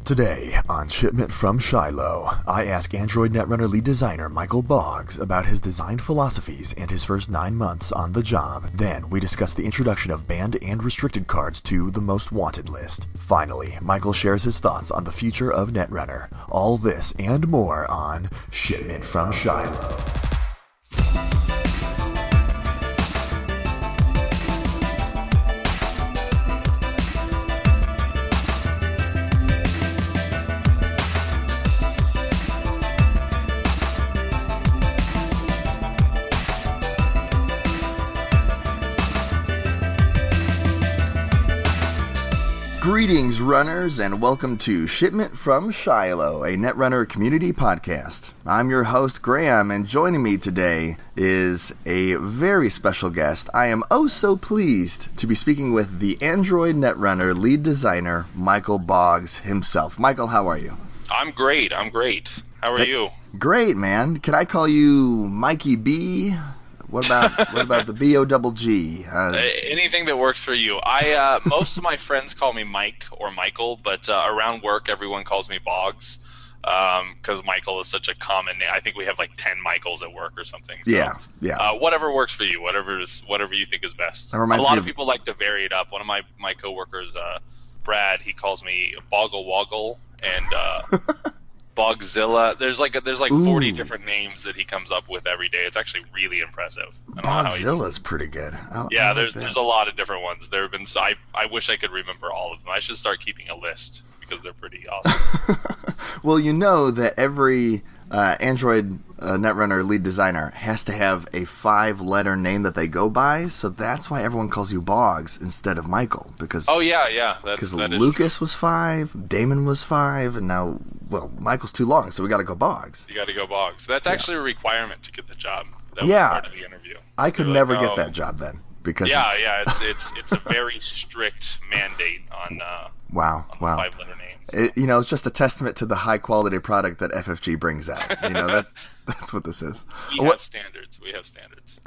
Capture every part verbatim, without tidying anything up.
Today, on Shipment from Shiloh, I ask Android Netrunner lead designer Michael Boggs about his design philosophies and his first nine months on the job. Then, we discuss the introduction of banned and restricted cards to the Most Wanted list. Finally, Michael shares his thoughts on the future of Netrunner. All this and more on Shipment from Shiloh. Greetings, runners, and welcome to Shipment from Shiloh, a Netrunner community podcast. I'm your host, Graham, and joining me today is a very special guest. I am oh so pleased to be speaking with the Android Netrunner lead designer, Michael Boggs himself. Michael, how are you? I'm great. I'm great. How are hey, you? Great, man. Can I call you Mikey B? What about what about the B O double G? Uh, Anything that works for you. I uh, most of my friends call me Mike or Michael, but uh, around work everyone calls me Boggs because um, Michael is such a common name. I think we have like ten Michaels at work or something. So, yeah, yeah. Uh, whatever works for you, whatever is whatever you think is best. A lot of, of people like to vary it up. One of my my coworkers, uh, Brad, he calls me Boggle Woggle and. Uh, Bogzilla. There's like a, there's like Ooh. forty different names that he comes up with every day. It's actually really impressive. Bogzilla's pretty good. I'll, yeah, I'll there's like there's a lot of different ones. There have been. So I I wish I could remember all of them. I should start keeping a list because they're pretty awesome. Well, you know that every uh, Android uh, Netrunner lead designer has to have a five-letter name that they go by, so that's why everyone calls you Boggs instead of Michael. Because oh yeah, yeah, because Lucas was five, Damon was five, and now well, Michael's too long, so we got to go Boggs. You got to go Boggs. That's actually yeah. a requirement to get the job. That was yeah, part of the interview. I could They're never like, get oh, that job then because yeah, yeah, it's it's it's a very strict mandate on uh, wow, on wow, five-letter names. It, you know, it's just a testament to the high quality product that F F G brings out. You know, that that's what this is. We what? have standards. We have standards.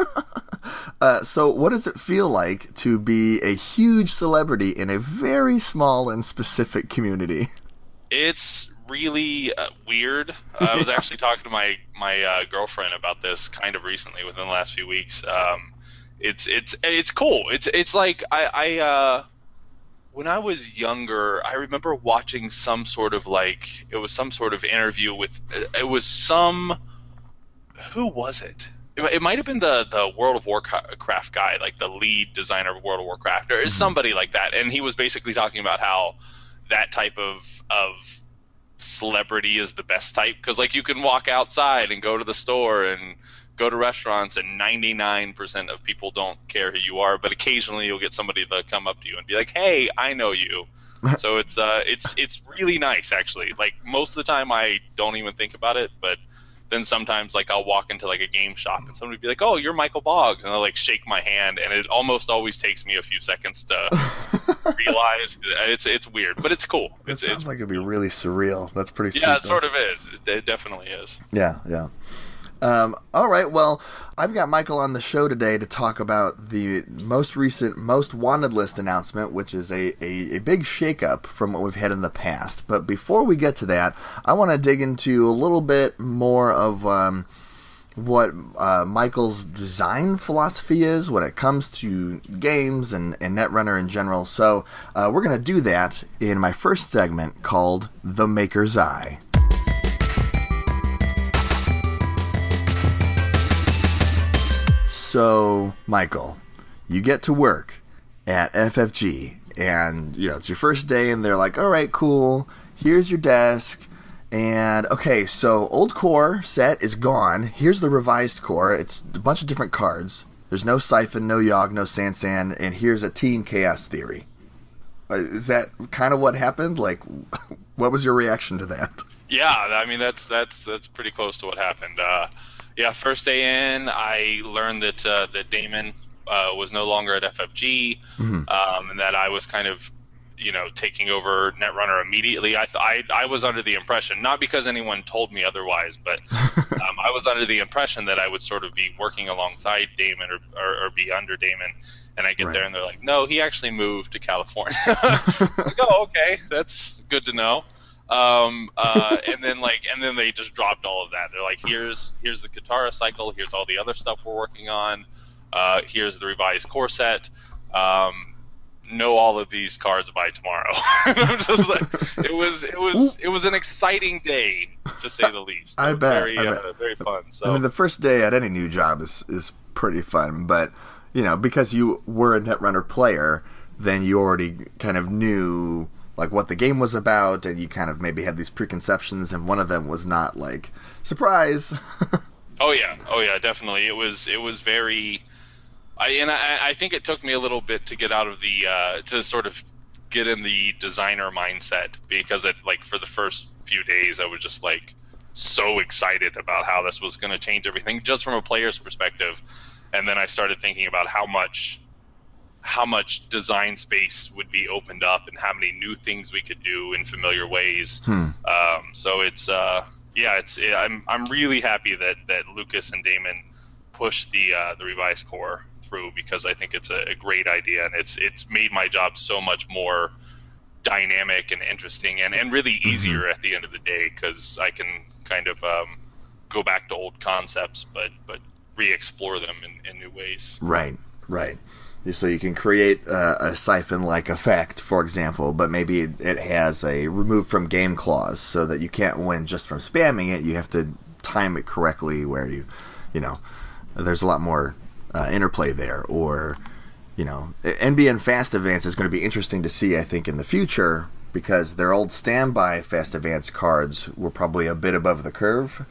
uh, so, what does it feel like to be a huge celebrity in a very small and specific community? It's really uh, weird. Uh, I was actually talking to my my uh, girlfriend about this kind of recently, within the last few weeks. Um, it's it's it's cool. It's it's like I. I uh, When I was younger, I remember watching some sort of like it was some sort of interview with it was some who was it? It, it might have been the the World of Warcraft guy, like the lead designer of World of Warcraft, or mm-hmm. somebody like that. And he was basically talking about how that type of of celebrity is the best type because like you can walk outside and go to the store and go to restaurants and ninety-nine percent of people don't care who you are, but occasionally you'll get somebody to come up to you and be like, hey, I know you. So it's uh it's it's really nice actually. Like most of the time I don't even think about it, but then sometimes like I'll walk into like a game shop and somebody will be like, oh, you're Michael Boggs, and they'll like shake my hand, and it almost always takes me a few seconds to realize. It's it's weird, but it's cool. It it's, sounds it's, like it'd be really surreal. That's pretty sweet. Yeah, it though. sort of is. It, it definitely is. Yeah, yeah. Um, all right, well, I've got Michael on the show today to talk about the most recent Most Wanted list announcement, which is a, a, a big shakeup from what we've had in the past. But before we get to that, I want to dig into a little bit more of um, what uh, Michael's design philosophy is when it comes to games and, and Netrunner in general. So uh, we're going to do that in my first segment called The Maker's Eye. So, Michael, you get to work at F F G, and, you know, it's your first day, and they're like, all right, cool, here's your desk, and, okay, so old core set is gone, here's the revised core, it's a bunch of different cards, there's no Siphon, no Yogg, no Sansan, and here's a Teen Chaos Theory. Uh, is that kind of what happened? Like, what was your reaction to that? Yeah, I mean, that's, that's, that's pretty close to what happened. Uh, Yeah, first day in, I learned that uh, that Damon uh, was no longer at F F G, mm-hmm. um, and that I was kind of, you know, taking over Netrunner immediately. I, th- I I was under the impression, not because anyone told me otherwise, but um, I was under the impression that I would sort of be working alongside Damon or, or, or be under Damon, And I get Right. there and they're like, no, he actually moved to California. Like, oh, okay, that's good to know. Um, uh, and then like, and then they just dropped all of that. They're like, here's here's the Katara cycle. Here's all the other stuff we're working on. Uh, here's the revised core set. Um, know all of these cards by tomorrow. I'm just like, it was it was it was an exciting day to say the least. It I was bet, Very I uh, bet. very fun. So I mean, the first day at any new job is is pretty fun, but you know, because you were a Netrunner player, then you already kind of knew like what the game was about, and you kind of maybe had these preconceptions, and one of them was not like surprise. oh yeah, oh yeah, definitely. It was it was very. I and I, I think it took me a little bit to get out of the uh, to sort of get in the designer mindset, because it like for the first few days I was just like so excited about how this was going to change everything just from a player's perspective, and then I started thinking about how much how much design space would be opened up and how many new things we could do in familiar ways. Hmm. Um, so it's uh, yeah, it's it, I'm I'm really happy that that Lucas and Damon pushed the uh, the revised core through, because I think it's a, a great idea, and it's it's made my job so much more dynamic and interesting, and, and really easier Mm-hmm. at the end of the day, because I can kind of um, go back to old concepts but but re-explore them in, in new ways. Right, right. So you can create uh, a siphon-like effect, for example, but maybe it, it has a remove from game clause, so that you can't win just from spamming it. You have to time it correctly, where you, you know, there's a lot more uh, interplay there. Or, you know, N B N Fast Advance is going to be interesting to see, I think, in the future, because their old standby Fast Advance cards were probably a bit above the curve,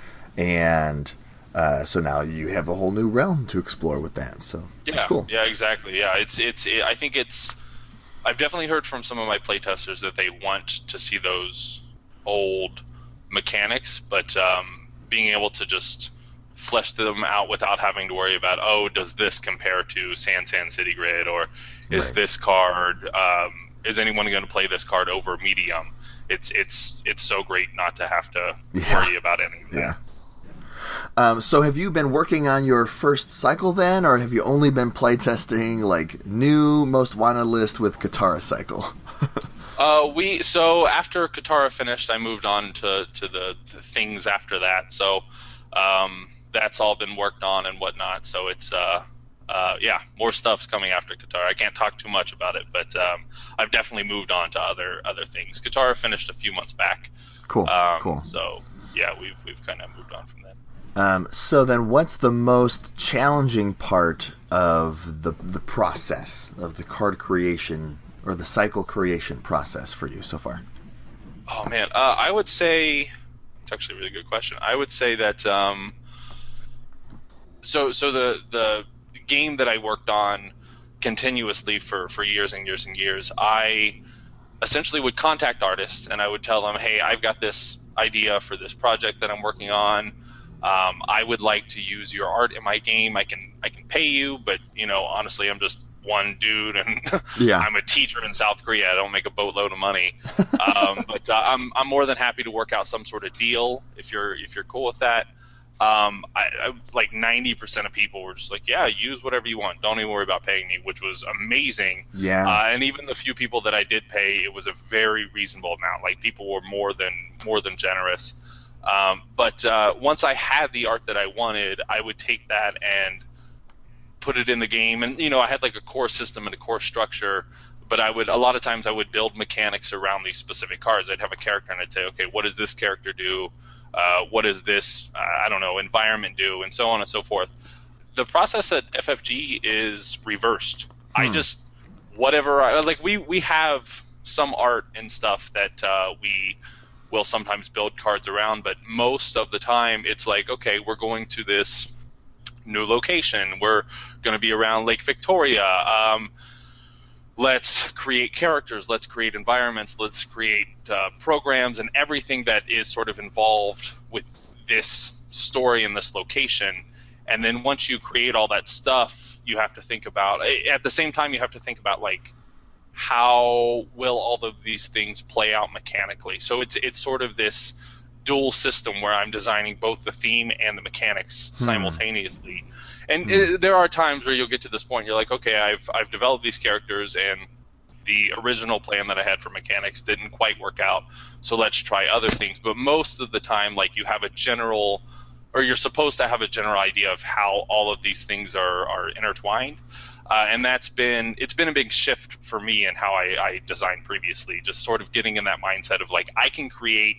and Uh, so now you have a whole new realm to explore with that. So Yeah, it's cool. yeah, exactly. Yeah, it's it's. It, I think it's. I've definitely heard from some of my playtesters that they want to see those old mechanics, but um, being able to just flesh them out without having to worry about, oh, does this compare to San San City Grid, or is Right. this card? Um, is anyone going to play this card over medium? It's it's it's so great not to have to Yeah. worry about any of that. Yeah. Um, so have you been working on your first cycle then, or have you only been playtesting like new Most Wanted list with Katara cycle? Uh, we so after Katara finished, I moved on to to the, the things after that. So um, that's all been worked on and whatnot. So it's uh, uh, yeah, more stuff's coming after Katara. I can't talk too much about it, but um, I've definitely moved on to other other things. Katara finished a few months back. Cool. Um, cool. So yeah, we've we've kind of moved on from that. Um, so then, what's the most challenging part of the the process of the card creation or the cycle creation process for you so far? Oh man, uh, I would say it's actually a really good question. I would say that um, so so the the game that I worked on continuously for, for years and years and years, I essentially would contact artists and I would tell them, hey, I've got this idea for this project that I'm working on. Um, I would like to use your art in my game. I can I can pay you, but you know, honestly, I'm just one dude, and Yeah. I'm a teacher in South Korea. I don't make a boatload of money, um, but uh, I'm I'm more than happy to work out some sort of deal if you're if you're cool with that. Um, I, I like ninety percent of people were just like, yeah, use whatever you want. Don't even worry about paying me, which was amazing. Yeah. Uh, and even the few people that I did pay, it was a very reasonable amount. Like people were more than more than generous. Um, but uh, once I had the art that I wanted, I would take that and put it in the game. And you know, I had like a core system and a core structure. But I would a lot of times I would build mechanics around these specific cards. I'd have a character and I'd say, okay, what does this character do? Uh, what does this uh, I don't know environment do, and so on and so forth. The process at F F G is reversed. I Hmm. just whatever I, like we we have some art and stuff that uh, we will sometimes build cards around, but most of the time it's like, okay, we're going to this new location. We're going to be around Lake Victoria. Um, let's create characters. Let's create environments. Let's create uh, programs and everything that is sort of involved with this story in this location. And then once you create all that stuff, you have to think about, at the same time, you have to think about like, how will all of these things play out mechanically? So it's it's sort of this dual system where I'm designing both the theme and the mechanics Hmm. simultaneously. And Mm. it, there are times where you'll get to this point, you're like, okay, I've I've developed these characters, and the original plan that I had for mechanics didn't quite work out, so let's try other things. But most of the time, like, you have a general, or you're supposed to have a general idea of how all of these things are, are intertwined. Uh, and that's been, it's been a big shift for me in how I, I designed previously, just sort of getting in that mindset of like, I can create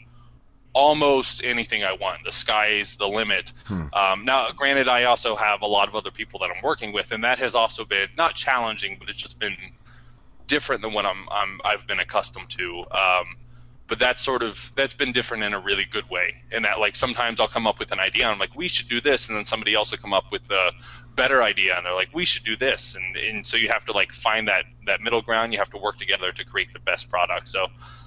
almost anything I want. The sky's the limit. Hmm. Um, now, granted, I also have a lot of other people that I'm working with, and that has also been not challenging, but it's just been different than what I'm, I'm I've been accustomed to. Um, but that's sort of that's been different in a really good way. In that, like, sometimes I'll come up with an idea and I'm like, we should do this, and then somebody else will come up with a better idea and they're like, we should do this, and and so you have to like find that that middle ground. You have to work together to create the best product. So,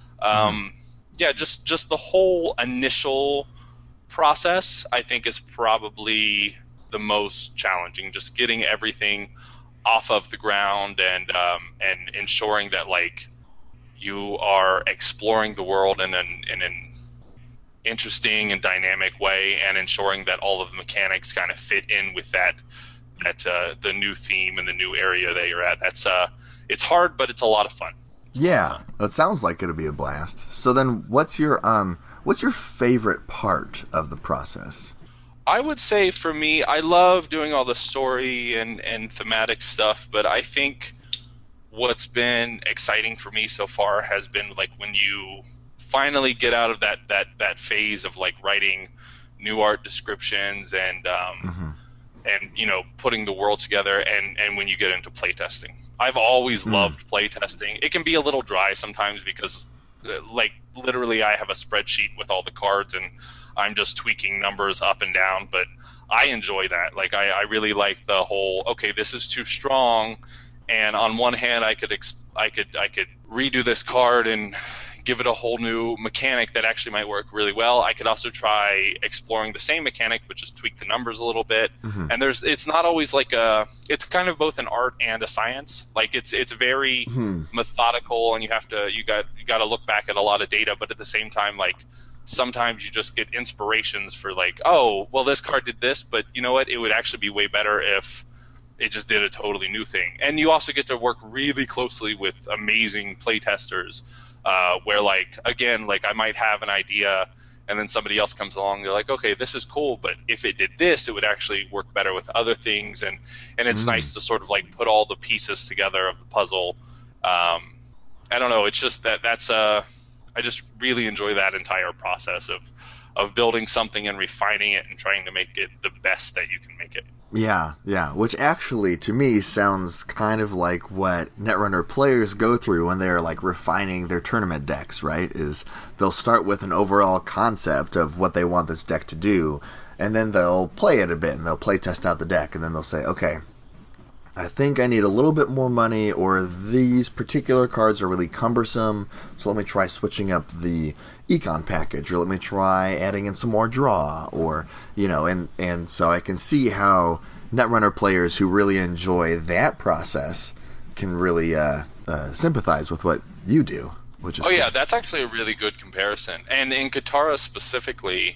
um, mm. yeah, just just the whole initial process, I think, is probably the most challenging. Just getting everything off of the ground and um, and ensuring that like you are exploring the world in an in an interesting and dynamic way, and ensuring that all of the mechanics kind of fit in with that that uh, the new theme and the new area that you're at. That's uh, it's hard, but it's a lot of fun. It's yeah, it sounds like it'll be a blast. So then, what's your um, what's your favorite part of the process? I would say for me, I love doing all the story and, and thematic stuff, but I think what's been exciting for me so far has been like when you finally get out of that, that, that phase of like writing new art descriptions and um, mm-hmm. and you know putting the world together, and, and when you get into playtesting. I've always mm. loved playtesting. It can be a little dry sometimes because uh, like literally I have a spreadsheet with all the cards and I'm just tweaking numbers up and down, but I enjoy that. Like I, I really like the whole, okay, this is too strong, and on one hand I could exp- I could I could redo this card and give it a whole new mechanic that actually might work really well. I could also try exploring the same mechanic but just tweak the numbers a little bit. Mm-hmm. And there's it's not always like a it's kind of both an art and a science. Like it's it's very mm-hmm. methodical, and you have to you got you got to look back at a lot of data, but at the same time, like sometimes you just get inspirations for like, oh, well, this card did this, but you know what? It would actually be way better if it just did a totally new thing. And you also get to work really closely with amazing playtesters, uh, where like, again, like I might have an idea and then somebody else comes along, they're like, okay, this is cool, but if it did this, it would actually work better with other things. And, and it's mm. nice to sort of like put all the pieces together of the puzzle. Um, I don't know. It's just that that's uh, I just really enjoy that entire process of, of building something and refining it and trying to make it the best that you can make it. Yeah, yeah, which actually, to me, sounds kind of like what Netrunner players go through when they're, like, refining their tournament decks, right? Is they'll start with an overall concept of what they want this deck to do, and then they'll play it a bit, and they'll play test out the deck, and then they'll say, okay, I think I need a little bit more money, or these particular cards are really cumbersome, so let me try switching up the econ package, or let me try adding in some more draw, or, you know, and, and so I can see how Netrunner players who really enjoy that process can really uh, uh, sympathize with what you do. Which is oh, cool. Yeah, that's actually a really good comparison. And in Katara specifically,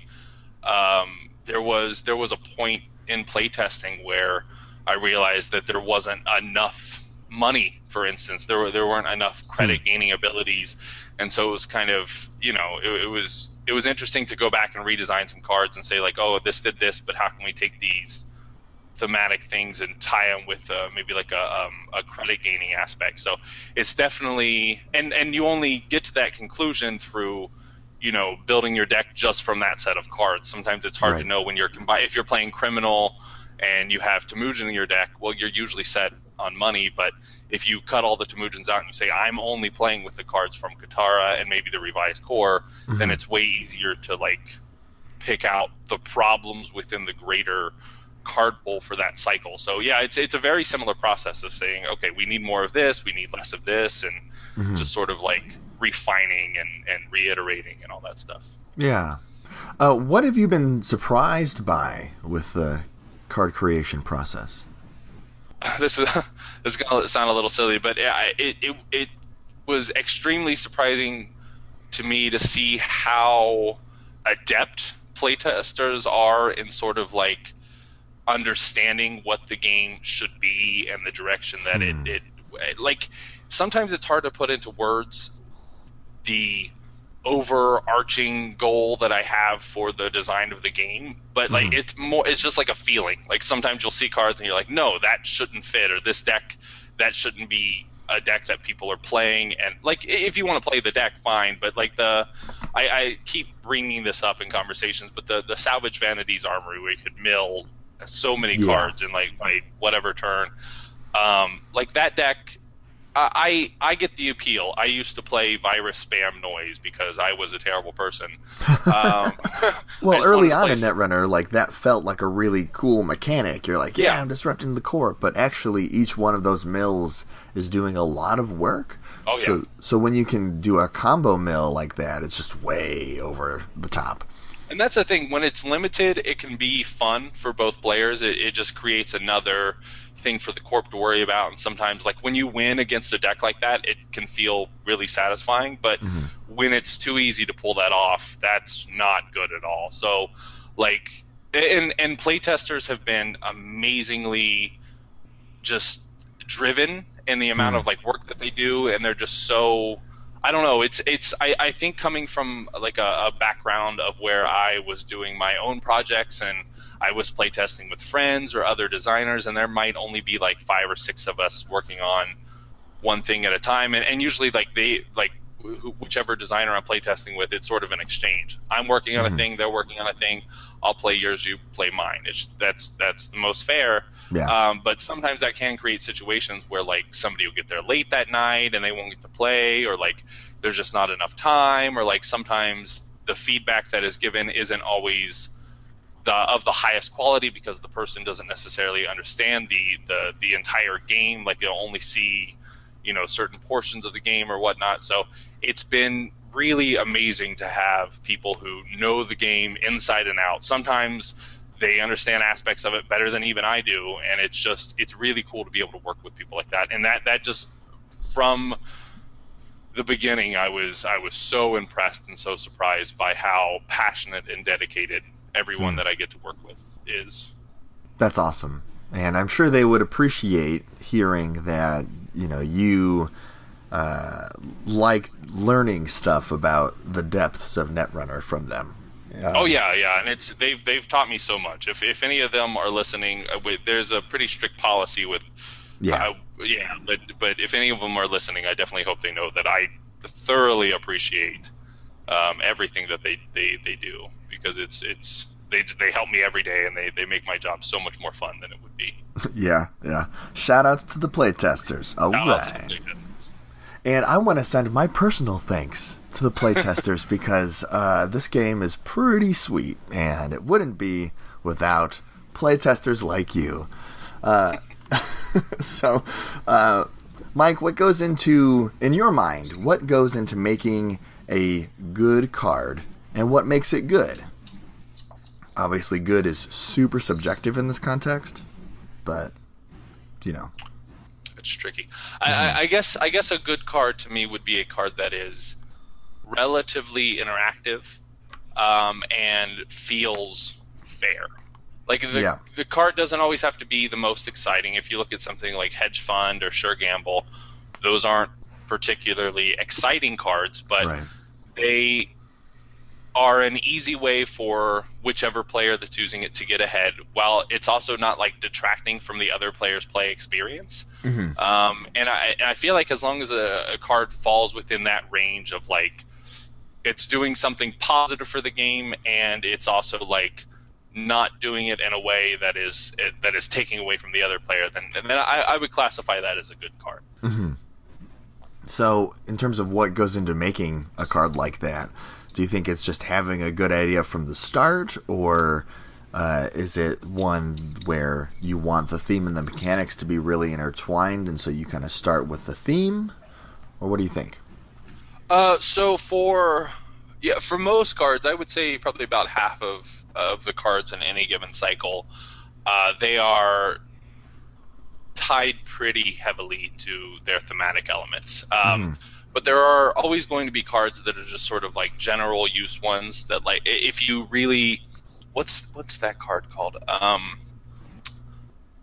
um, there was there was a point in playtesting where I realized that there wasn't enough money, for instance. There were there weren't enough credit gaining abilities, and so it was kind of, you know, it, it was it was interesting to go back and redesign some cards and say like, oh, this did this, but how can we take these thematic things and tie them with uh, maybe like a um, a credit gaining aspect. So it's definitely, and and you only get to that conclusion through, you know, building your deck just from that set of cards. Sometimes it's hard right. to know when you're combi- if you're playing Criminal and you have Temujin in your deck, well, you're usually set on money, but if you cut all the Temujins out and you say, I'm only playing with the cards from Katara and maybe the revised core, mm-hmm. then it's way easier to, like, pick out the problems within the greater card pool for that cycle. So, yeah, it's it's a very similar process of saying, okay, we need more of this, we need less of this, and mm-hmm. just sort of, like, refining and, and reiterating and all that stuff. Yeah. Uh, what have you been surprised by with the card creation process? This is this is gonna sound a little silly, but it, it it it was extremely surprising to me to see how adept playtesters are in sort of like understanding what the game should be and the direction that Hmm. it, it like sometimes it's hard to put into words the overarching goal that I have for the design of the game, but like Mhm. it's more it's just like a feeling. Like sometimes you'll see cards and you're like, no, that shouldn't fit, or this deck that shouldn't be a deck that people are playing. And like if you want to play the deck, fine, but like the I, I keep bringing this up in conversations, but the the Salvage Vanities Armory, where you could mill so many Yeah. cards in like by whatever turn, um, like that deck. I I get the appeal. I used to play Virus Spam Noise because I was a terrible person. Um, I Well, just early wanted to on play in Netrunner, like that felt like a really cool mechanic. You're like, yeah, Yeah. I'm disrupting the core, but actually, each one of those mills is doing a lot of work. Oh, so, yeah. so when you can do a combo mill like that, it's just way over the top. And that's the thing. When it's limited, it can be fun for both players. It, it just creates another thing for the corp to worry about. And sometimes, like when you win against a deck like that, it can feel really satisfying. But Mhm. when it's too easy to pull that off, that's not good at all. So, like, and and playtesters have been amazingly just driven in the amount Hmm. of like work that they do, and they're just so. I don't know. It's it's. I, I think coming from like a, a background of where I was doing my own projects and I was playtesting with friends or other designers, and there might only be like five or six of us working on one thing at a time, and, and usually like they like wh- whichever designer I'm playtesting with, it's sort of an exchange. I'm working on Mhm. a thing, they're working on a thing. I'll play yours, you play mine. It's that's that's the most fair. Yeah. Um, but sometimes that can create situations where like somebody will get there late that night and they won't get to play, or like there's just not enough time, or like sometimes the feedback that is given isn't always the, of the highest quality because the person doesn't necessarily understand the, the the entire game. Like they'll only see, you know, certain portions of the game or whatnot. So it's been really amazing to have people who know the game inside and out. Sometimes they understand aspects of it better than even I do, and it's just it's really cool to be able to work with people like that. And that that just from the beginning, I was I was so impressed and so surprised by how passionate and dedicated everyone Hmm. that I get to work with is. That's awesome. And I'm sure they would appreciate hearing that, you know, you uh, like learning stuff about the depths of Netrunner from them. Um, Oh yeah, yeah, and it's they've they've taught me so much. If if any of them are listening, uh, wait, there's a pretty strict policy with. Yeah. Uh, yeah, but but if any of them are listening, I definitely hope they know that I thoroughly appreciate um, everything that they, they, they do, because it's it's they they help me every day, and they, they make my job so much more fun than it would be. Yeah, yeah. Shout outs to the playtesters. All Shout out to right. the playtesters. And I want to send my personal thanks to the playtesters because uh, this game is pretty sweet, and it wouldn't be without playtesters like you. Uh, so, uh, Mike, what goes into, in your mind, what goes into making a good card, and what makes it good? Obviously, good is super subjective in this context, but, you know. It's tricky. I, I, I guess I guess a good card to me would be a card that is relatively interactive um, and feels fair. Like the Yeah. the card doesn't always have to be the most exciting. If you look at something like Hedge Fund or Sure Gamble, those aren't particularly exciting cards, but Right. they are an easy way for whichever player that's using it to get ahead, while it's also not like detracting from the other player's play experience. Mm-hmm. Um, and I, and I feel like as long as a, a card falls within that range of like it's doing something positive for the game, and it's also like not doing it in a way that is that is taking away from the other player, then then I, I would classify that as a good card. Mm-hmm. So, in terms of what goes into making a card like that, do you think it's just having a good idea from the start, or uh, is it one where you want the theme and the mechanics to be really intertwined, and so you kind of start with the theme, or what do you think? Uh, so for yeah, for most cards, I would say probably about half of of the cards in any given cycle, uh, they are tied pretty heavily to their thematic elements. Um, Mhm. But there are always going to be cards that are just sort of like general use ones that, like, i- if you really, what's what's that card called? Um,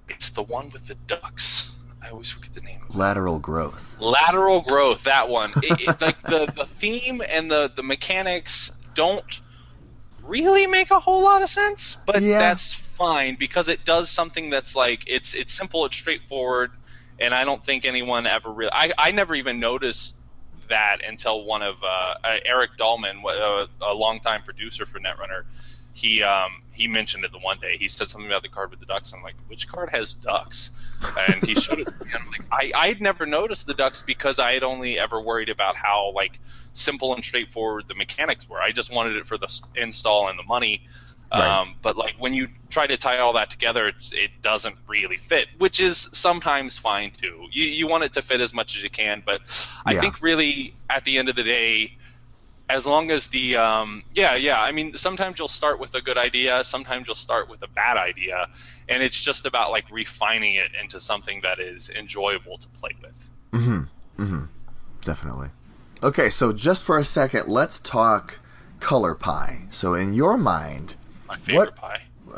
It's the one with the ducks. I always forget the name of it. Lateral Growth. Lateral Growth, that one. It, it, like the, the theme and the, the mechanics don't really make a whole lot of sense, but Yeah. that's fine because it does something that's like it's it's simple, it's straightforward, and I don't think anyone ever really. I, I never even noticed that until one of uh, uh, Eric Dahlman, a, a longtime producer for Netrunner. He um, he mentioned it the one day. He said something about the card with the ducks. I'm like, which card has ducks? And he showed it to me. And I'm like, I I'd never noticed the ducks because I had only ever worried about how like simple and straightforward the mechanics were. I just wanted it for the install and the money. Right. Um, but like when you try to tie all that together, it's, it doesn't really fit, which is sometimes fine too. You you want it to fit as much as you can, but I Yeah. think really at the end of the day, as long as the um, yeah yeah I mean sometimes you'll start with a good idea, sometimes you'll start with a bad idea, and it's just about like refining it into something that is enjoyable to play with. Mm-hmm. Mm-hmm. Definitely. Okay, so just for a second, let's talk color pie. So in your mind, My favorite what pie.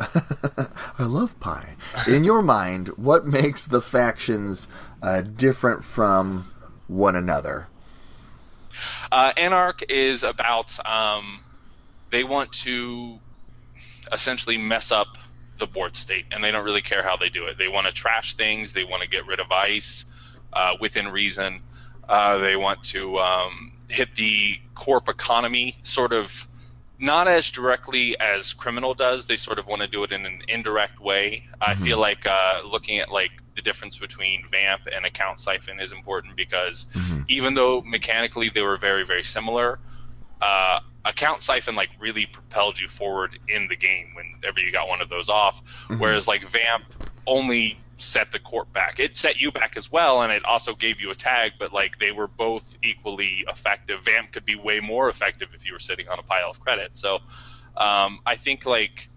I love pie. In your mind, what makes the factions uh, different from one another? Uh, Anarch is about um, they want to essentially mess up the board state, and they don't really care how they do it. They want to trash things. They want to get rid of ice uh, within reason. Uh, they want to um, hit the corp economy, sort of not as directly as Criminal does. They sort of want to do it in an indirect way. I Mhm. feel like uh, looking at like the difference between Vamp and Account Siphon is important because Mhm. even though mechanically they were very, very similar, uh, Account Siphon like really propelled you forward in the game whenever you got one of those off, Mhm. whereas like Vamp only set the corp back. It set you back as well, and it also gave you a tag, but like they were both equally effective. Vamp could be way more effective if you were sitting on a pile of credit. So um, I think like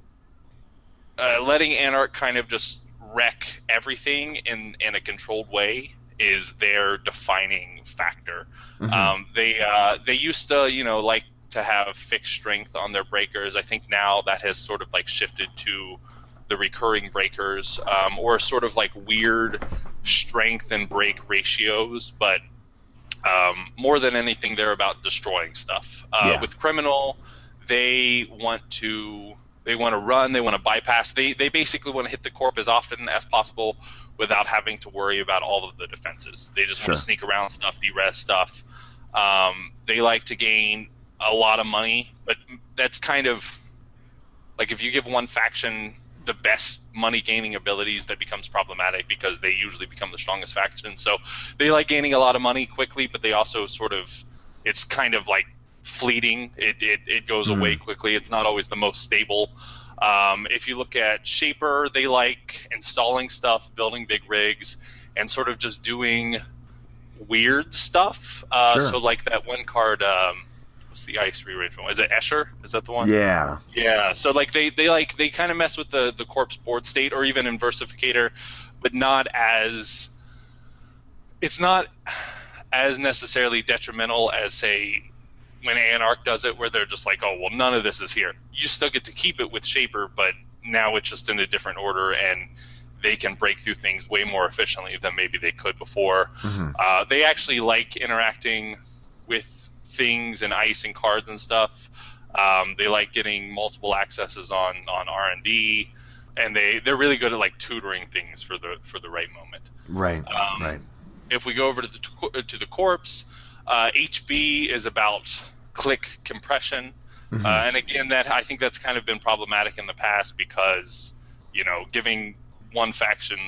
uh, letting Anarch kind of just wreck everything in, in a controlled way is their defining factor. Mhm. Um, they uh, they used to, you know, like to have fixed strength on their breakers. I think now that has sort of like shifted to the recurring breakers, um, or sort of like weird strength and break ratios. But um, more than anything, they're about destroying stuff. Uh, Yeah. With Criminal, they want to they want to run, they want to bypass. They they basically want to hit the corp as often as possible without having to worry about all of the defenses. They just Sure. want to sneak around stuff, de-res stuff. Um, they like to gain a lot of money, but that's kind of like if you give one faction the best money gaining abilities, that becomes problematic because they usually become the strongest faction. So they like gaining a lot of money quickly, but they also sort of, it's kind of like fleeting. It it, it goes Mhm. away quickly. It's not always the most stable. Um, if you look at Shaper, they like installing stuff, building big rigs, and sort of just doing weird stuff. Uh, Sure. So like that one card, um, what's the ice rearrangement? Is it Escher? Is that the one? Yeah. Yeah, so like they, they like they kind of mess with the the corpse board state or even in Versificator, but not as it's not as necessarily detrimental as say when Anarch does it, where they're just like, oh well, none of this is here. You still get to keep it with Shaper, but now it's just in a different order, and they can break through things way more efficiently than maybe they could before. Mhm. Uh, they actually like interacting with things and ice and cards and stuff. Um, they like getting multiple accesses on on R and D, and they they're really good at like tutoring things for the for the right moment. Right. Um, right. If we go over to the to the corpse, uh, H B is about click compression, Mhm. uh, and again, that I think that's kind of been problematic in the past because you know giving one faction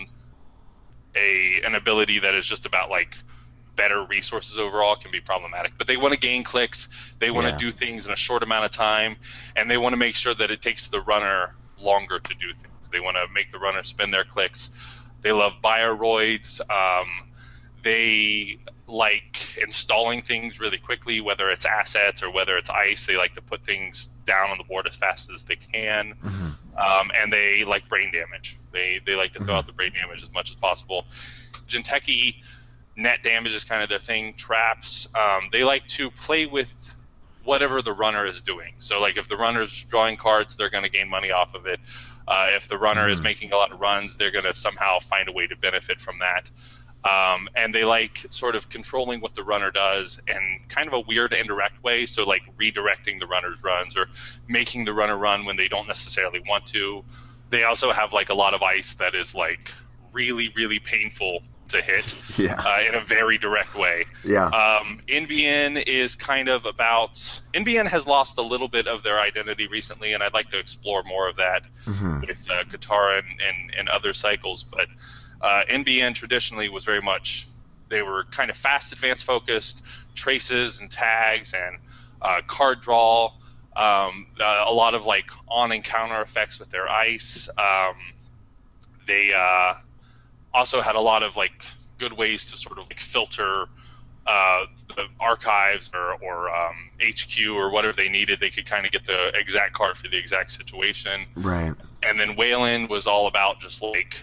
a an ability that is just about like better resources overall can be problematic. But they want to gain clicks, they want Yeah. to do things in a short amount of time, and they want to make sure that it takes the runner longer to do things. They want to make the runner spend their clicks. They love bioroids. Um, they like installing things really quickly, whether it's assets or whether it's ice. They like to put things down on the board as fast as they can. Mhm. Um, and they like brain damage. They they like to throw Mhm. out the brain damage as much as possible. Jinteki, net damage is kind of their thing. Traps. Um, they like to play with whatever the runner is doing. So like if the runner's drawing cards, they're going to gain money off of it. Uh, if the runner Mm-hmm. is making a lot of runs, they're going to somehow find a way to benefit from that. Um, and they like sort of controlling what the runner does in kind of a weird indirect way. So like redirecting the runner's runs or making the runner run when they don't necessarily want to. They also have like a lot of ice that is like really, really painful to hit Yeah. uh, in a very direct way. Yeah. Um, N B N is kind of about N B N has lost a little bit of their identity recently, and I'd like to explore more of that Mm-hmm. with uh, Katara and, and, and other cycles. But uh, N B N traditionally was very much they were kind of fast advance focused, traces and tags and uh, card draw. Um, uh, a lot of like on and counter effects with their ice. Um, they uh, also had a lot of like good ways to sort of like filter uh, the archives or, or um, H Q or whatever they needed. They could kind of get the exact card for the exact situation. Right. And then Wayland was all about just like,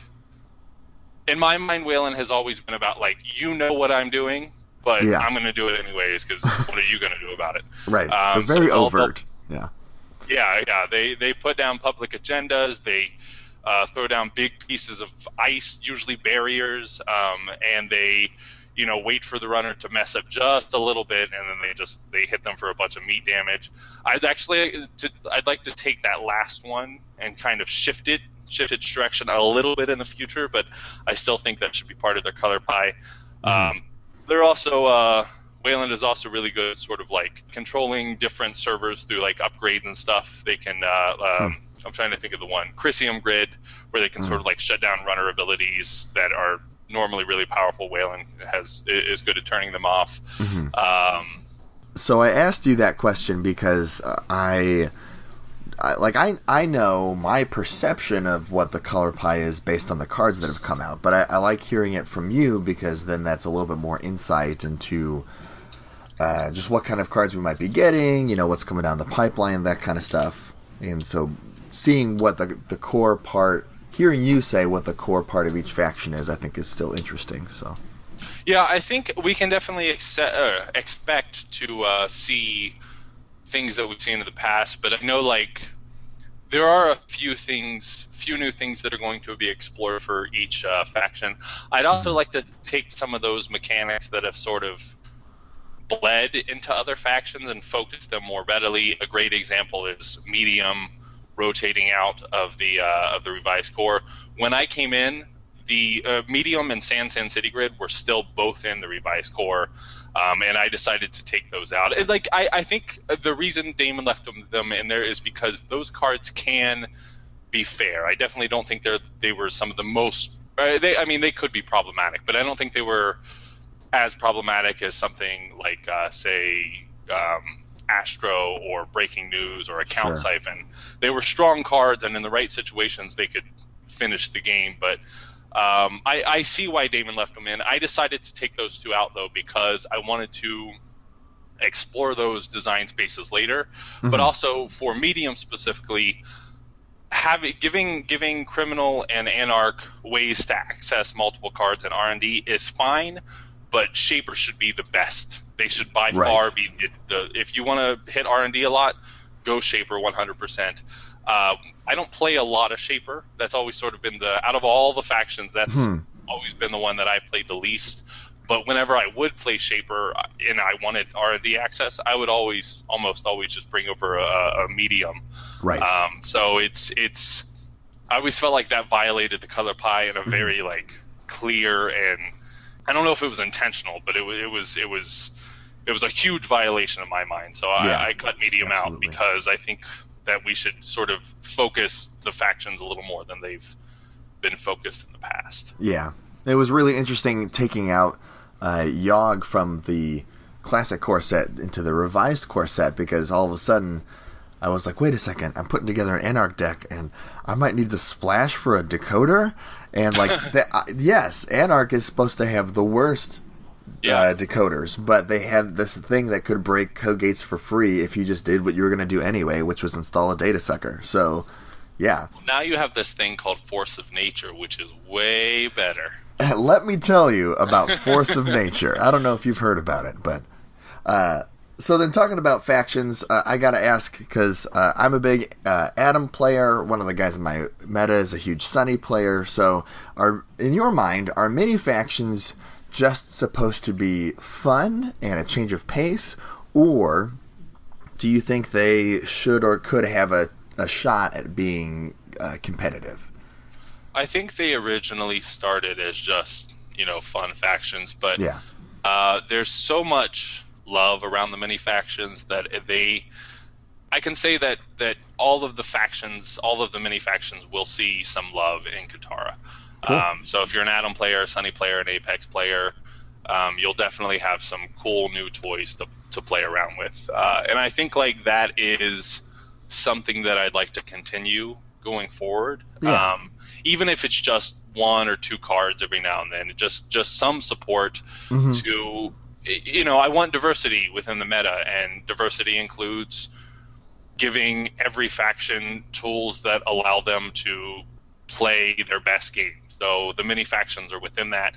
in my mind, Wayland has always been about like, you know what I'm doing, but Yeah. I'm going to do it anyways because what are you going to do about it? Right. Um, They're very so they'll- overt. Yeah. Yeah, yeah. They they put down public agendas. They uh, throw down big pieces of ice, usually barriers, um, and they, you know, wait for the runner to mess up just a little bit, and then they just they hit them for a bunch of meat damage. I'd actually, to, I'd like to take that last one and kind of shift it, shift its direction a little bit in the future, but I still think that should be part of their color pie. Mm-hmm. Um, they're also. Uh, Wayland is also really good at sort of like controlling different servers through like upgrades and stuff. They can, uh, um, hmm. I'm trying to think of the one, Chrysium Grid, where they can hmm. sort of like shut down runner abilities that are normally really powerful. Wayland has is good at turning them off. Mm-hmm. Um, so I asked you that question because uh, I, I, like I I know my perception of what the color pie is based on the cards that have come out, but I, I like hearing it from you because then that's a little bit more insight into Uh, just what kind of cards we might be getting, you know, what's coming down the pipeline, that kind of stuff. And so seeing what the the core part, hearing you say what the core part of each faction is, I think is still interesting. So, yeah, I think we can definitely accept, uh, expect to uh, see things that we've seen in the past, but I know, like, there are a few things, few new things that are going to be explored for each uh, faction. I'd also like to take some of those mechanics that have sort of bled into other factions and focus them more readily. A great example is Medium rotating out of the uh, of the revised core. When I came in, the uh, Medium and San San City Grid were still both in the revised core, um, and I decided to take those out. It, like I, I think the reason Damon left them, them in there is because those cards can be fair. I definitely don't think they're they were some of the most. Uh, they, I mean, they could be problematic, but I don't think they were as problematic as something like, uh, say, um, Astro or Breaking News or Account Sure. Siphon. They were strong cards, and in the right situations, they could finish the game. But um, I, I see why Damon left them in. I decided to take those two out, though, because I wanted to explore those design spaces later. Mm-hmm. But also, for Medium specifically, having giving giving Criminal and Anarch ways to access multiple cards in R and D is fine, but Shaper should be the best. They should by Right. far be the. If you want to hit R and D a lot, go Shaper one hundred percent. Uh, I don't play a lot of Shaper. That's always sort of been the out of all the factions. That's Hmm. always been the one that I've played the least. But whenever I would play Shaper and I wanted R and D access, I would always, almost always, just bring over a, a Medium. right. Um, so it's it's. I always felt like that violated the color pie in a very like clear and. I don't know if it was intentional, but it, it was it was it was a huge violation in my mind. So I, Yeah, I cut Medium absolutely. out because I think that we should sort of focus the factions a little more than they've been focused in the past. Yeah. It was really interesting taking out uh, Yogg from the classic core set into the revised core set because all of a sudden I was like, wait a second, I'm putting together an Anarch deck and I might need the splash for a decoder. And like, that, uh, yes, Anarch is supposed to have the worst Yeah. uh, decoders, but they had this thing that could break code gates for free if you just did what you were going to do anyway, which was install a data sucker. So, yeah. Now you have this thing called Force of Nature, which is way better. Let me tell you about Force of Nature. I don't know if you've heard about it, but uh, So then, talking about factions, uh, I gotta ask because uh, I'm a big uh, Adam player. One of the guys in my meta is a huge Sunny player. So, are in your mind, are mini factions just supposed to be fun and a change of pace, or do you think they should or could have a, a shot at being uh, competitive? I think they originally started as just, you know, fun factions, but yeah. uh, there's so much love around the mini factions that they I can say that that all of the factions all of the mini factions will see some love in Katara. Cool. Um, so if you're an Adam player, a Sunny player, an Apex player, um, you'll definitely have some cool new toys to, to play around with, uh, and I think like that is something that I'd like to continue going forward. Yeah. Um, even if it's just one or two cards every now and then, just just some support mm-hmm. to you know, I want diversity within the meta, and diversity includes giving every faction tools that allow them to play their best game. So the mini factions are within that.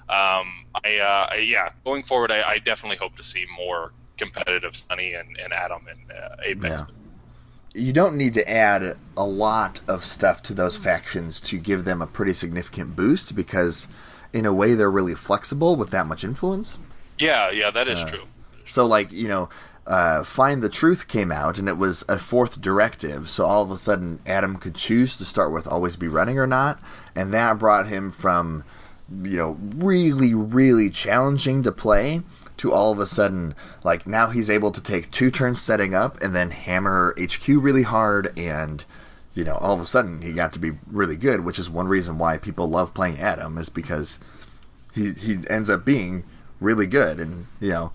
Um, I, uh, I, yeah, going forward, I, I definitely hope to see more competitive Sunny and, and Adam and uh, Apex. Yeah. You don't need to add a lot of stuff to those factions to give them a pretty significant boost because, in a way, they're really flexible with that much influence. Yeah, yeah, that is uh, true. So, like, you know, uh, Find the Truth came out, and it was a fourth directive, so all of a sudden Adam could choose to start with Always Be Running or not, and that brought him from, you know, really, really challenging to play to all of a sudden, like, now he's able to take two turns setting up and then hammer H Q really hard, and, you know, all of a sudden he got to be really good, which is one reason why people love playing Adam, is because he he ends up being really good. And you know,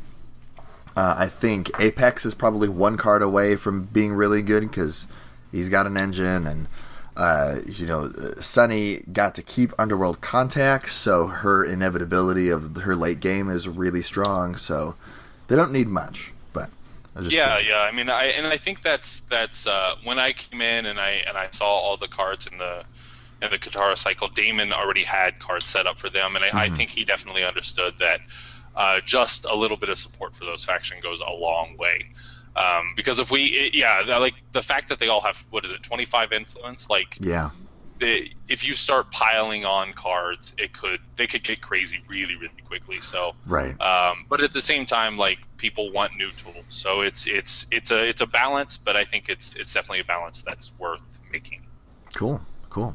uh, I think Apex is probably one card away from being really good because he's got an engine, and uh, you know, Sunny got to keep Underworld contacts, so her inevitability of her late game is really strong. So they don't need much, but I just yeah, think. yeah. I mean, I and I think that's that's uh, when I came in and I and I saw all the cards in the in the Katara cycle. Damon already had cards set up for them, and I, mm-hmm. I think he definitely understood that. Uh, just a little bit of support for those factions goes a long way. Um, because if we, it, yeah, like the fact that they all have, what is it, twenty-five influence, like, yeah, they, if you start piling on cards, it could, they could get crazy really, really quickly. So, right. Um, but at the same time, like, people want new tools, so it's it's it's a it's a balance, but I think it's it's definitely a balance that's worth making. Cool, cool.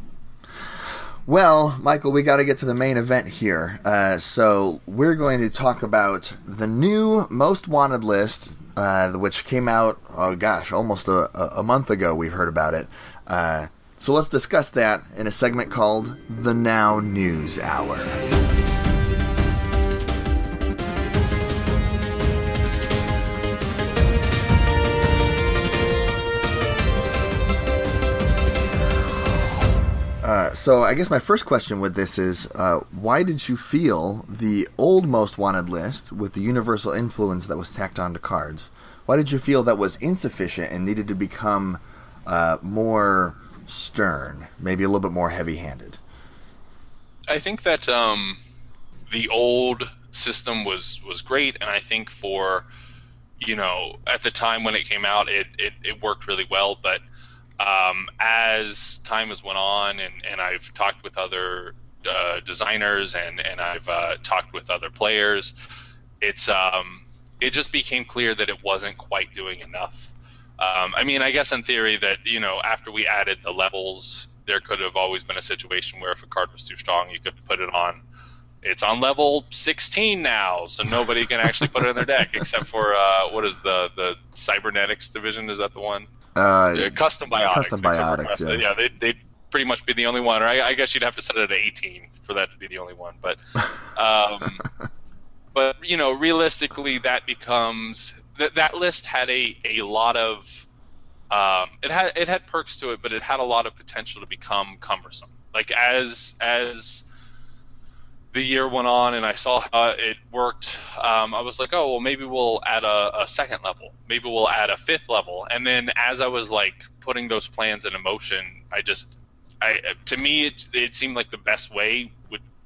Well, Michael, we got to get to the main event here. Uh, so we're going to talk about the new Most Wanted list, uh, which came out, oh gosh, almost a, a month ago we heard about it. Uh, so let's discuss that in a segment called The Now News Hour. Uh, so I guess my first question with this is, uh, why did you feel the old Most Wanted list with the universal influence that was tacked onto cards, why did you feel that was insufficient and needed to become uh, more stern, maybe a little bit more heavy-handed? I think that um, the old system was, was great, and I think for, you know, at the time when it came out, it, it, it worked really well, but Um, as time has went on, and, and I've talked with other uh, designers and, and I've uh, talked with other players, it's um, it just became clear that it wasn't quite doing enough. Um, I mean, I guess in theory that, you know, after we added the levels, there could have always been a situation where if a card was too strong, you could put it on. It's on level sixteen now, so nobody can actually put it in their deck except for uh, what is the the Cybernetics division? Is that the one? Uh, yeah, custom biotics. Custom biotics, yeah. yeah, they they pretty much be the only one. Or I, I guess you'd have to set it at eighteen for that to be the only one. But, um, but you know, realistically, that becomes that that list had a, a lot of um, it had it had perks to it, but it had a lot of potential to become cumbersome. Like as as the year went on and I saw how it worked, um, I was like, oh, well, maybe we'll add a, a second level. Maybe we'll add a fifth level. And then as I was, like, putting those plans into motion, I just, I to me, it, it seemed like the best way would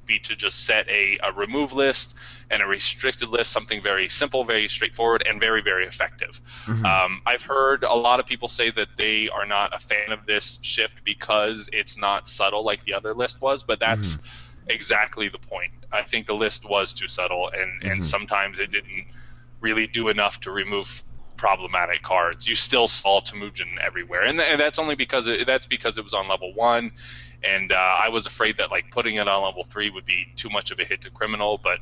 be to just set a, a remove list and a restricted list, something very simple, very straightforward, and very, very effective. Mm-hmm. Um, I've heard a lot of people say that they are not a fan of this shift because it's not subtle like the other list was, but that's mm-hmm. exactly the point. I think the list was too subtle, and, mm-hmm. and sometimes it didn't really do enough to remove problematic cards. You still saw Temujin everywhere, and, th- and that's only because it, that's because it was on level one, and uh, I was afraid that like putting it on level three would be too much of a hit to criminal, but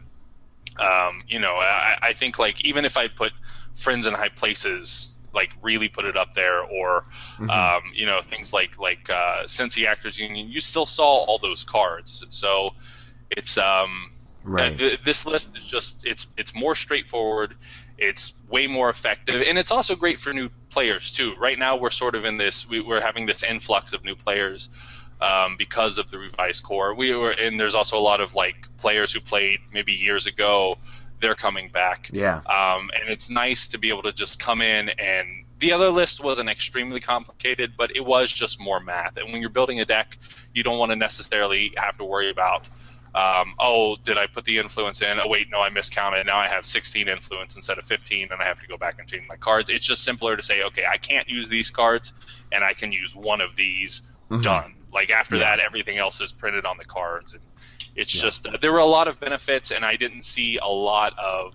Um, you know, I, I think like even if I put Friends in High Places, like really put it up there, or mm-hmm. um, you know, things like like uh, Sensi Actors Union, you still saw all those cards. So it's um, right. uh, th- this list is just it's it's more straightforward. It's way more effective, and it's also great for new players too. Right now, we're sort of in this we, we're having this influx of new players. Um, because of the revised core, we were, and there's also a lot of like players who played maybe years ago. They're coming back. Yeah. Um, and it's nice to be able to just come in, and the other list wasn't extremely complicated, but it was just more math. And when you're building a deck, you don't want to necessarily have to worry about, um, oh, did I put the influence in? Oh wait, no, I miscounted. Now I have sixteen influence instead of fifteen, and I have to go back and change my cards. It's just simpler to say, okay, I can't use these cards, and I can use one of these. Mm-hmm. Done. Like after yeah. that, everything else is printed on the cards, and it's yeah. just uh, there were a lot of benefits, and I didn't see a lot of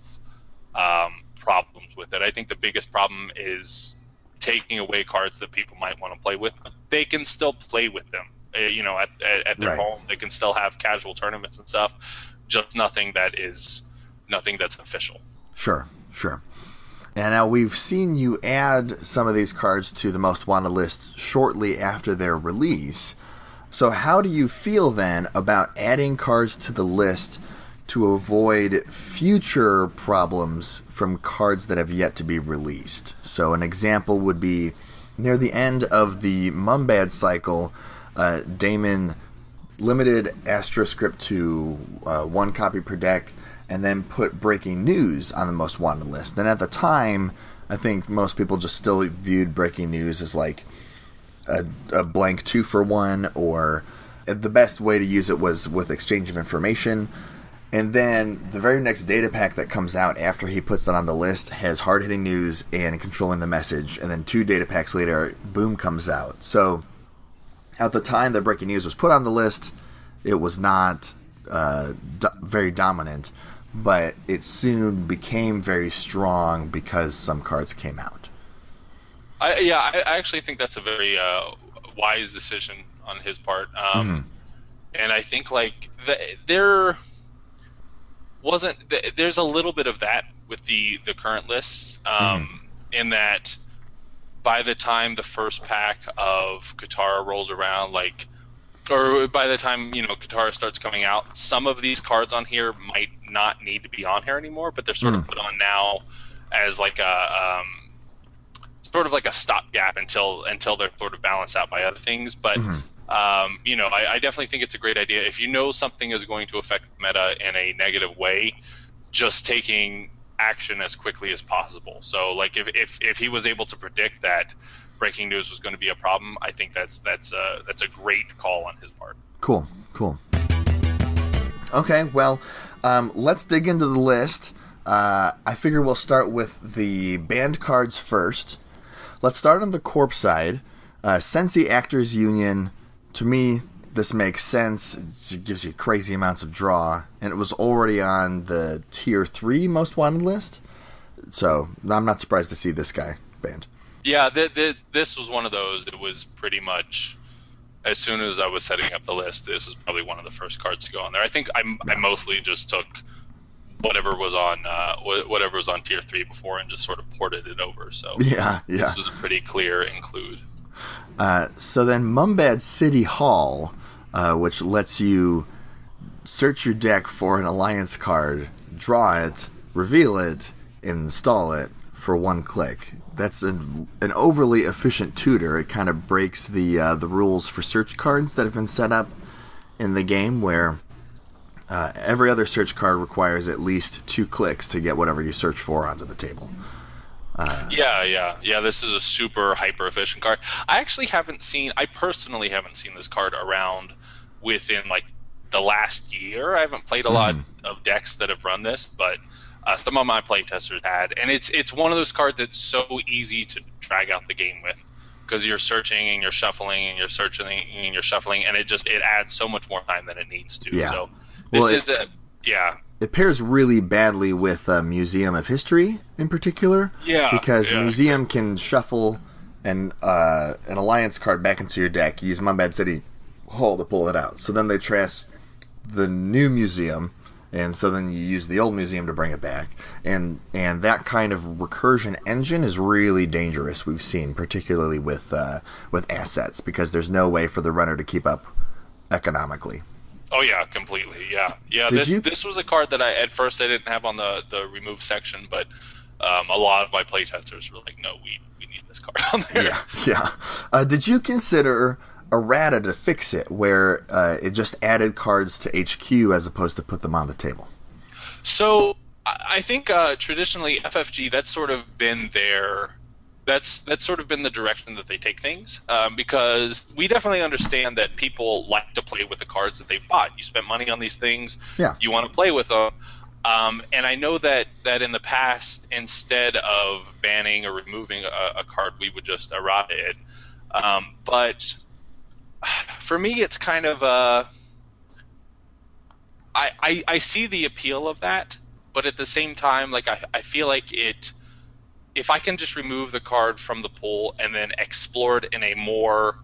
um, problems with it. I think the biggest problem is taking away cards that people might want to play with, but they can still play with them. Uh, you know, at at, at their right. home, they can still have casual tournaments and stuff. Just nothing that is nothing that's official. Sure, sure. And now we've seen you add some of these cards to the Most Wanted list shortly after their release. So how do you feel then about adding cards to the list to avoid future problems from cards that have yet to be released? So an example would be near the end of the Mumbad cycle, uh, Damon limited Astroscript to uh, one copy per deck, and then put Breaking News on the Most Wanted list. And at the time, I think most people just still viewed Breaking News as like a, a blank two for one, or the best way to use it was with Exchange of Information. And then the very next data pack that comes out after he puts it on the list has Hard-Hitting News and Controlling the Message. And then two data packs later, Boom comes out. So at the time that Breaking News was put on the list, it was not uh, do- very dominant. But it soon became very strong because some cards came out. I, yeah, I, I actually think that's a very uh, wise decision on his part. Um, mm-hmm. And I think like the, there wasn't the, there's a little bit of that with the, the current lists, um, mm-hmm. in that by the time the first pack of Katara rolls around, like, or by the time, you know, Katara starts coming out, some of these cards on here might not need to be on here anymore, but they're sort mm. of put on now as like a um, sort of like a stopgap until until they're sort of balanced out by other things. But mm-hmm. um, you know, I, I definitely think it's a great idea. If you know something is going to affect the meta in a negative way, just taking action as quickly as possible. So like if if, if he was able to predict that Breaking News was going to be a problem, I think that's that's a that's a great call on his part. Cool, cool. Okay, well, um, let's dig into the list. Uh, I figure we'll start with the banned cards first. Let's start on the Corp side. Uh, Sensi Actors Union. To me, this makes sense. It gives you crazy amounts of draw, and it was already on the tier three Most Wanted list. So I'm not surprised to see this guy banned. Yeah, th- th- this was one of those that was pretty much, as soon as I was setting up the list, this is probably one of the first cards to go on there. I think I, I mostly just took whatever was on uh, whatever was on tier three before and just sort of ported it over. So yeah, yeah. This was a pretty clear include. Uh, so then Mumbad City Hall, uh, which lets you search your deck for an alliance card, draw it, reveal it, and install it for one click. That's an, an overly efficient tutor. It kind of breaks the uh, the rules for search cards that have been set up in the game, where uh, every other search card requires at least two clicks to get whatever you search for onto the table. Uh, yeah, yeah, yeah. This is a super hyper efficient card. I actually haven't seen. I personally haven't seen this card around within like the last year. I haven't played a mm. lot of decks that have run this, but uh, some of my playtesters had, and it's it's one of those cards that's so easy to drag out the game with, because you're searching and you're shuffling and you're searching and you're shuffling, and it just it adds so much more time than it needs to. Yeah. So this well, is it, a, yeah. It pairs really badly with uh, Museum of History in particular. Yeah. Because yeah. Museum can shuffle an uh, an alliance card back into your deck. You use Mumbad City Hall to pull it out. So then they trash the new museum, and so then you use the old museum to bring it back. And and that kind of recursion engine is really dangerous, we've seen, particularly with uh, with assets, because there's no way for the runner to keep up economically. Oh yeah, completely. Yeah, yeah. Did this you... this was a card that I at first I didn't have on the, the remove section, but um, a lot of my playtesters were like, no, we we need this card on there. Yeah, yeah. Uh, did you consider errata to fix it, where uh, it just added cards to H Q as opposed to put them on the table? So I think uh, traditionally F F G, that's sort of been their that's that's sort of been the direction that they take things, um, because we definitely understand that people like to play with the cards that they've bought. You spent money on these things, yeah. You want to play with them. Um, and I know that, that in the past, instead of banning or removing a, a card, we would just errata it. Um, but for me, it's kind of a... I, I, I see the appeal of that, but at the same time, like I, I feel like it... If I can just remove the card from the pool and then explore it in a more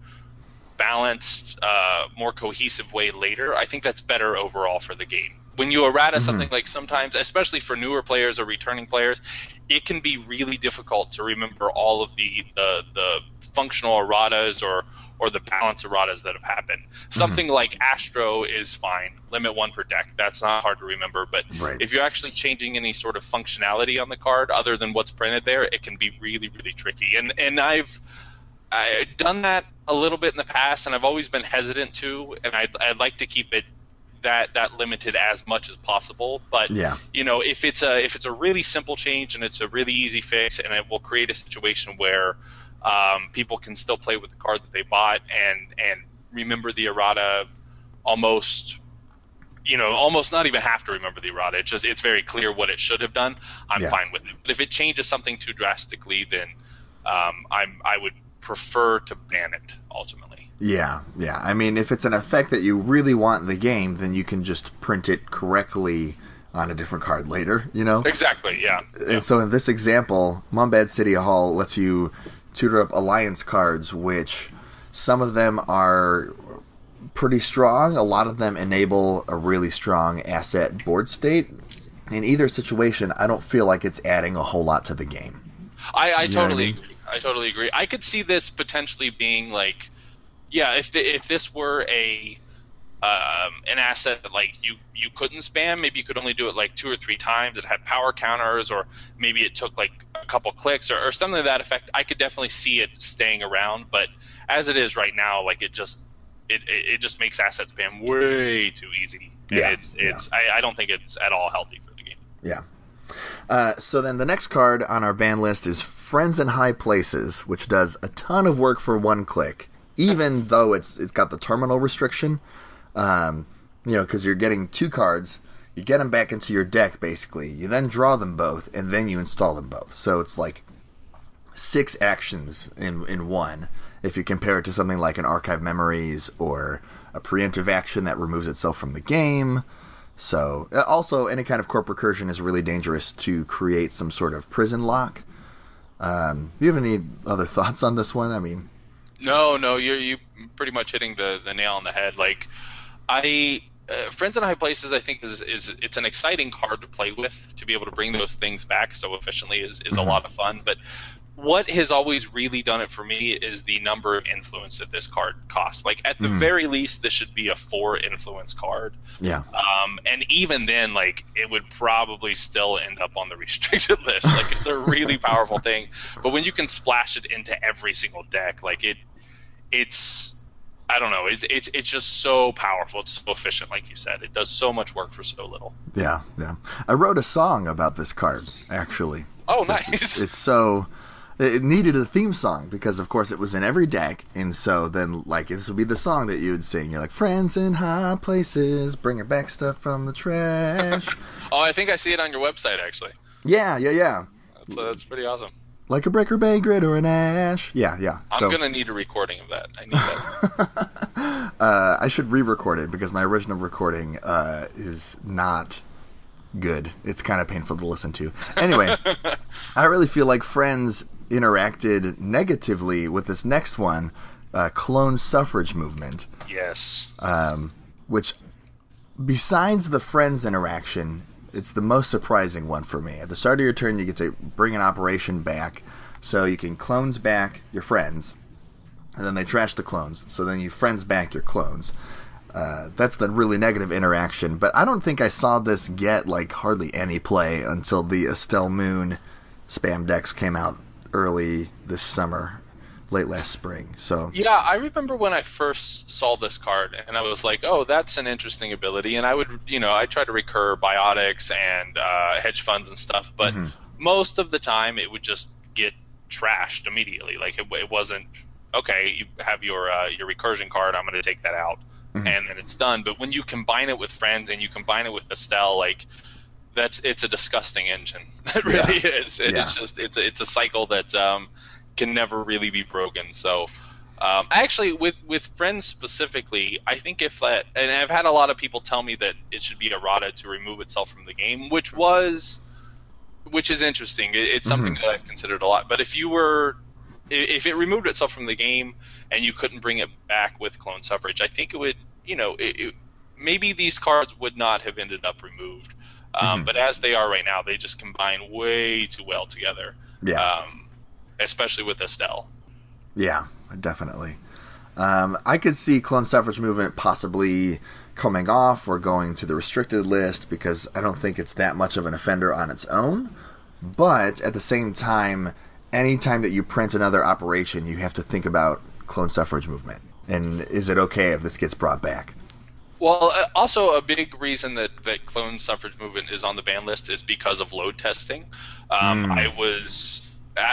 balanced, uh, more cohesive way later, I think that's better overall for the game. When you errata mm-hmm. something, like sometimes, especially for newer players or returning players, it can be really difficult to remember all of the the, the functional erratas or or the balance erratas that have happened. Something mm-hmm. like Astro is fine, limit one per deck. That's not hard to remember. But right. if you're actually changing any sort of functionality on the card other than what's printed there, it can be really, really tricky. And and I've I've done that a little bit in the past, and I've always been hesitant to, and I'd, I'd like to keep it that that limited as much as possible. But yeah. you know, if it's a if it's a really simple change and it's a really easy fix, and it will create a situation where um, people can still play with the card that they bought and and remember the errata almost, you know, almost not even have to remember the errata. It's just it's very clear what it should have done. I'm yeah. fine with it. But if it changes something too drastically, then um, I'm I would prefer to ban it ultimately. Yeah, yeah. I mean, if it's an effect that you really want in the game, then you can just print it correctly on a different card later, you know? Exactly, yeah. And yeah. so in this example, Mumbad City Hall lets you tutor up alliance cards, which some of them are pretty strong. A lot of them enable a really strong asset board state. In either situation, I don't feel like it's adding a whole lot to the game. I, I you totally I mean? agree. I totally agree. I could see this potentially being like, yeah, if the, if this were a um, an asset that like you, you couldn't spam, maybe you could only do it like two or three times. It had power counters, or maybe it took like a couple clicks, or, or something to that effect. I could definitely see it staying around. But as it is right now, like it just it, it, it just makes asset spam way too easy. And yeah, it's it's yeah. I, I don't think it's at all healthy for the game. Yeah. Uh, so then the next card on our ban list is Friends in High Places, which does a ton of work for one click, even though it's it's got the terminal restriction. Um, you know, because you're getting two cards, you get them back into your deck, basically. You then draw them both, and then you install them both. So it's like six actions in in one, if you compare it to something like an Archive Memories or a preemptive action that removes itself from the game. So, also, any kind of corp recursion is really dangerous to create some sort of prison lock. Um, do you have any other thoughts on this one? I mean... No, no, you're you pretty much hitting the, the nail on the head. Like, I... Uh, Friends in High Places, I think, is, is it's an exciting card to play with. To be able to bring those things back so efficiently is, is a lot of fun. But what has always really done it for me is the number of influence that this card costs. Like, at the mm. very least, this should be a four influence card. Yeah. Um, and even then, like, it would probably still end up on the restricted list. Like, it's a really powerful thing. But when you can splash it into every single deck, like, it, it's, I don't know, it's, it's, it's just so powerful. It's so efficient, like you said. It does so much work for so little. Yeah, yeah. I wrote a song about this card, actually. Oh, nice. It's, it's so... It needed a theme song because, of course, it was in every deck, and so then, like, this would be the song that you would sing. You're like, friends in high places, bringing back stuff from the trash. Oh, I think I see it on your website, actually. Yeah, yeah, yeah. That's, uh, that's pretty awesome. Like a Breaker Bay grid or an ash. Yeah, yeah. I'm so, going to need a recording of that. I need that. uh, I should re-record it because my original recording uh, is not good. It's kind of painful to listen to. Anyway, I really feel like Friends interacted negatively with this next one, uh, clone suffrage movement. Yes. Um, which, besides the Friends interaction, it's the most surprising one for me. At the start of your turn, you get to bring an operation back, so you can clones back your friends, and then they trash the clones, so then you friends back your clones. Uh, that's the really negative interaction, but I don't think I saw this get, like, hardly any play until the Estelle Moon spam decks came out early this summer, late last spring. So yeah, I remember when I first saw this card, and I was like, "Oh, that's an interesting ability." And I would, you know, I try to recur biotics and uh, hedge funds and stuff, but mm-hmm. most of the time it would just get trashed immediately. Like it, it wasn't okay. You have your uh, your recursion card. I'm going to take that out, mm-hmm. and then it's done. But when you combine it with Friends and you combine it with Estelle, like that's it's a disgusting engine. It really yeah. is. It, yeah. It's just it's a, it's a cycle that. Um, can never really be broken. So um, actually with with Friends specifically, I think if that, and I've had a lot of people tell me that it should be errata to remove itself from the game, which was which is interesting. It, it's something mm-hmm. that I've considered a lot. But if you were if it removed itself from the game and you couldn't bring it back with clone suffrage, I think it would, you know, it, it, maybe these cards would not have ended up removed. Um, mm-hmm. But as they are right now, they just combine way too well together. Yeah. Um, especially with Estelle. Yeah, definitely. Um, I could see clone suffrage movement possibly coming off or going to the restricted list because I don't think it's that much of an offender on its own. But at the same time, anytime that you print another operation, you have to think about clone suffrage movement. And is it okay if this gets brought back? Well, also a big reason that, that clone suffrage movement is on the ban list is because of load testing. Um, mm. I was...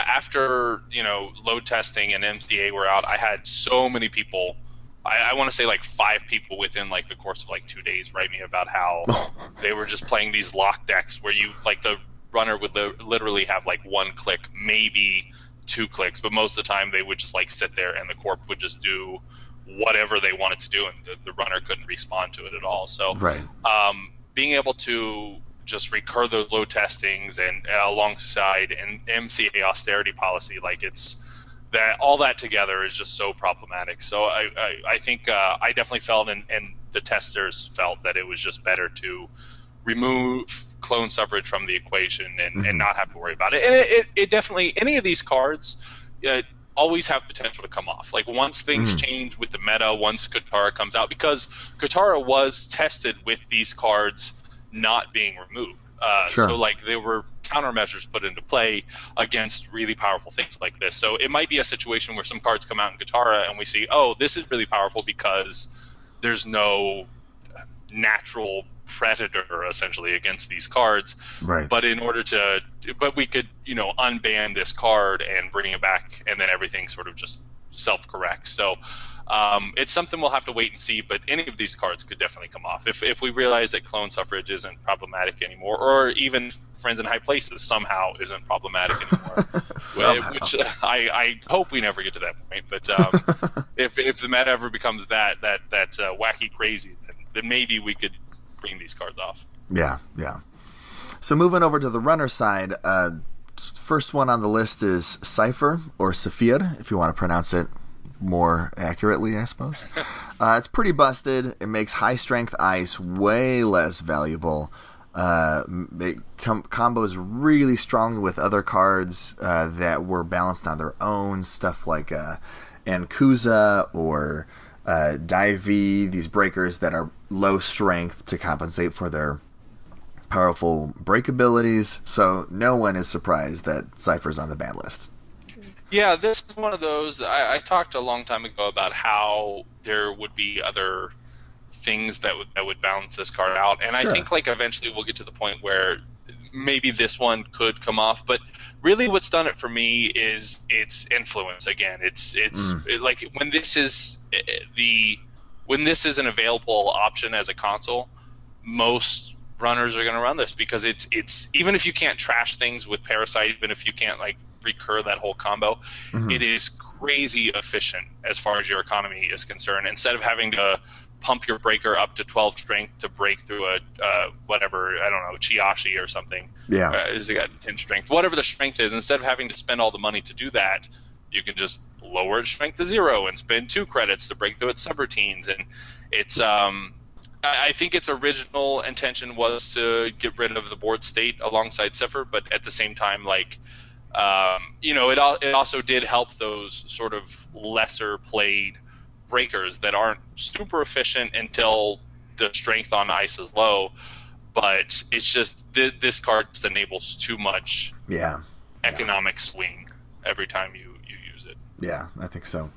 After, you know, load testing and M C A were out, I had so many people, I, I want to say like five people within like the course of like two days write me about how they were just playing these lock decks where you, like the runner would li- literally have like one click, maybe two clicks, but most of the time they would just like sit there and the corp would just do whatever they wanted to do and the, the runner couldn't respond to it at all. So right. um, being able to just recur those load testings and uh, alongside an M C A austerity policy, like it's that all that together is just so problematic. So I I, I think uh, I definitely felt and, and the testers felt that it was just better to remove clone suffrage from the equation and, mm-hmm. and not have to worry about it. And it, it, it definitely, any of these cards uh, always have potential to come off. Like once things mm-hmm. change with the meta, once Katara comes out, because Katara was tested with these cards not being removed. Uh, sure. So like there were countermeasures put into play against really powerful things like this. So it might be a situation where some cards come out in Katara and we see, oh, this is really powerful because there's no natural predator essentially against these cards. Right. But in order to, but we could, you know, unban this card and bring it back, and then everything sort of just self-corrects. So um, it's something we'll have to wait and see, but any of these cards could definitely come off. If if we realize that clone suffrage isn't problematic anymore, or even Friends in High Places somehow isn't problematic anymore, which uh, I, I hope we never get to that point. But um, if if the meta ever becomes that that that uh, wacky crazy, then, then maybe we could bring these cards off. Yeah, yeah. So moving over to the runner side, uh, first one on the list is Cypher, or Saphir, if you want to pronounce it more accurately, I suppose. uh, it's pretty busted. It makes high-strength ice way less valuable. Uh, it com- combos really strong with other cards uh, that were balanced on their own, stuff like uh, Ankuza or uh, Dai-Vi, these breakers that are low strength to compensate for their powerful break abilities. So no one is surprised that Cypher's on the ban list. Yeah, this is one of those. I, I talked a long time ago about how there would be other things that would that would balance this card out, and sure. I think like eventually we'll get to the point where maybe this one could come off. But really what's done it for me is its influence. Again, it's it's Mm. it, like when this is uh, the when this is an available option as a console, most runners are going to run this because it's it's even if you can't trash things with Parasite, even if you can't like recur that whole combo, Mhm. it is crazy efficient as far as your economy is concerned. Instead of having to pump your breaker up to twelve strength to break through a uh, whatever, I don't know, Chiashi or something. Yeah. Uh, is it got ten strength? Whatever the strength is, instead of having to spend all the money to do that, you can just lower its strength to zero and spend two credits to break through its subroutines. And it's um, I I think its original intention was to get rid of the board state alongside Cipher, but at the same time, like um, you know, it al- it also did help those sort of lesser played breakers that aren't super efficient until the strength on ice is low. But it's just th- this card just enables too much Yeah. economic swing every time you, you use it. Yeah, I think so.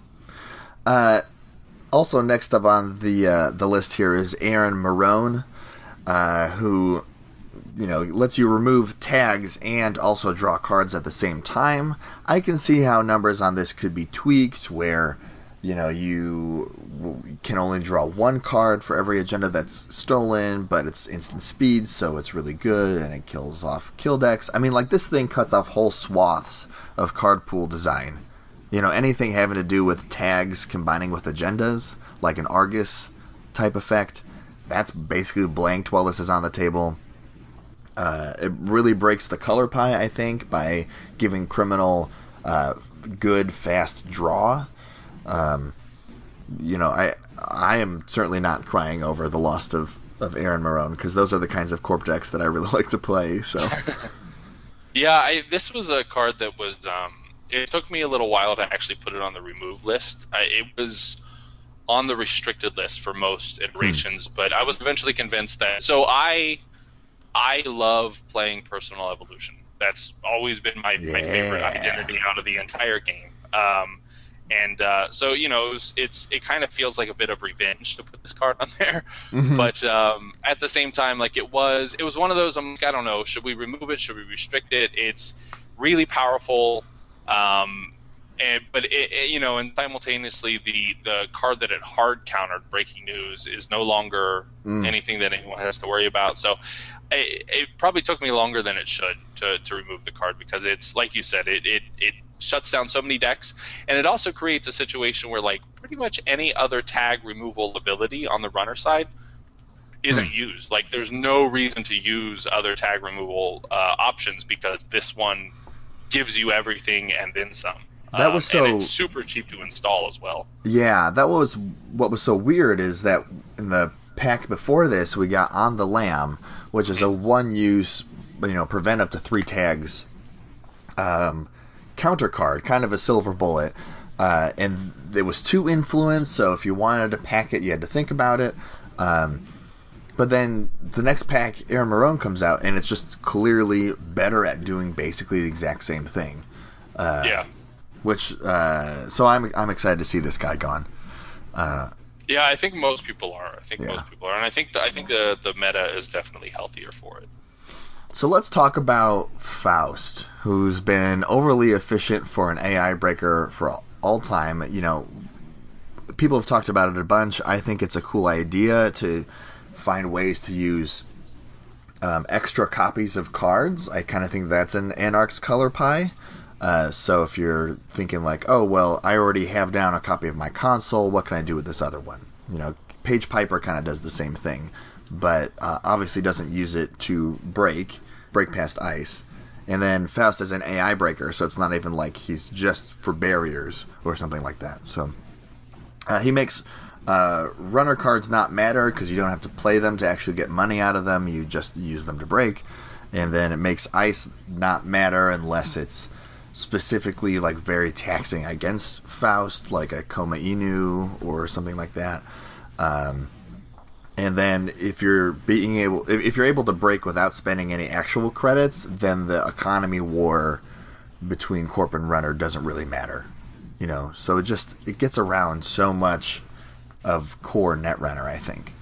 Uh, also, next up on the uh, the list here is Aaron Marone, uh, who, you know, lets you remove tags and also draw cards at the same time. I can see how numbers on this could be tweaked, where, you know, you w- can only draw one card for every agenda that's stolen, but it's instant speed, so it's really good, and it kills off kill decks. I mean, like, this thing cuts off whole swaths of card pool design. You know, anything having to do with tags combining with agendas, like an Argus type effect, that's basically blanked while this is on the table. Uh, it really breaks the color pie, I think, by giving Criminal uh, good, fast draw. Um, you know, I I am certainly not crying over the loss of, of Aaron Marone, because those are the kinds of corp decks that I really like to play. So, Yeah, I, this was a card that was. Um, it took me a little while to actually put it on the remove list. I, it was on the restricted list for most iterations, hmm. but I was eventually convinced that. So I I love playing Personal Evolution. That's always been my, yeah. my favorite identity out of the entire game. Um, and uh, so you know, it, was, it's it kind of feels like a bit of revenge to put this card on there, mm-hmm. but um, at the same time, like it was it was one of those. I'm like, I don't know, should we remove it? Should we restrict it? It's really powerful. Um, and, but it, it, you know, and simultaneously, the, the card that it hard countered Breaking News is no longer mm. anything that anyone has to worry about. So it, it probably took me longer than it should to, to remove the card, because it's like you said, it, it it shuts down so many decks, and it also creates a situation where like pretty much any other tag removal ability on the runner side isn't mm. used. Like there's no reason to use other tag removal uh, options, because this one gives you everything and then some. That was so. Um, and it's super cheap to install as well. Yeah, that was what was so weird is that in the pack before this we got On the Lam, which is a one-use, you know, prevent up to three tags um, counter card, kind of a silver bullet, uh, and there was two influence. So if you wanted to pack it, you had to think about it. Um, But then the next pack, Aaron Marone comes out, and it's just clearly better at doing basically the exact same thing. Uh, yeah. Which, uh, so I'm I'm excited to see this guy gone. Uh, yeah, I think most people are. I think yeah. most people are, and I think the, I think the the meta is definitely healthier for it. So let's talk about Faust, who's been overly efficient for an A I breaker for all time. You know, people have talked about it a bunch. I think it's a cool idea to find ways to use um, extra copies of cards. I kind of think that's an Anarch's color pie. Uh, so if you're thinking like, oh, well, I already have down a copy of my console, what can I do with this other one? You know, Page Piper kind of does the same thing, but uh, obviously doesn't use it to break, break past ice. And then Faust is an A I breaker, so it's not even like he's just for barriers or something like that. So uh, he makes uh, runner cards not matter because you don't have to play them to actually get money out of them. You just use them to break. And then it makes ice not matter unless it's specifically like very taxing against Faust, like a Koma Inu or something like that. Um, and then if you're being able, if, if you're able to break without spending any actual credits, then the economy war between Corp and Runner doesn't really matter, you know. So it just it gets around so much of core Netrunner, I think.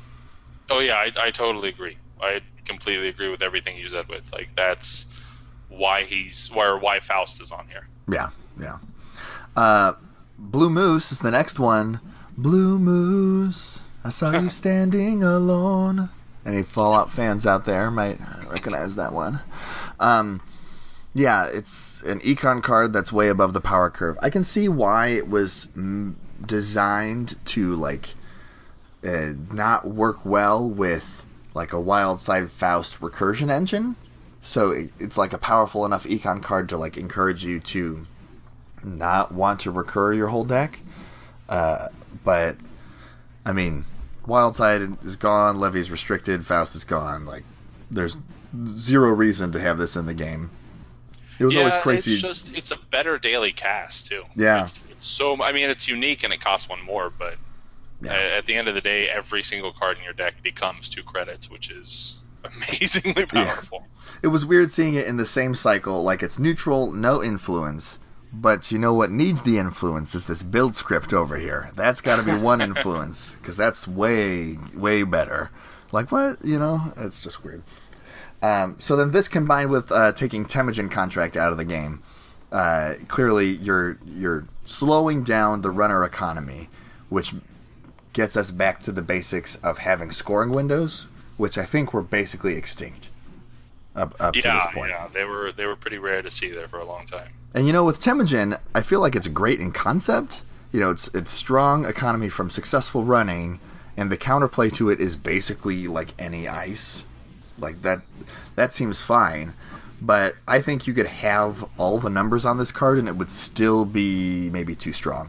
Oh yeah, I, I totally agree. I completely agree with everything you said. With like that's why he's why why Faust is on here. Yeah, yeah. Uh, Blue Moose is the next one. Blue Moose, I saw you standing alone. Any Fallout fans out there might recognize that one. Um, yeah, it's an econ card that's way above the power curve. I can see why it was m- designed to like uh, not work well with like a Wildside Faust recursion engine. So it, it's like a powerful enough econ card to like encourage you to not want to recur your whole deck. Uh, but I mean, Wildside is gone, Levy's restricted, Faust is gone. Like, there's zero reason to have this in the game. It was yeah, always crazy. It's just it's a better daily cast too. Yeah, it's, it's so. I mean, it's unique and it costs one more, but yeah. at the end of the day, every single card in your deck becomes two credits, which is amazingly powerful. Yeah. It was weird seeing it in the same cycle. Like, it's neutral, no influence. But you know what needs the influence is this build script over here. That's got to be one influence, because that's way, way better. Like, what? You know? It's just weird. Um, so then this combined with uh, taking Temujin Contract out of the game, uh, clearly you're you're slowing down the runner economy, which gets us back to the basics of having scoring windows, which I think were basically extinct up, up yeah, to this point. Yeah, they were, they were pretty rare to see there for a long time. And, you know, with Temujin, I feel like it's great in concept. You know, it's it's strong economy from successful running, and the counterplay to it is basically like any ice. Like, that that seems fine. But I think you could have all the numbers on this card, and it would still be maybe too strong.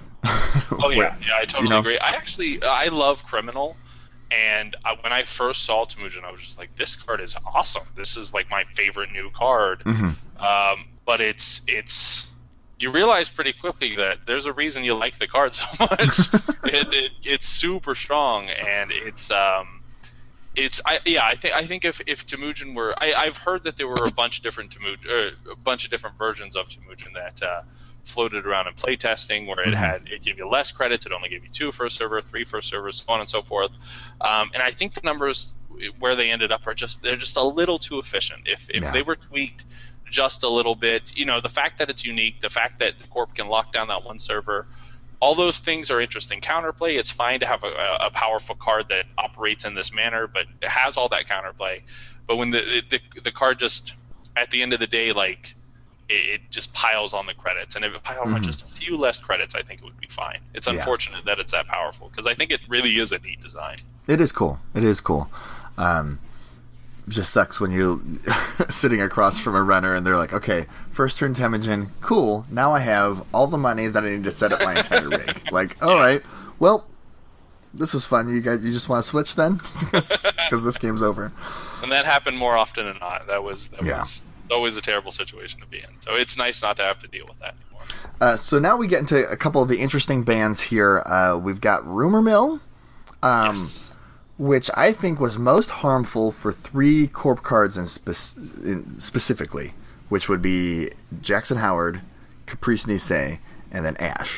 oh, yeah. Yeah, I totally you know? agree. I actually, I love Criminal. And I, when I first saw Temujin, I was just like, this card is awesome. This is, like, my favorite new card. Mm-hmm. Um, but it's it's you realize pretty quickly that there's a reason you like the card so much. it, it, it's super strong, and it's um, it's I yeah I think I think if if Temujin were I I've heard that there were a bunch of different Temujin uh, a bunch of different versions of Temujin that uh, floated around in playtesting where it mm-hmm. had it gave you less credits, it only gave you two first server, three first servers, so on and so forth. Um, and I think the numbers where they ended up are just they're just a little too efficient. If if yeah. they were tweaked just a little bit, you know, the fact that it's unique, the fact that the Corp can lock down that one server, all those things are interesting. Counterplay, it's fine to have a, a powerful card that operates in this manner, but it has all that counterplay. But when the the, the card just, at the end of the day, like, it, it just piles on the credits, and if it piled mm-hmm. on just a few less credits, I think it would be fine. It's unfortunate yeah. that it's that powerful, because I think it really is a neat design. It is cool. It is cool. Um, just sucks when you're sitting across from a runner and they're like, okay, first turn Temujin, cool, now I have all the money that I need to set up my entire rig. Like, all right, well, this was fun. You guys, you just want to switch then? Because this game's over. And that happened more often than not. That was that yeah. was always a terrible situation to be in. So it's nice not to have to deal with that anymore. Uh, so now we get into a couple of the interesting bans here. Uh, we've got Rumor Mill. Um, yes. Which I think was most harmful for three Corp cards in, spe- in specifically, which would be Jackson Howard, Caprice Nisei, and then Ash.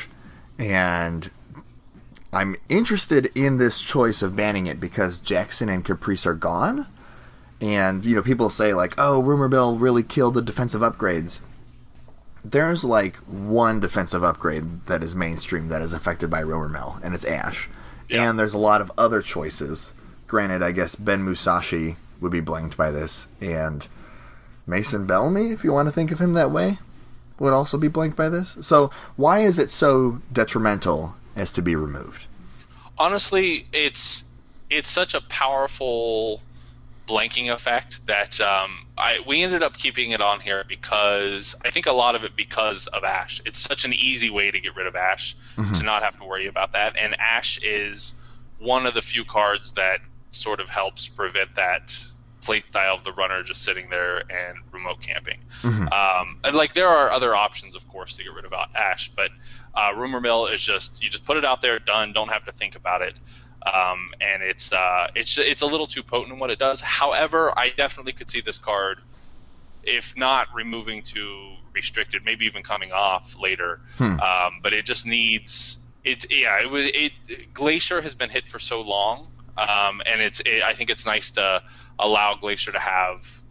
And I'm interested in this choice of banning it because Jackson and Caprice are gone. And, you know, people say, like, oh, Rumor Mill really killed the defensive upgrades. There's, like, one defensive upgrade that is mainstream that is affected by Rumor Mill, and it's Ash. Yeah. And there's a lot of other choices. Granted, I guess Ben Musashi would be blanked by this, and Mason Bellamy, if you want to think of him that way, would also be blanked by this. So why is it so detrimental as to be removed? Honestly, it's it's such a powerful blanking effect that um, I we ended up keeping it on here because I think a lot of it because of Ash. It's such an easy way to get rid of Ash, mm-hmm. to not have to worry about that. And Ash is one of the few cards that sort of helps prevent that play style of the runner just sitting there and remote camping. Mm-hmm. Um, and like there are other options, of course, to get rid of Ash, but uh, Rumor Mill is just you just put it out there, done, don't have to think about it. Um, and it's uh, it's it's a little too potent in what it does. However, I definitely could see this card, if not removing to restricted, maybe even coming off later. Hmm. Um, but it just needs it. Yeah, it was it. Glacier has been hit for so long, um, and it's. It, I think it's nice to allow Glacier to have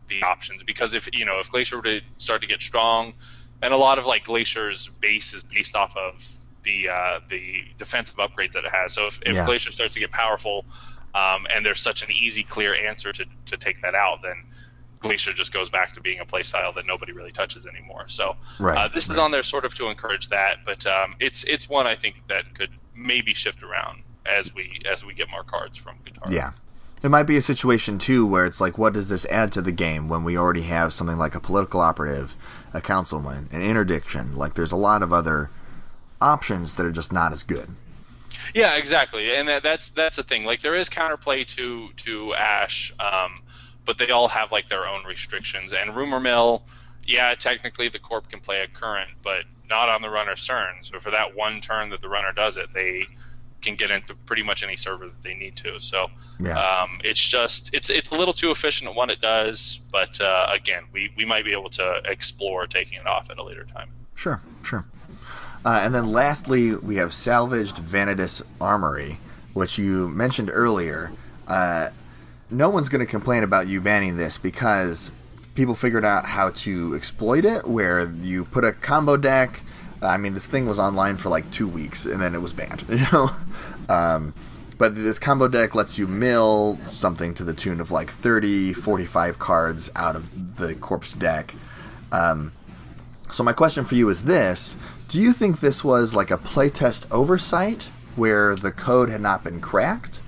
the options, because if you know if Glacier were to start to get strong, and a lot of like Glacier's base is based off of the uh, the defensive upgrades that it has. So if, if Yeah. Glacier starts to get powerful, um, and there's such an easy, clear answer to, to take that out, then Glacier just goes back to being a playstyle that nobody really touches anymore. So Right, uh, this is right. on there sort of to encourage that, but um, it's it's one I think that could maybe shift around as we as we get more cards from Guitar. Yeah. It might be a situation, too, where it's like, what does this add to the game when we already have something like a political operative, a councilman, an interdiction? Like, there's a lot of other options that are just not as good. Yeah, exactly, and that, that's that's the thing. Like, there is counterplay to to Ash, um, but they all have like their own restrictions. And Rumor Mill, yeah, technically the Corp can play a current, but not on the runner's turn. So for that one turn that the runner does it, they can get into pretty much any server that they need to. So Yeah. um, it's just it's it's a little too efficient at what it does, but uh, again, we, we might be able to explore taking it off at a later time. Sure, sure. Uh, and then lastly, we have Salvaged Vanitas Armory, which you mentioned earlier. Uh, no one's going to complain about you banning this because people figured out how to exploit it, where you put a combo deck. I mean, this thing was online for like two weeks, and then it was banned. You know, um, but this combo deck lets you mill something to the tune of like thirty, forty-five cards out of the corpse deck. Um, so my question for you is this: do you think this was like a playtest oversight where the code had not been cracked,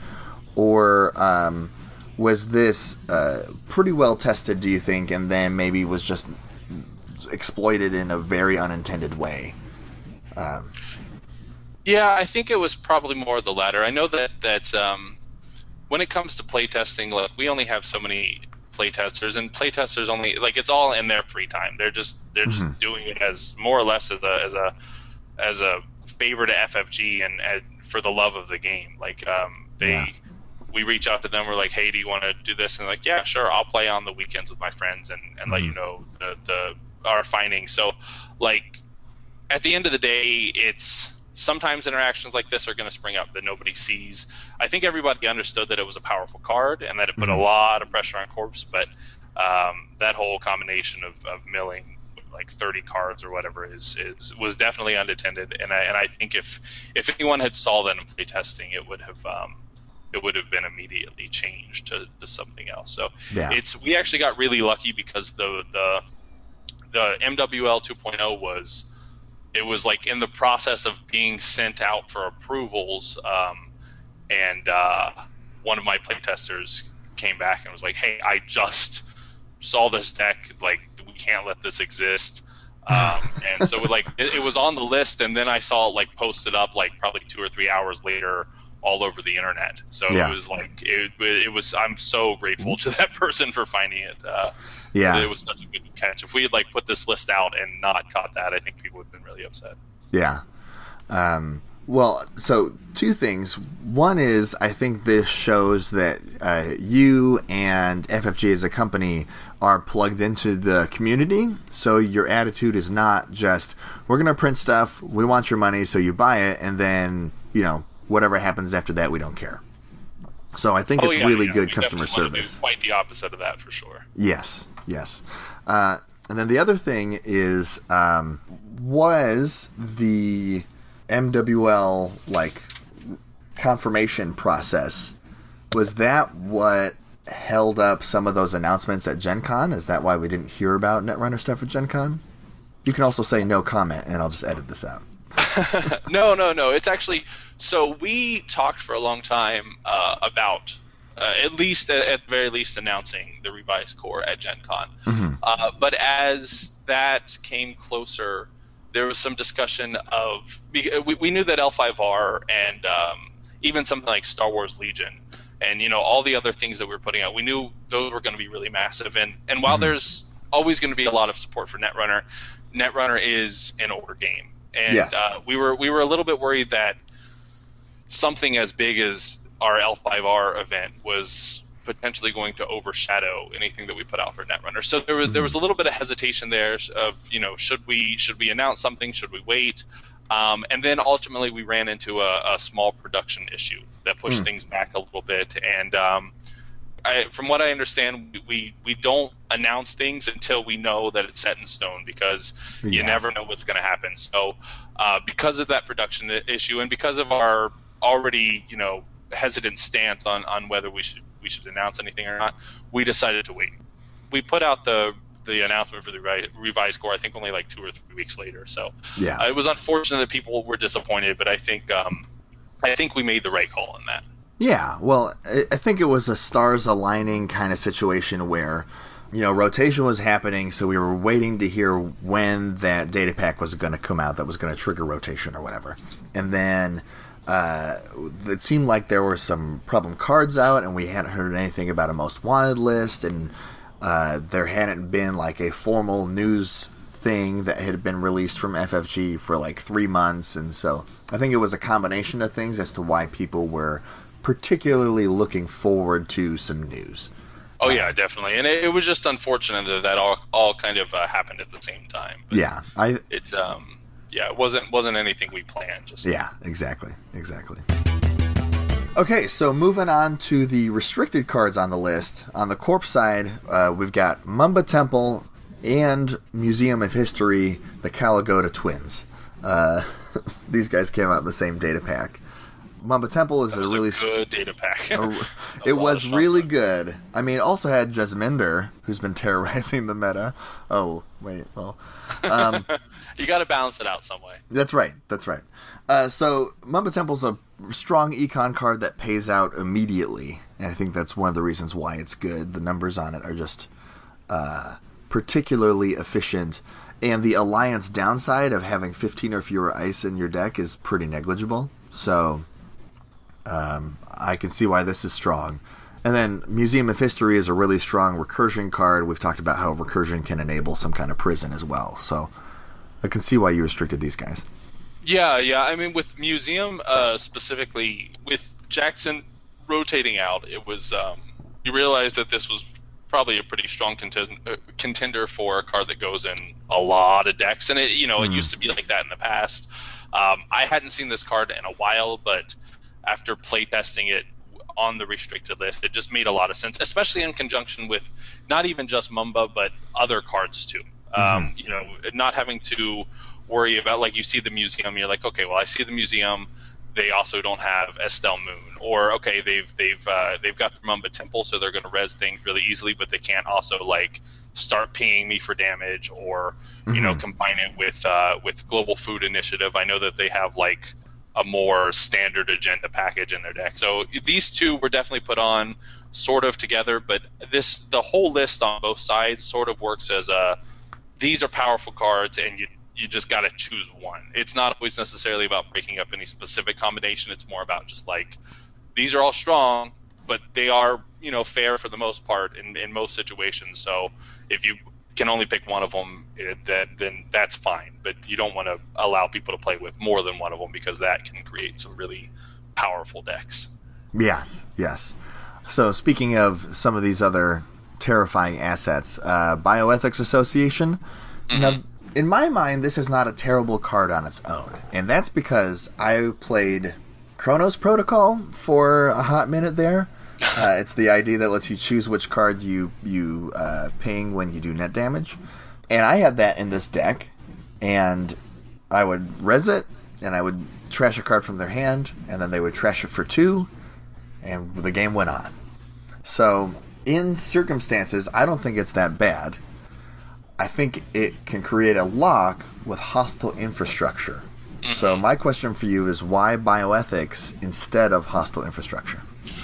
or um, was this uh, pretty well tested? Do you think, and then maybe was just exploited in a very unintended way? Um, Yeah, I think it was probably more the latter. I know that that um, when it comes to playtesting, like we only have so many playtesters, and playtesters only like it's all in their free time. They're just they're just Mhm. doing it as more or less as a as a as a favor to F F G and, and for the love of the game. Like um, they. Yeah. We reach out to them. We're like, "Hey, do you want to do this?" And they're like, "Yeah, sure. I'll play on the weekends with my friends and, and let Mhm. you know the, the our findings." So, like, at the end of the day, it's sometimes interactions like this are going to spring up that nobody sees. I think everybody understood that it was a powerful card and that it put Mhm. a lot of pressure on Corpse, but um, that whole combination of, of milling like thirty cards or whatever is, is was definitely unintended. And I and I think if if anyone had saw that in playtesting, it would have. Um, it would have been immediately changed to, to something else. So Yeah. it's we actually got really lucky because the the the M W L two point oh was it was like in the process of being sent out for approvals, um, and uh, one of my playtesters came back and was like, "Hey, I just saw this deck. Like, we can't let this exist." Um, and so like it, it was on the list, and then I saw it like posted up like probably two or three hours later all over the internet. So Yeah. it was like it, it was. I'm so grateful to that person for finding it. Uh, Yeah. it was such a good catch. If we had like put this list out and not caught that, I think people would have been really upset. Yeah. Um, well, so two things. One is I think this shows that uh, you and F F G as a company are plugged into the community. So your attitude is not just, we're going to print stuff, we want your money, so you buy it, and then, you know, whatever happens after that, we don't care. So I think Oh, it's yeah, really yeah. good We customer definitely wanna do service. Quite the opposite of that for sure. Yes, yes. Uh, and then the other thing is, um, was the M W L like confirmation process, was that what held up some of those announcements at Gen Con? Is that why we didn't hear about Netrunner stuff at Gen Con? You can also say no comment, and I'll just edit this out. no, no, no. It's actually so we talked for a long time uh, about uh, at least at, at the very least announcing the revised core at Gen Con. Mhm. Uh, but as that came closer, there was some discussion of we, we knew that L five R and um, even something like Star Wars Legion and you know all the other things that we were putting out, we knew those were going to be really massive. And and while Mhm. there's always going to be a lot of support for Netrunner, Netrunner is an older game. And Yes. uh, we were we were a little bit worried that something as big as our L five R event was potentially going to overshadow anything that we put out for Netrunner. So there was Mm-hmm. there was a little bit of hesitation there of you know should we should we announce something, should we wait, um, and then ultimately we ran into a, a small production issue that pushed Mm. things back a little bit. And um, I, from what I understand, we we don't announce things until we know that it's set in stone, because Yeah. you never know what's going to happen. So, uh, because of that production i- issue, and because of our already, you know, hesitant stance on, on whether we should we should announce anything or not, we decided to wait. We put out the the announcement for the re- revised score, I think, only like two or three weeks later. So, Yeah. uh, it was unfortunate that people were disappointed, but I think um, I think we made the right call on that. Yeah, well, I I think it was a stars aligning kind of situation where, you know, rotation was happening, so we were waiting to hear when that data pack was going to come out that was going to trigger rotation or whatever. And then uh, it seemed like there were some problem cards out, and we hadn't heard anything about a most wanted list, and uh, there hadn't been like a formal news thing that had been released from F F G for like three months. And so I think it was a combination of things as to why people were particularly looking forward to some news. Oh yeah, definitely, and it, it was just unfortunate that that all all kind of uh, happened at the same time. But Yeah, I it um yeah, it wasn't wasn't anything we planned. Just yeah, exactly, exactly. Okay, so moving on to the restricted cards on the list. On the Corp side, uh, we've got Mumba Temple and Museum of History, the Kalagota Twins. Uh, these guys came out in the same data pack. Mumba Temple is That was a really a good data pack. a- A it lot was of really fun. good. I mean, it also had Jesminder, who's been terrorizing the meta. Oh, wait, well, um, You got to balance it out some way. that's right, that's right. Uh, so Mumba Temple's a strong econ card that pays out immediately, and I think that's one of the reasons why it's good. The numbers on it are just uh, particularly efficient, and the alliance downside of having fifteen or fewer ice in your deck is pretty negligible. So um, I can see why this is strong. And then Museum of History is a really strong recursion card. We've talked about how recursion can enable some kind of prison as well. So I can see why you restricted these guys. Yeah, yeah. I mean, with Museum uh, specifically, with Jackson rotating out, it was um, you realized that this was probably a pretty strong contend- uh, contender for a card that goes in a lot of decks, and it you know it Mhm. used to be like that in the past. Um, I hadn't seen this card in a while, but after playtesting it on the restricted list, it just made a lot of sense, especially in conjunction with not even just Mumba, but other cards too. Um, you know, not having to worry about, like, you see the museum, you're like, okay, well, I see the museum. They also don't have Estelle Moon, or okay, they've they've uh, they've got the Mumba Temple, so they're going to res things really easily, but they can't also like start pinging me for damage, or you know, Mhm. combine it with uh, with Global Food Initiative. I know that they have like a more standard agenda package in their deck. So these two were definitely put on sort of together, but this the whole list on both sides sort of works as a these are powerful cards, and you you just got to choose one. It's not always necessarily about breaking up any specific combination. It's more about just like these are all strong, but they are, you know, fair for the most part in, in most situations. So if you can only pick one of them, it, that then that's fine. But you don't want to allow people to play with more than one of them, because that can create some really powerful decks. Yes, yes. So speaking of some of these other terrifying assets, uh, Bioethics Association. Mm-hmm. Now, in my mind, this is not a terrible card on its own, and that's because I played Chronos Protocol for a hot minute there. Uh, it's the idea that lets you choose which card you you uh, ping when you do net damage, and I had that in this deck, and I would res it, and I would trash a card from their hand, and then they would trash it for two, and the game went on. So, in circumstances, I don't think it's that bad. I think it can create a lock with hostile infrastructure. Mm-hmm. So my question for you is, why bioethics instead of hostile infrastructure?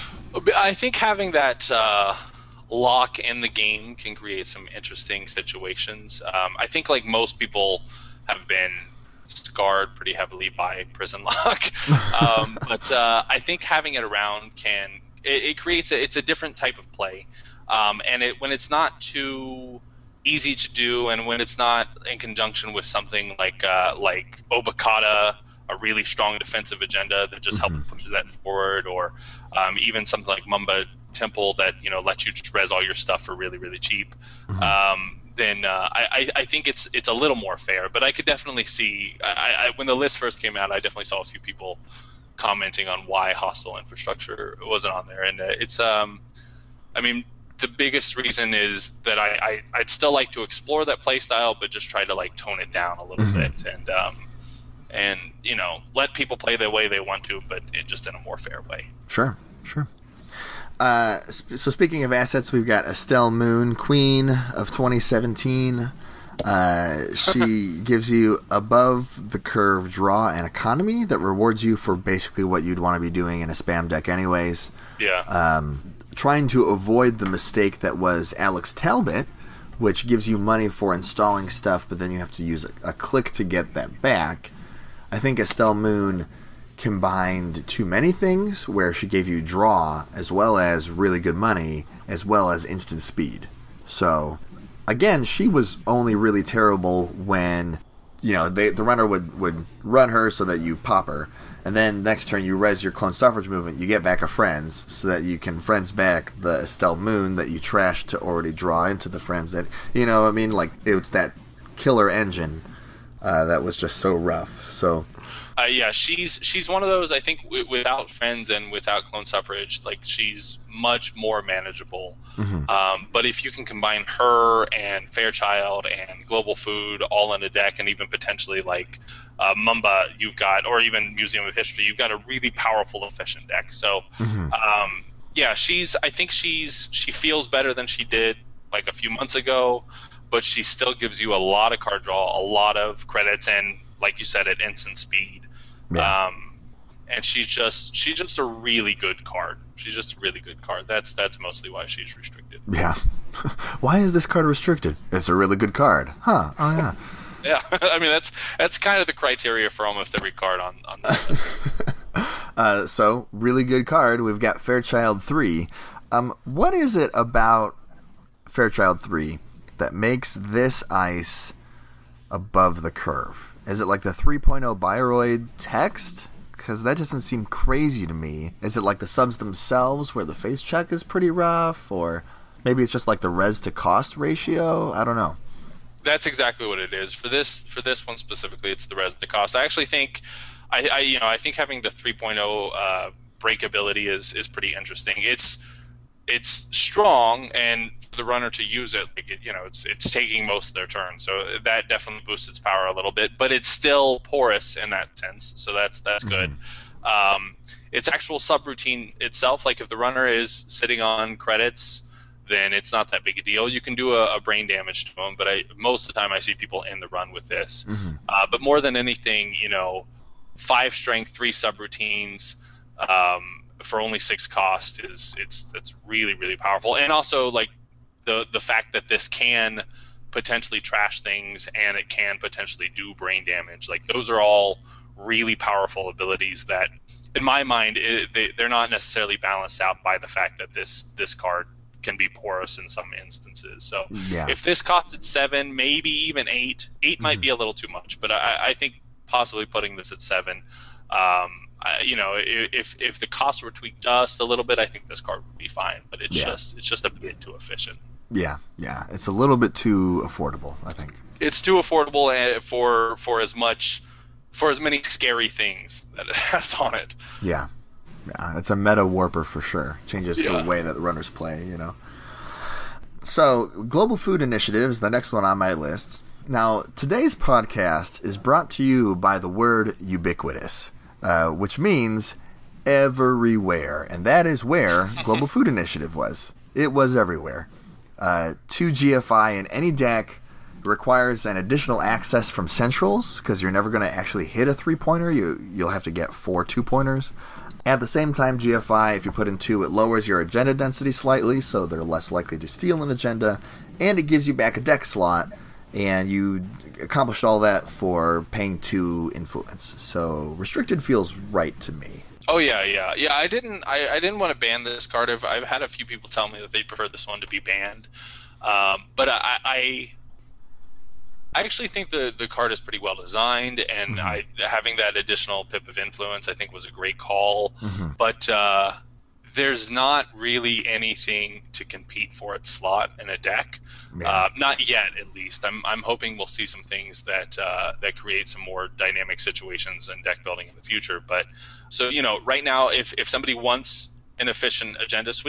I think having that uh, lock in the game can create some interesting situations. Um, I think, like, most people have been scarred pretty heavily by prison lock, um, but uh, I think having it around can it, it creates a, it's a different type of play, um, and it when it's not too easy to do, and when it's not in conjunction with something like uh, like Obokata, a really strong defensive agenda that just mm-hmm. helps push that forward, or um, even something like Mumba Temple that, you know, lets you just res all your stuff for really really cheap. Mm-hmm. Um, then uh, I, I think it's it's a little more fair. But I could definitely see I, I, when the list first came out, I definitely saw a few people commenting on why hostile infrastructure wasn't on there, and uh, it's um. I mean, the biggest reason is that I, I I'd still like to explore that play style, but just try to like tone it down a little Mm-hmm. bit and um and you know let people play the way they want to, but it just in a more fair way. Sure, sure. Uh, sp- so speaking of assets, we've got Estelle Moon, Queen of twenty seventeen. Uh, she gives you above the curve draw and economy that rewards you for basically what you'd want to be doing in a spam deck anyways. Yeah. Um, trying to avoid the mistake that was Alex Talbot, which gives you money for installing stuff, but then you have to use a, a click to get that back. I think Estelle Moon combined too many things where she gave you draw as well as really good money as well as instant speed. So again, she was only really terrible when, you know, they, the runner would, would run her so that you pop her, and then next turn you res your clone suffrage movement, you get back a friends so that you can friends back the Estelle Moon that you trashed to already draw into the friends that, you know, I mean, like, it's that killer engine uh, that was just so rough. So Uh, yeah, she's she's one of those. I think w- without friends and without clone suffrage, like she's much more manageable. Mm-hmm. Um, but if you can combine her and Fairchild and Global Food all in a deck, and even potentially like uh, Mumba, you've got, or even Museum of History, you've got a really powerful, efficient deck. So, Mm-hmm. um, yeah, she's. I think she's she feels better than she did like a few months ago, but she still gives you a lot of card draw, a lot of credits, and like you said, at instant speed. Yeah. Um, and she's just she's just a really good card. She's just a really good card. That's that's mostly why she's restricted. Yeah. Why is this card restricted? It's a really good card. Huh. Oh, yeah. Yeah, I mean that's that's kind of the criteria for almost every card on on this list. uh, so, really good card. We've got Fairchild three. Um, what is it about Fairchild three that makes this ice above the curve? Is it like the three point oh Bioroid text? Because that doesn't seem crazy to me. Is it like the subs themselves where the face check is pretty rough? Or maybe it's just like the res to cost ratio? I don't know. That's exactly what it is. For this for this one specifically, it's the res to cost. I actually think I, I you know I think having the three point oh uh, breakability is is pretty interesting. It's it's strong, and for the runner to use it, like it, you know, it's it's taking most of their turn, so that definitely boosts its power a little bit. But it's still porous in that sense, so that's that's good. Mm-hmm. Um, its actual subroutine itself, like if the runner is sitting on credits, then it's not that big a deal. You can do a, a brain damage to them, but I, most of the time I see people end the run with this. Mm-hmm. Uh, but more than anything, you know, five strength, three subroutines. Um, for only six cost is it's that's really really powerful. And also like the the fact that this can potentially trash things and it can potentially do brain damage, like those are all really powerful abilities that in my mind it, they, they're not necessarily balanced out by the fact that this this card can be porous in some instances. So Yeah. if this costed seven, maybe even eight eight might Mhm. be a little too much, but I, I think possibly putting this at seven, um I, you know, if if the costs were tweaked just a little bit, I think this card would be fine. But it's Yeah. just it's just a bit too efficient. Yeah, yeah. It's a little bit too affordable, I think. It's too affordable uh, for for as much for as many scary things that it has on it. Yeah. Yeah, it's a meta warper for sure. Changes Yeah. the way that the runners play, you know. So, Global Food Initiative is the next one on my list. Now, today's podcast is brought to you by the word ubiquitous, uh, which means everywhere. And that is where Global Food Initiative was. It was everywhere. Uh, two G F I in any deck requires an additional access from centrals, because you're never going to actually hit a three-pointer. You, you'll have to get four two-pointers. At the same time, G F I, if you put in two, it lowers your agenda density slightly, so they're less likely to steal an agenda, and it gives you back a deck slot, and you accomplished all that for paying two influence. So restricted feels right to me. Oh yeah, yeah, yeah. I didn't I, I didn't want to ban this card. I've, I've had a few people tell me that they prefer this one to be banned, um, but I, I I actually think the the card is pretty well designed, and Mm-hmm. I having that additional pip of influence I think was a great call. Mm-hmm. But uh, there's not really anything to compete for its slot in a deck. Yeah. Uh, not yet, at least. I'm I'm hoping we'll see some things that uh, that create some more dynamic situations and deck building in the future. But so you know, right now, if if somebody wants an efficient agenda suite,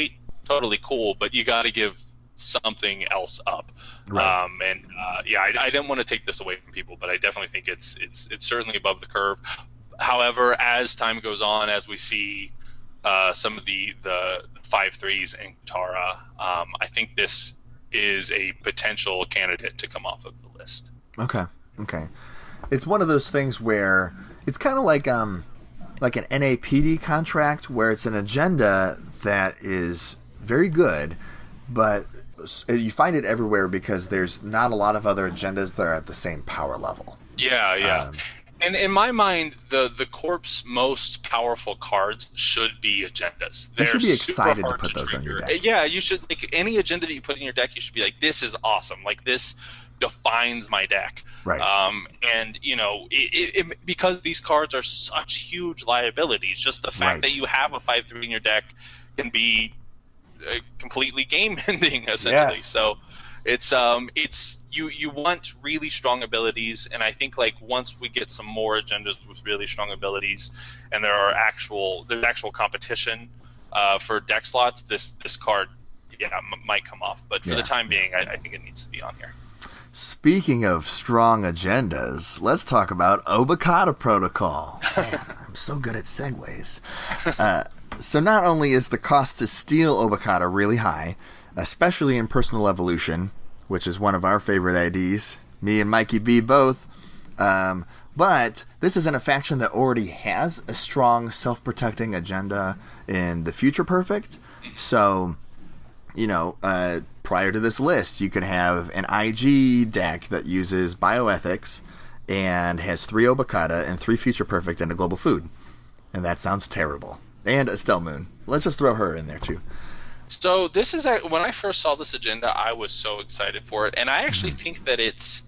totally cool, but you got to give something else up. Right. Um, and uh, yeah, I, I didn't want to take this away from people, but I definitely think it's it's it's certainly above the curve. However, as time goes on, as we see uh, some of the the five threes in Tara, um, I think this is a potential candidate to come off of the list. Okay. Okay. It's one of those things where it's kind of like um like an N A P D contract where it's an agenda that is very good, but you find it everywhere because there's not a lot of other agendas that are at the same power level. Yeah, yeah. Um, and in my mind, the the Corp's most powerful cards should be agendas. You should be They're excited super to hard put those on your trigger. deck. Yeah, you should, like, any agenda that you put in your deck, you should be like, this is awesome. Like, this defines my deck. Right. Um, and, you know, it, it, it, because these cards are such huge liabilities, just the fact Right. that you have a five three in your deck can be uh, completely game-ending, essentially. Yes. So it's um it's you you want really strong abilities, and I think, like, once we get some more agendas with really strong abilities, and there are actual there's actual competition uh, for deck slots, this this card yeah m- might come off. But for Yeah. the time being, I, I think it needs to be on here. Speaking of strong agendas, let's talk about Obokata Protocol. Man, I'm so good at segues. Uh, so not only is the cost to steal Obokata really high, especially in Personal Evolution, which is one of our favorite I Ds, me and Mikey B both, um, but this isn't a faction that already has a strong self-protecting agenda in the Future Perfect, so... You know, uh, prior to this list, you could have an I G deck that uses bioethics and has three Obokata and three Future Perfect and a Global Food. And that sounds terrible. And Estelle Moon. Let's just throw her in there, too. So this is a, when I first saw this agenda, I was so excited for it, and I actually think that it's.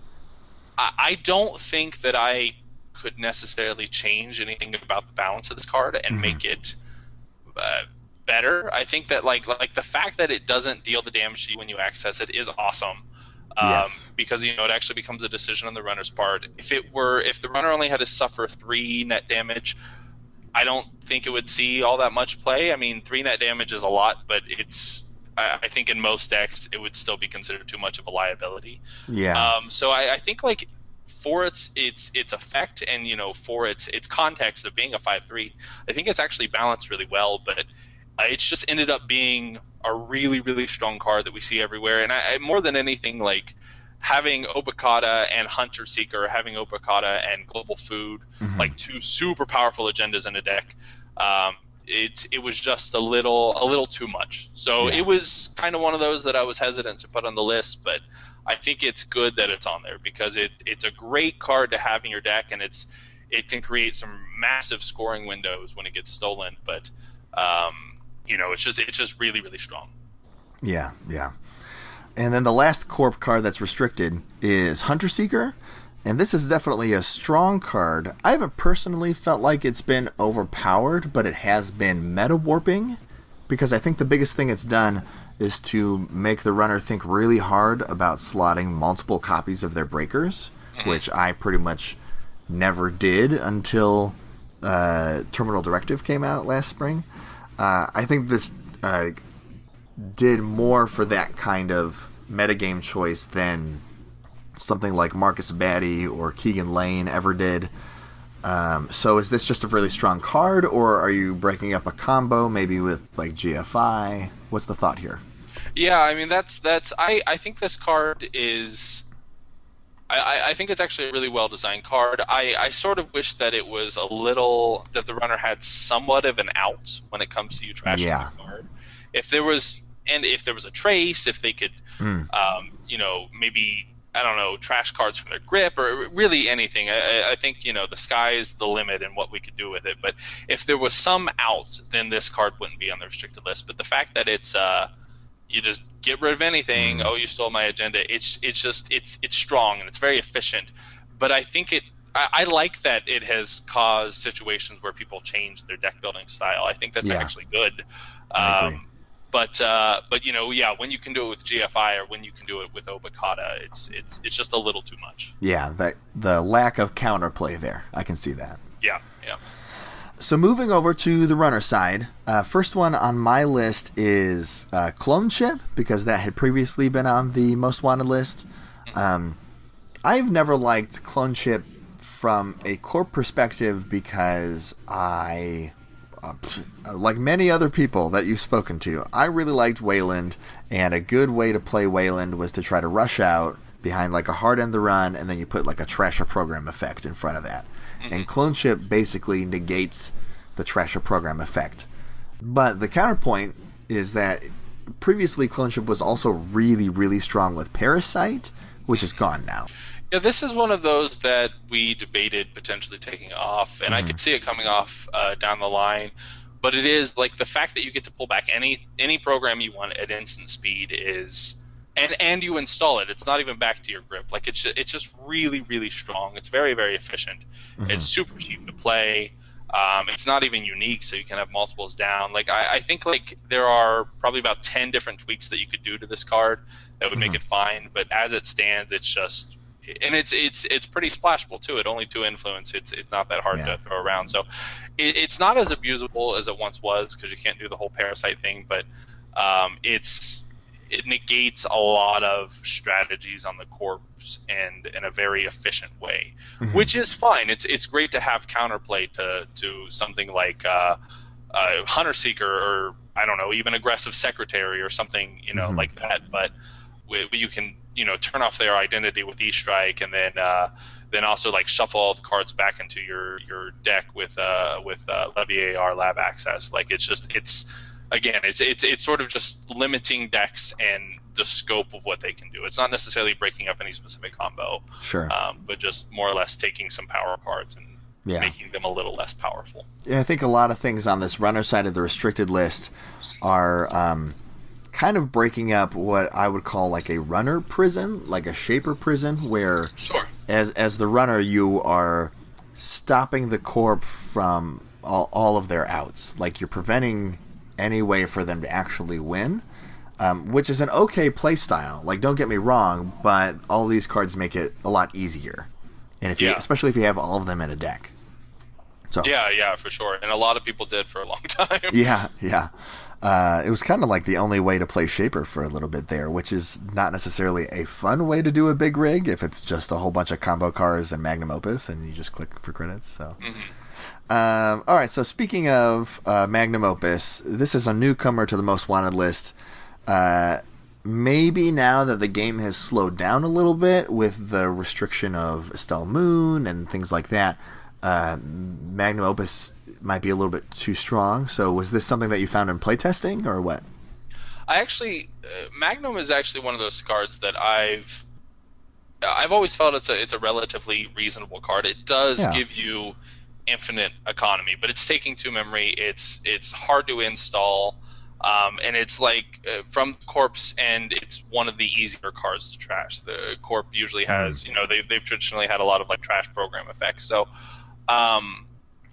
I, I don't think that I could necessarily change anything about the balance of this card and Mm-hmm. make it uh, better. I think that like like the fact that it doesn't deal the damage to you when you access it is awesome. Um, Yes. Because, you know, it actually becomes a decision on the runner's part. If it were, if the runner only had to suffer three net damage, I don't think it would see all that much play. I mean, three net damage is a lot, but it's, I, I think in most decks it would still be considered too much of a liability. Yeah. Um, so I, I think, like, for its its its effect and, you know, for its its context of being a five three, I think it's actually balanced really well. But uh, it's just ended up being a really really strong card that we see everywhere. And I, I, more than anything, like, having Obokata and Hunter Seeker, having Obokata and Global Food, Mhm. like two super powerful agendas in a deck, um, it it was just a little a little too much. So Yeah. it was kind of one of those that I was hesitant to put on the list, but I think it's good that it's on there because it it's a great card to have in your deck, and it's it can create some massive scoring windows when it gets stolen. But um, you know, it's just it's just really really strong. Yeah, yeah. And then the last Corp card that's restricted is Hunter Seeker, and this is definitely a strong card. I haven't personally felt like it's been overpowered, but it has been meta warping, because I think the biggest thing it's done is to make the runner think really hard about slotting multiple copies of their breakers, Mm-hmm. which I pretty much never did until uh, Terminal Directive came out last spring. Uh, I think this uh, did more for that kind of metagame choice than something like Marcus Batty or Keegan Lane ever did. Um, so is this just a really strong card, or are you breaking up a combo maybe with like G F I? What's the thought here? Yeah, I mean that's that's I, I think this card is I, I think it's actually a really well designed card. I, I sort of wish that it was a little that the runner had somewhat of an out when it comes to you trashing Yeah. the card. If there was and if there was a trace, if they could Mm. um, you know, maybe I don't know, trash cards from their grip or really anything. I, I think, you know, the sky's the limit and what we could do with it. But if there was some out, then this card wouldn't be on the restricted list. But the fact that it's uh, you just get rid of anything. Mm. Oh, you stole my agenda. It's it's just it's it's strong and it's very efficient. But I think it. I, I like that it has caused situations where people change their deck building style. I think that's Yeah. actually good. I agree. Um, but uh, but you know, yeah, when you can do it with G F I or when you can do it with Obokata, it's it's it's just a little too much. Yeah, that the lack of counterplay there. I can see that. Yeah, yeah. so moving over to the runner side, uh, first one on my list is uh, Clone Ship, because that had previously been on the Most Wanted list. Um, I've never liked Clone Ship from a corp perspective because I, uh, like many other people that you've spoken to, I really liked Wayland, and a good way to play Wayland was to try to rush out behind like a hard end the run, and then you put like a trash a program effect in front of that. Mm-hmm. And Clone Ship basically negates the trash a program effect. But the counterpoint is that previously Clone Ship was also really, really strong with Parasite, which is gone now. Yeah, this is one of those that we debated potentially taking off, and mm-hmm. I could see it coming off uh, down the line. But it is like the fact that you get to pull back any any program you want at instant speed is. And and you install it. It's not even back to your grip. Like it's just, it's just really really strong. It's very very efficient. Mm-hmm. It's super cheap to play. Um, it's not even unique, so you can have multiples down. Like I, I think like there are probably about ten different tweaks that you could do to this card that would mm-hmm. make it fine. But as it stands, it's just and it's it's it's pretty splashable too. It only two influence. It's it's not that hard yeah. to throw around. So it, it's not as abusable as it once was because you can't do the whole Parasite thing. But um, it's it negates a lot of strategies on the corpse and in a very efficient way, mm-hmm. which is fine. It's it's great to have counterplay to to something like uh, uh, Hunter Seeker or I don't know, even Aggressive Secretary or something, you know, mm-hmm. like that. But we, you can you know turn off their identity with E-Strike and then uh, then also like shuffle all the cards back into your your deck with uh, with uh, Levy A R Lab Access. Like it's just it's. Again, it's it's it's sort of just limiting decks and the scope of what they can do. It's not necessarily breaking up any specific combo, sure, um, but just more or less taking some power cards and yeah. making them a little less powerful. Yeah, I think a lot of things on this runner side of the restricted list are um, kind of breaking up what I would call like a runner prison, like a shaper prison, where sure. as as the runner you are stopping the corp from all, all of their outs, like you're preventing any way for them to actually win, um, which is an okay play style. Like, don't get me wrong, but all these cards make it a lot easier, and if you, yeah. especially if you have all of them in a deck. So yeah, yeah, for sure, and a lot of people did for a long time. yeah, yeah. Uh, it was kind of like the only way to play Shaper for a little bit there, which is not necessarily a fun way to do a big rig if it's just a whole bunch of combo cards and Magnum Opus, and you just click for credits. So. Mm-hmm. Um, all right, so speaking of uh, Magnum Opus, this is a newcomer to the Most Wanted list. Uh, maybe now that the game has slowed down a little bit with the restriction of Estelle Moon and things like that, uh, Magnum Opus might be a little bit too strong. So was this something that you found in playtesting or what? I actually, uh, Magnum is actually one of those cards that I've I've always felt it's a it's a relatively reasonable card. It does yeah. give you infinite economy, but it's taking two memory. It's it's hard to install, um, and it's like uh, from Corpse, and it's one of the easier cards to trash. The Corp usually has, you know, they've they've traditionally had a lot of like trash program effects. So, um,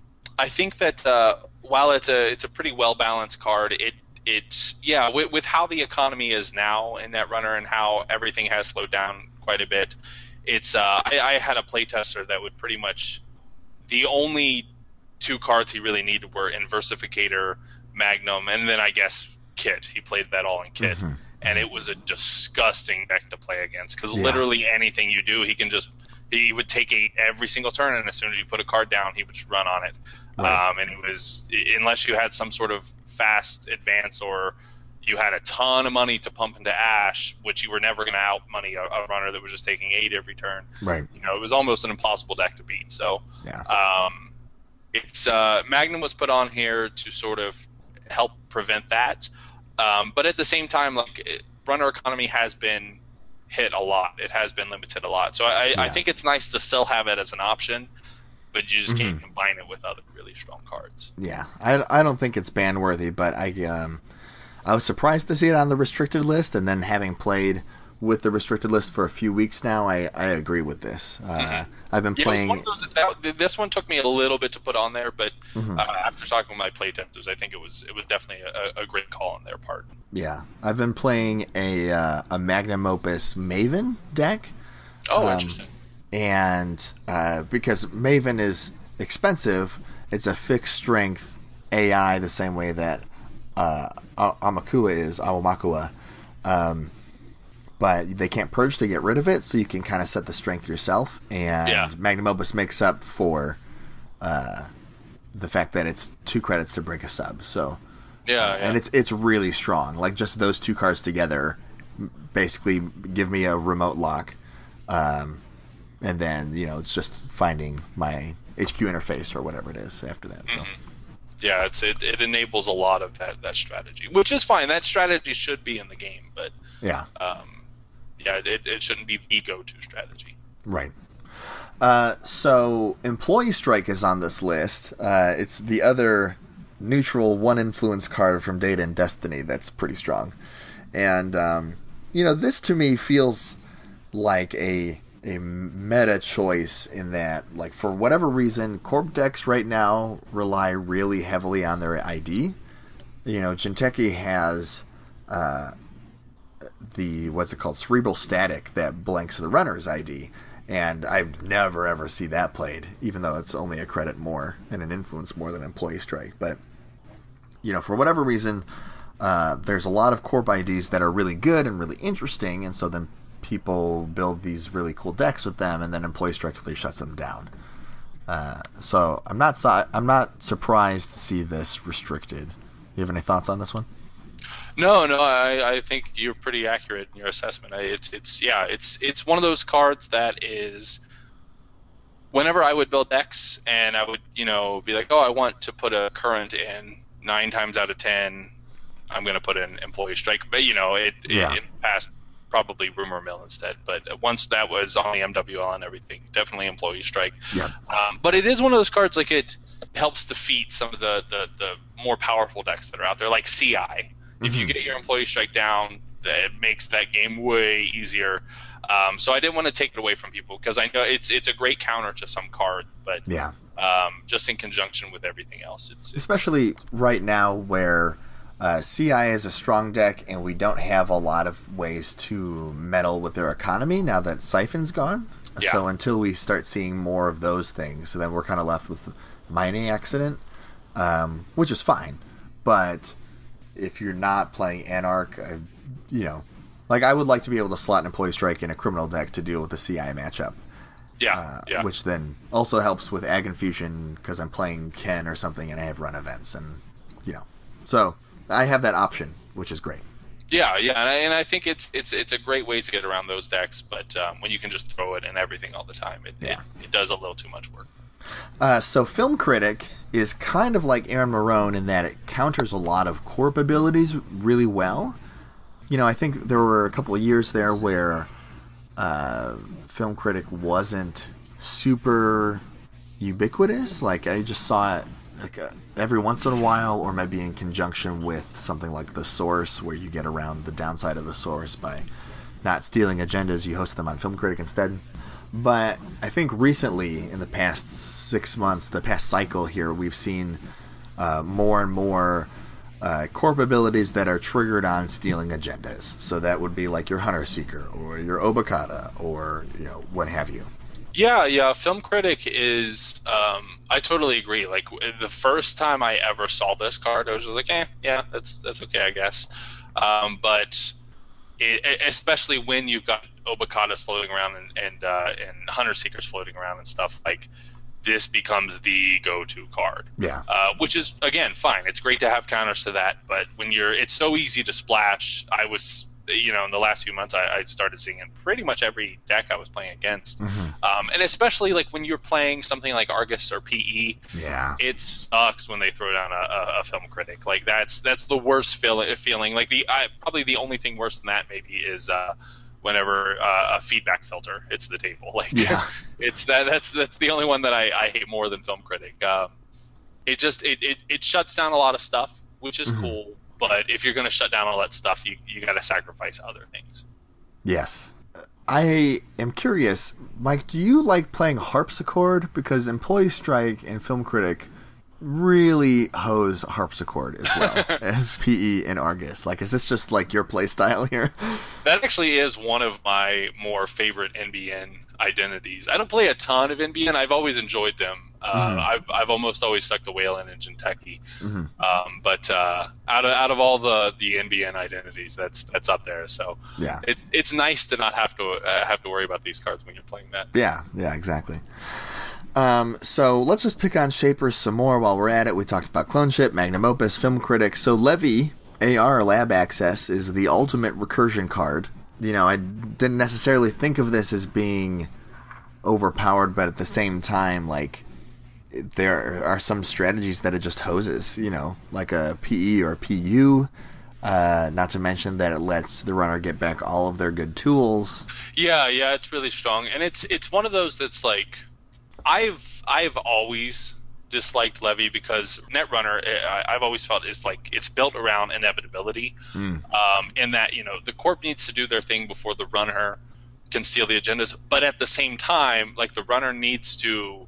I think that uh, while it's a it's a pretty well balanced card, it it yeah with, with how the economy is now in that runner and how everything has slowed down quite a bit. It's uh, I, I had a playtester that would pretty much. The only two cards he really needed were Inversificator, Magnum, and then I guess Kit. He played that all in Kit, mm-hmm. and it was a disgusting deck to play against because yeah. literally anything you do, he can just he would take a every single turn, and as soon as you put a card down, he would just run on it. Right. Um, and it was unless you had some sort of fast advance or you had a ton of money to pump into Ash, which you were never going to out money a, a runner that was just taking eight every turn. Right. You know, it was almost an impossible deck to beat. So, yeah. um, it's uh, Magnum was put on here to sort of help prevent that. Um, but at the same time, like it, runner economy has been hit a lot. It has been limited a lot. So I, yeah. I think it's nice to still have it as an option, but you just mm-hmm. can't combine it with other really strong cards. Yeah, I, I don't think it's ban worthy, but I um. I was surprised to see it on the restricted list, and then having played with the restricted list for a few weeks now, I, I agree with this. Uh, mm-hmm. I've been yeah, playing. One of those, that, this one took me a little bit to put on there, but mm-hmm. uh, after talking with my playtesters, I think it was it was definitely a, a great call on their part. Yeah, I've been playing a uh, a Magnum Opus Maven deck. Oh, um, interesting. And uh, because Maven is expensive, it's a fixed strength A I the same way that uh, Amakua is, Awamakua. Um, but they can't purge to get rid of it, so you can kind of set the strength yourself. And yeah. Magnum Opus makes up for uh, the fact that it's two credits to break a sub. So yeah, uh, yeah. and it's it's really strong. Like just those two cards together, basically give me a remote lock. Um, and then you know it's just finding my H Q interface or whatever it is after that. So. Mm-hmm. Yeah, it's it, it enables a lot of that, that strategy, which is fine. That strategy should be in the game, but yeah, um, yeah, it, it shouldn't be the go-to strategy. Right. Uh, so Employee Strike is on this list. Uh, it's the other neutral one influence card from Data and Destiny that's pretty strong, and um, you know this to me feels like a a meta choice in that, like, for whatever reason, Corp decks right now rely really heavily on their I D. You know, Jinteki has uh, the, what's it called, Cerebral Static that blanks the runner's I D, and I've never ever see that played, even though it's only a credit more and an influence more than Employee Strike. But, you know, for whatever reason, uh, there's a lot of Corp I Ds that are really good and really interesting, and so then people build these really cool decks with them, and then Employee Strike really shuts them down. Uh, so I'm not su- I'm not surprised to see this restricted. You have any thoughts on this one? No, no, I, I think you're pretty accurate in your assessment. I, it's it's yeah, it's it's one of those cards that is. Whenever I would build decks, and I would you know be like, oh, I want to put a current in, nine times out of ten, I'm going to put in Employee Strike. But you know, it, yeah. it in the past. Probably Rumor Mill instead, but once that was on the M W L and everything, definitely Employee Strike. Yeah. Um, but it is one of those cards, like it helps defeat some of the, the, the more powerful decks that are out there, like C I. Mm-hmm. If you get your Employee Strike down, it makes that game way easier. Um, so I didn't want to take it away from people because I know it's it's a great counter to some cards, but yeah, um, just in conjunction with everything else, it's, it's especially right now where. Uh, C I is a strong deck, and we don't have a lot of ways to meddle with their economy now that Siphon's gone. Yeah. So until we start seeing more of those things, then we're kind of left with Mining Accident, um, which is fine. But if you're not playing Anarch, uh, you know, like I would like to be able to slot an Employee Strike in a criminal deck to deal with the C I matchup. Yeah, uh, yeah. Which then also helps with Ag Infusion because I'm playing Ken or something and I have run events, and you know, so. I have that option, which is great. Yeah, yeah, and I, and I think it's it's it's a great way to get around those decks. But um, when you can just throw it in everything all the time, it yeah. it, it does a little too much work. Uh, so Film Critic is kind of like Aaron Marone in that it counters a lot of Corp abilities really well. You know, I think there were a couple of years there where uh, Film Critic wasn't super ubiquitous. Like I just saw it. Like uh, every once in a while, or maybe in conjunction with something like the Source, where you get around the downside of the Source by not stealing agendas, you host them on Film Critic instead. But I think recently, in the past six months, the past cycle here, we've seen uh, more and more uh, Corp abilities that are triggered on stealing agendas. So that would be like your Hunter Seeker, or your Obokata, or you know what have you. Yeah, yeah. Film Critic is. Um, I totally agree. Like the first time I ever saw this card, I was just like, "Eh, yeah, that's that's okay, I guess." Um, but it, especially when you've got Obokatas floating around and and, uh, and Hunter Seekers floating around and stuff, like this becomes the go-to card. Yeah. Uh, which is again fine. It's great to have counters to that, but when you're, it's so easy to splash. I was. You know, in the last few months, I, I started seeing in pretty much every deck I was playing against, mm-hmm. um, and especially like when you're playing something like Argus or P E. Yeah, it sucks when they throw down a, a, a Film Critic. Like that's that's the worst feel, feeling. Like the I, probably the only thing worse than that maybe is uh, whenever uh, a feedback filter hits the table. Like yeah, it's that that's that's the only one that I, I hate more than Film Critic. Um, it just it, it it shuts down a lot of stuff, which is mm-hmm. cool. But if you're going to shut down all that stuff, you you got to sacrifice other things. Yes. I am curious, Mike, do you like playing Harpsichord? Because Employee Strike and Film Critic really hose Harpsichord as well as P E and Argus. Like, is this just like your play style here? That actually is one of my more favorite N B N identities. I don't play a ton of N B N. I've always enjoyed them. Uh, Mhm. I've I've almost always stuck to Wayland and Jinteki. Mhm. Um, but uh, out of out of all the, the N B N identities, that's that's up there. So Yeah. it's it's nice to not have to uh, have to worry about these cards when you're playing that. Yeah. Yeah. Exactly. Um, so let's just pick on Shapers some more while we're at it. We talked about Clone Ship, Magnum Opus, Film Critic. So Levy A R Lab Access is the ultimate recursion card. You know, I didn't necessarily think of this as being overpowered, but at the same time, like, there are some strategies that it just hoses, you know, like a P E or a P U. Uh, not to mention that it lets the runner get back all of their good tools. Yeah, yeah, it's really strong, and it's it's one of those that's like, I've I've always disliked Levy because Netrunner, I, I've always felt is like it's built around inevitability, Mm. um, in that, you know, the corp needs to do their thing before the runner can steal the agendas, but at the same time, like, the runner needs to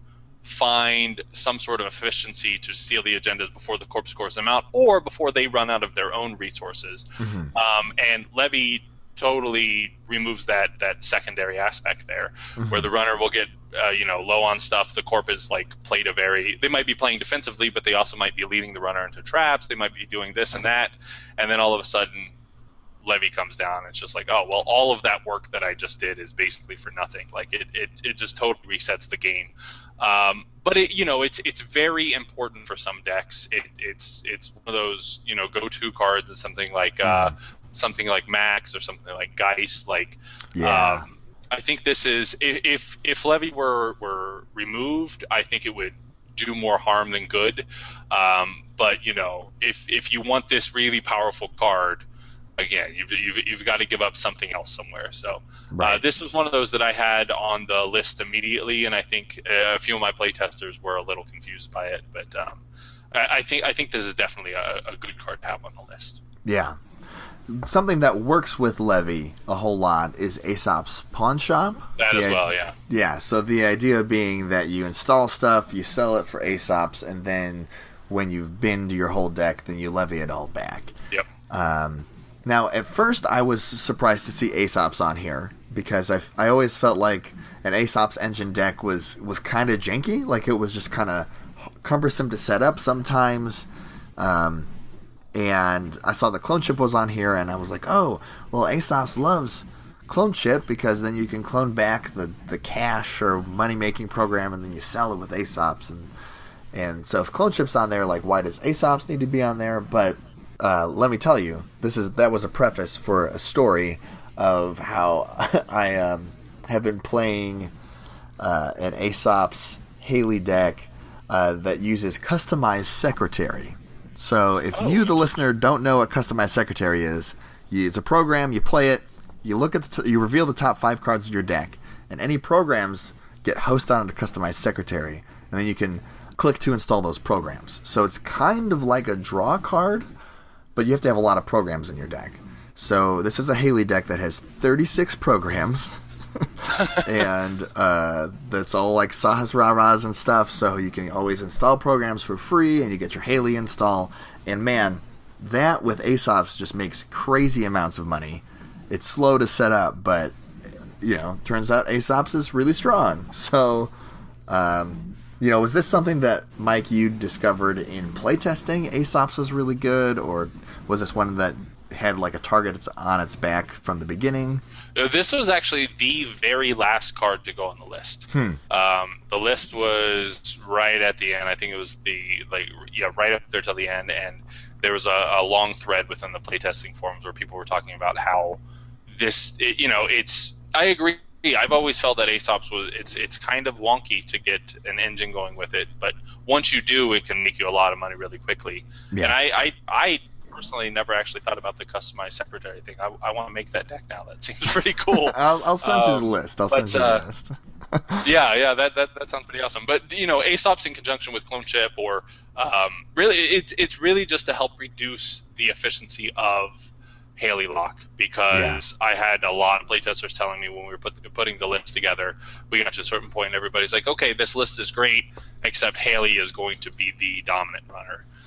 find some sort of efficiency to steal the agendas before the corp scores them out, or before they run out of their own resources. Mhm. Um, and Levy totally removes that that secondary aspect there, Mhm. where the runner will get uh, you know, low on stuff. The corp is like played a very, they might be playing defensively, but they also might be leading the runner into traps. They might be doing this and that, and then all of a sudden Levy comes down. It's just like, oh well, all of that work that I just did is basically for nothing. Like, it it, it just totally resets the game. Um, but it, you know, it's it's very important for some decks. It, it's it's one of those, you know, go-to cards. Is something like uh, something like Max or something like Geist. Like, Yeah. um, I think this is, if if Levy were were removed, I think it would do more harm than good. Um, but you know, if if you want this really powerful card, again, you've you've, you've got to give up something else somewhere. So uh, Right. this was one of those that I had on the list immediately, and I think uh, a few of my playtesters were a little confused by it. But um, I, I think I think this is definitely a, a good card to have on the list. Yeah. Something that works with Levy a whole lot is Aesop's Pawn Shop. That as The- well, yeah. Yeah, so the idea being that you install stuff, you sell it for Aesop's, and then when you've binned your whole deck, then you levy it all back. Yep. Um, now, at first, I was surprised to see Aesop's on here, because I, I always felt like an Aesop's engine deck was, was kind of janky. Like, it was just kind of cumbersome to set up sometimes. Um, and I saw the Clone Chip was on here, and I was like, oh, well, Aesop's loves Clone Chip, because then you can clone back the, the cash or money-making program, and then you sell it with Aesop's. And, and so if Clone Chip's on there, like, why does Aesop's need to be on there? But uh, let me tell you, this is that was a preface for a story of how I um, have been playing uh, an Aesop's Haley deck uh, that uses Customized Secretary. So if Oh. you, the listener, don't know what Customized Secretary is, you, it's a program, you play it, you look at the t- you reveal the top five cards of your deck, and any programs get hosted onto Customized Secretary, and then you can click to install those programs. So it's kind of like a draw card, but you have to have a lot of programs in your deck. So this is a Haley deck that has thirty-six programs, and uh, that's all like Sahasraras and stuff, so you can always install programs for free, and you get your Haley install. And man, that with Aesop's just makes crazy amounts of money. It's slow to set up, but, you know, turns out Aesop's is really strong. So, um, you know, was this something that, Mike, you discovered in playtesting? Aesop's was really good, or was this one that had like a target on its back from the beginning? Uh, This was actually the very last card to go on the list. Hmm. Um, the list was right at the end. I think it was the like yeah, right up there till the end, and there was a, a long thread within the playtesting forums where people were talking about how this, it, you know, it's. I agree. I've always felt that Aesop's was it's it's kind of wonky to get an engine going with it, but once you do, it can make you a lot of money really quickly. Yeah. And I, I I personally never actually thought about the customized secretary thing. I, I want to make that deck now. That seems pretty cool. I'll, I'll send you Um, the list. I'll but, send you uh, the list. yeah, yeah, that, that that sounds pretty awesome. But you know, Aesop's in conjunction with Clone Chip, or um, really, it's it's really just to help reduce the efficiency of Haley Lock, because I had a lot of playtesters telling me when we were put, putting the list together, we got to a certain point, and everybody's like, okay, this list is great, except Haley is going to be the dominant runner.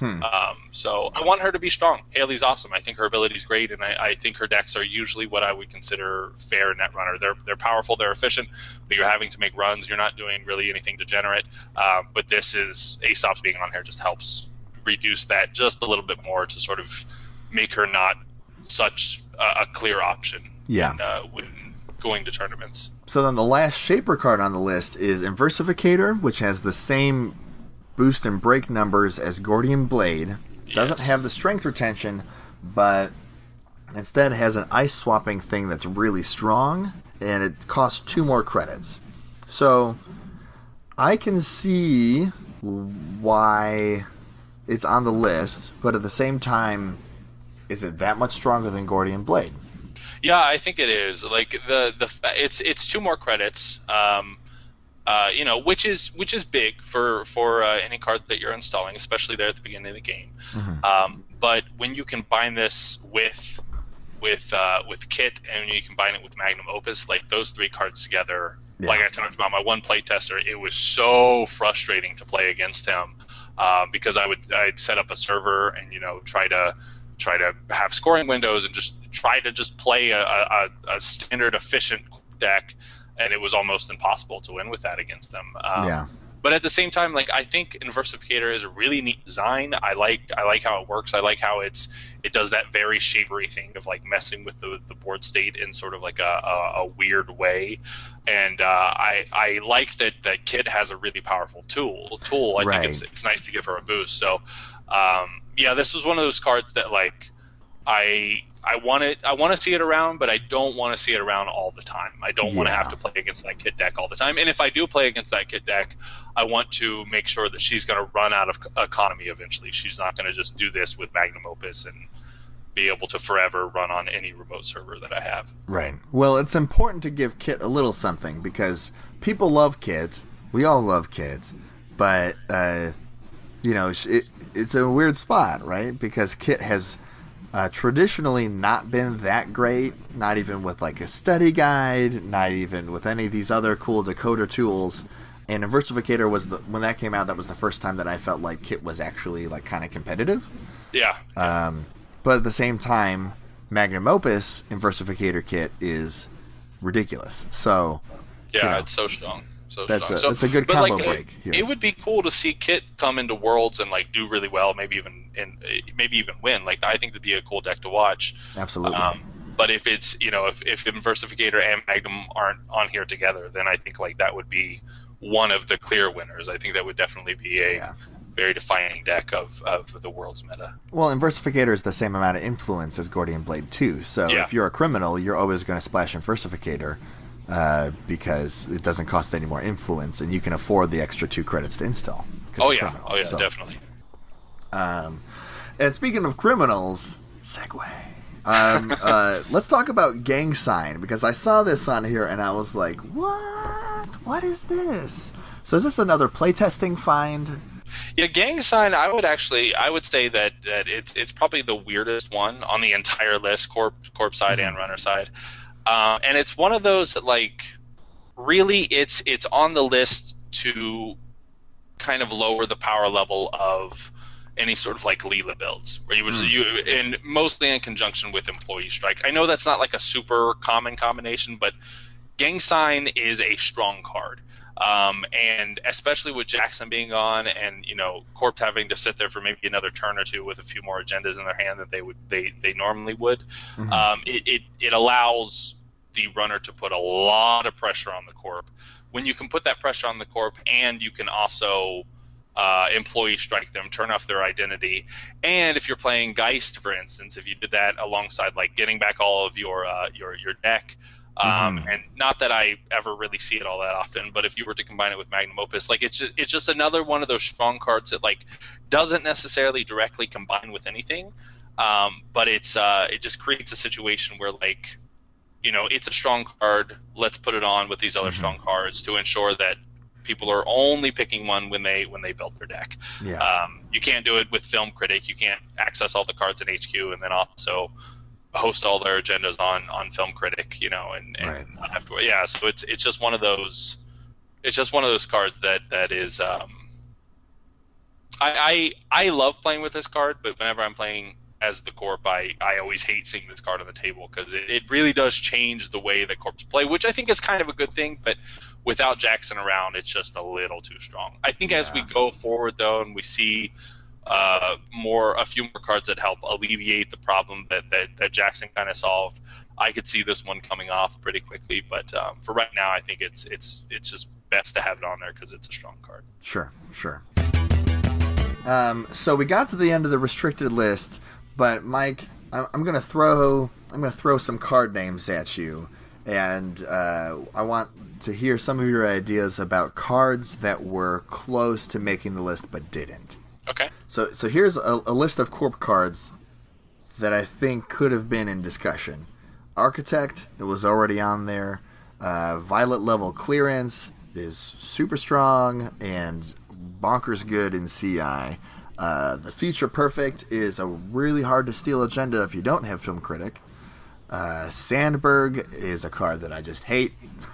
Hmm. Um, so I want her to be strong. Haley's awesome. I think her ability's great, and I, I think her decks are usually what I would consider fair net runner. They're they're powerful, they're efficient, but you're having to make runs. You're not doing really anything degenerate. Um, but this is Aesop's being on here just helps reduce that just a little bit more to sort of make her not such a, a clear option. Yeah. When, uh, when going to tournaments. So then the last Shaper card on the list is Inversificator, which has the same boost and break numbers as Gordian Blade. Doesn't Yes. have the strength retention, but instead has an ice swapping thing that's really strong, and it costs two more credits. So I can see why it's on the list, but at the same time, is it that much stronger than Gordian Blade? Yeah, I think it is. Like the the it's it's two more credits. Um, uh, you know, which is which is big for for uh, any card that you're installing, especially there at the beginning of the game. Mm-hmm. Um, but when you combine this with with uh, with Kit and you combine it with Magnum Opus, like those three cards together, Yeah. like I talked about my one playtester, it was so frustrating to play against him uh, because I would I'd set up a server and you know try to try to have scoring windows and just try to just play a, a, a standard efficient deck, and it was almost impossible to win with that against them. Um, Yeah. But at the same time, like I think Inversificator is a really neat design. I like I like how it works. I like how it's it does that very shapery thing of like messing with the, the board state in sort of like a, a, a weird way. And uh, I I like that that Kit has a really powerful tool. Tool. I Right. think it's it's nice to give her a boost. So um, yeah, this was one of those cards that like I I want it. I want to see it around, but I don't want to see it around all the time. I don't want to Yeah. have to play against that Kit deck all the time. And if I do play against that Kit deck, I want to make sure that she's going to run out of economy eventually. She's not going to just do this with Magnum Opus and be able to forever run on any remote server that I have. Right. Well, it's important to give Kit a little something because people love Kit. We all love Kit, but uh, you know, it, it's a weird spot, right? Because Kit has uh, traditionally not been that great. Not even with like a study guide. Not even with any of these other cool decoder tools. And Inversificator was the when that came out. That was the first time that I felt like Kit was actually like kind of competitive. Yeah. Um, but at the same time, Magnum Opus Inversificator Kit is ridiculous. So Yeah, you know, it's so strong. So that's strong. a- So- that's a good but, combo like, uh, break here. It would be cool to see Kit come into Worlds and like do really well, maybe even in maybe even win. Like I think that'd be a cool deck to watch. absolutely. Um, but if it's you know if if Inversificator and Magnum aren't on here together, then I think like that would be one of the clear winners. I think that would definitely be a Yeah. very defining deck of, of the World's meta. Well, Inversificator is the same amount of influence as Gordian Blade too. So Yeah. if you're a criminal, you're always going to splash Inversificator uh, because it doesn't cost any more influence, and you can afford the extra two credits to install. 'cause Oh you're yeah, criminal. oh yeah, So, definitely. Um, and speaking of criminals, segue. Um, uh, let's talk about Gang Sign, because I saw this on here and I was like, what? What is this? So is this another playtesting find? Yeah, Gang Sign. I would actually, I would say that, that it's it's probably the weirdest one on the entire list, corp corp side Mhm. and runner side, uh, and it's one of those that like really it's it's on the list to kind of lower the power level of any sort of like Leela builds, where you would Mm. you and mostly in conjunction with Employee Strike. I know that's not like a super common combination, but Gang Sign is a strong card. Um, and especially with Jackson being gone, and you know Corp having to sit there for maybe another turn or two with a few more agendas in their hand than they would they, they normally would, Mhm. um, it, it it allows the runner to put a lot of pressure on the Corp. When you can put that pressure on the Corp, and you can also uh, Employee Strike them, turn off their identity, and if you're playing Geist, for instance, if you did that alongside like getting back all of your uh, your your deck. Um, Mhm. and not that I ever really see it all that often, but if you were to combine it with Magnum Opus, like it's just, it's just another one of those strong cards that like doesn't necessarily directly combine with anything, um, but it's uh, it just creates a situation where like, you know, it's a strong card. Let's put it on with these other Mhm. strong cards to ensure that people are only picking one when they when they build their deck. Yeah. Um, you can't do it with Film Critic. You can't access all the cards in H Q and then also host all their agendas on on Film Critic, you know, and, and Right. not have to, yeah. So it's it's just one of those, it's just one of those cards that that is, um, I, I I love playing with this card, but whenever I'm playing as the Corp, I, I always hate seeing this card on the table because it, it really does change the way that Corps play, which I think is kind of a good thing, but without Jackson around, it's just a little too strong. I think yeah. as we go forward, though, and we see uh, more a few more cards that help alleviate the problem that, that, that Jackson kind of solved, I could see this one coming off pretty quickly. But um, for right now, I think it's it's it's just best to have it on there because it's a strong card. Sure, sure. Um, so we got to the end of the restricted list, but Mike, I'm, I'm gonna throw I'm gonna throw some card names at you, and uh, I want to hear some of your ideas about cards that were close to making the list but didn't. Okay. So so here's a, a list of Corp cards that I think could have been in discussion. Architect, it was already on there. Uh, Violet level clearance is super strong and bonkers good in C I. Uh, the Future Perfect is a really hard to steal agenda if you don't have Film Critic. Uh, Sandberg is a card that I just hate.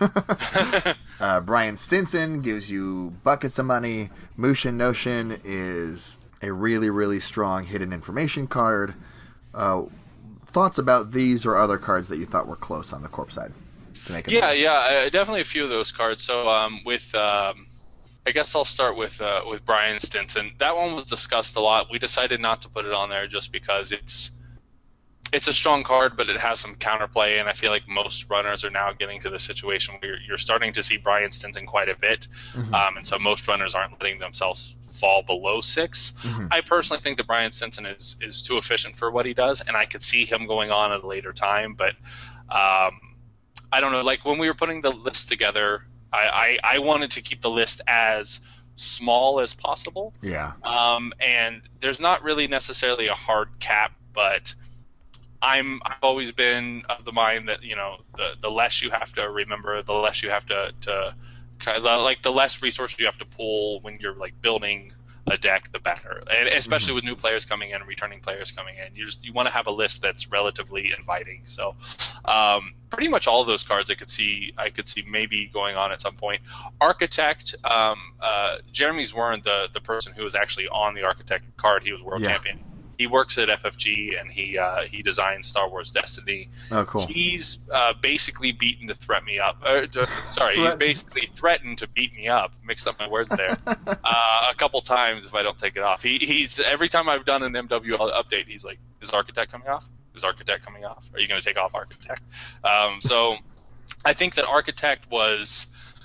uh, Brian Stinson gives you buckets of money. Mushin Notion is a really, really strong hidden information card. Uh, thoughts about these or other cards that you thought were close on the Corp side? To make yeah, yeah, uh, definitely a few of those cards. So um, with... Um... I guess I'll start with uh, with Brian Stinson. That one was discussed a lot. We decided not to put it on there just because it's it's a strong card, but it has some counterplay, and I feel like most runners are now getting to the situation where you're, you're starting to see Brian Stinson quite a bit, mm-hmm. um, and so most runners aren't letting themselves fall below six. Mm-hmm. I personally think that Brian Stinson is is too efficient for what he does, and I could see him going on at a later time, but um, I don't know. Like when we were putting the list together, I, I, I wanted to keep the list as small as possible. Yeah. Um, and there's not really necessarily a hard cap, but I'm I've always been of the mind that, you know, the the less you have to remember, the less you have to to kind of, like the less resources you have to pull when you're like building a deck, the better. And especially mm-hmm. with new players coming in and returning players coming in, you just you want to have a list that's relatively inviting. So um, pretty much all of those cards I could see I could see maybe going on at some point. Architect, um, uh, Jeremy Zwern, the the person who was actually on the Architect card, he was world yeah. champion. He works at F F G and he uh, he designs Star Wars Destiny. Oh, cool. He's uh, basically beaten to threat me up. Uh, to, sorry, he's basically threatened to beat me up. Mixed up my words there. uh, a couple times if I don't take it off. He he's every time I've done an M W L update, he's like, "Is Architect coming off? Is Architect coming off? Are you going to take off Architect?" Um, so I think that Architect was.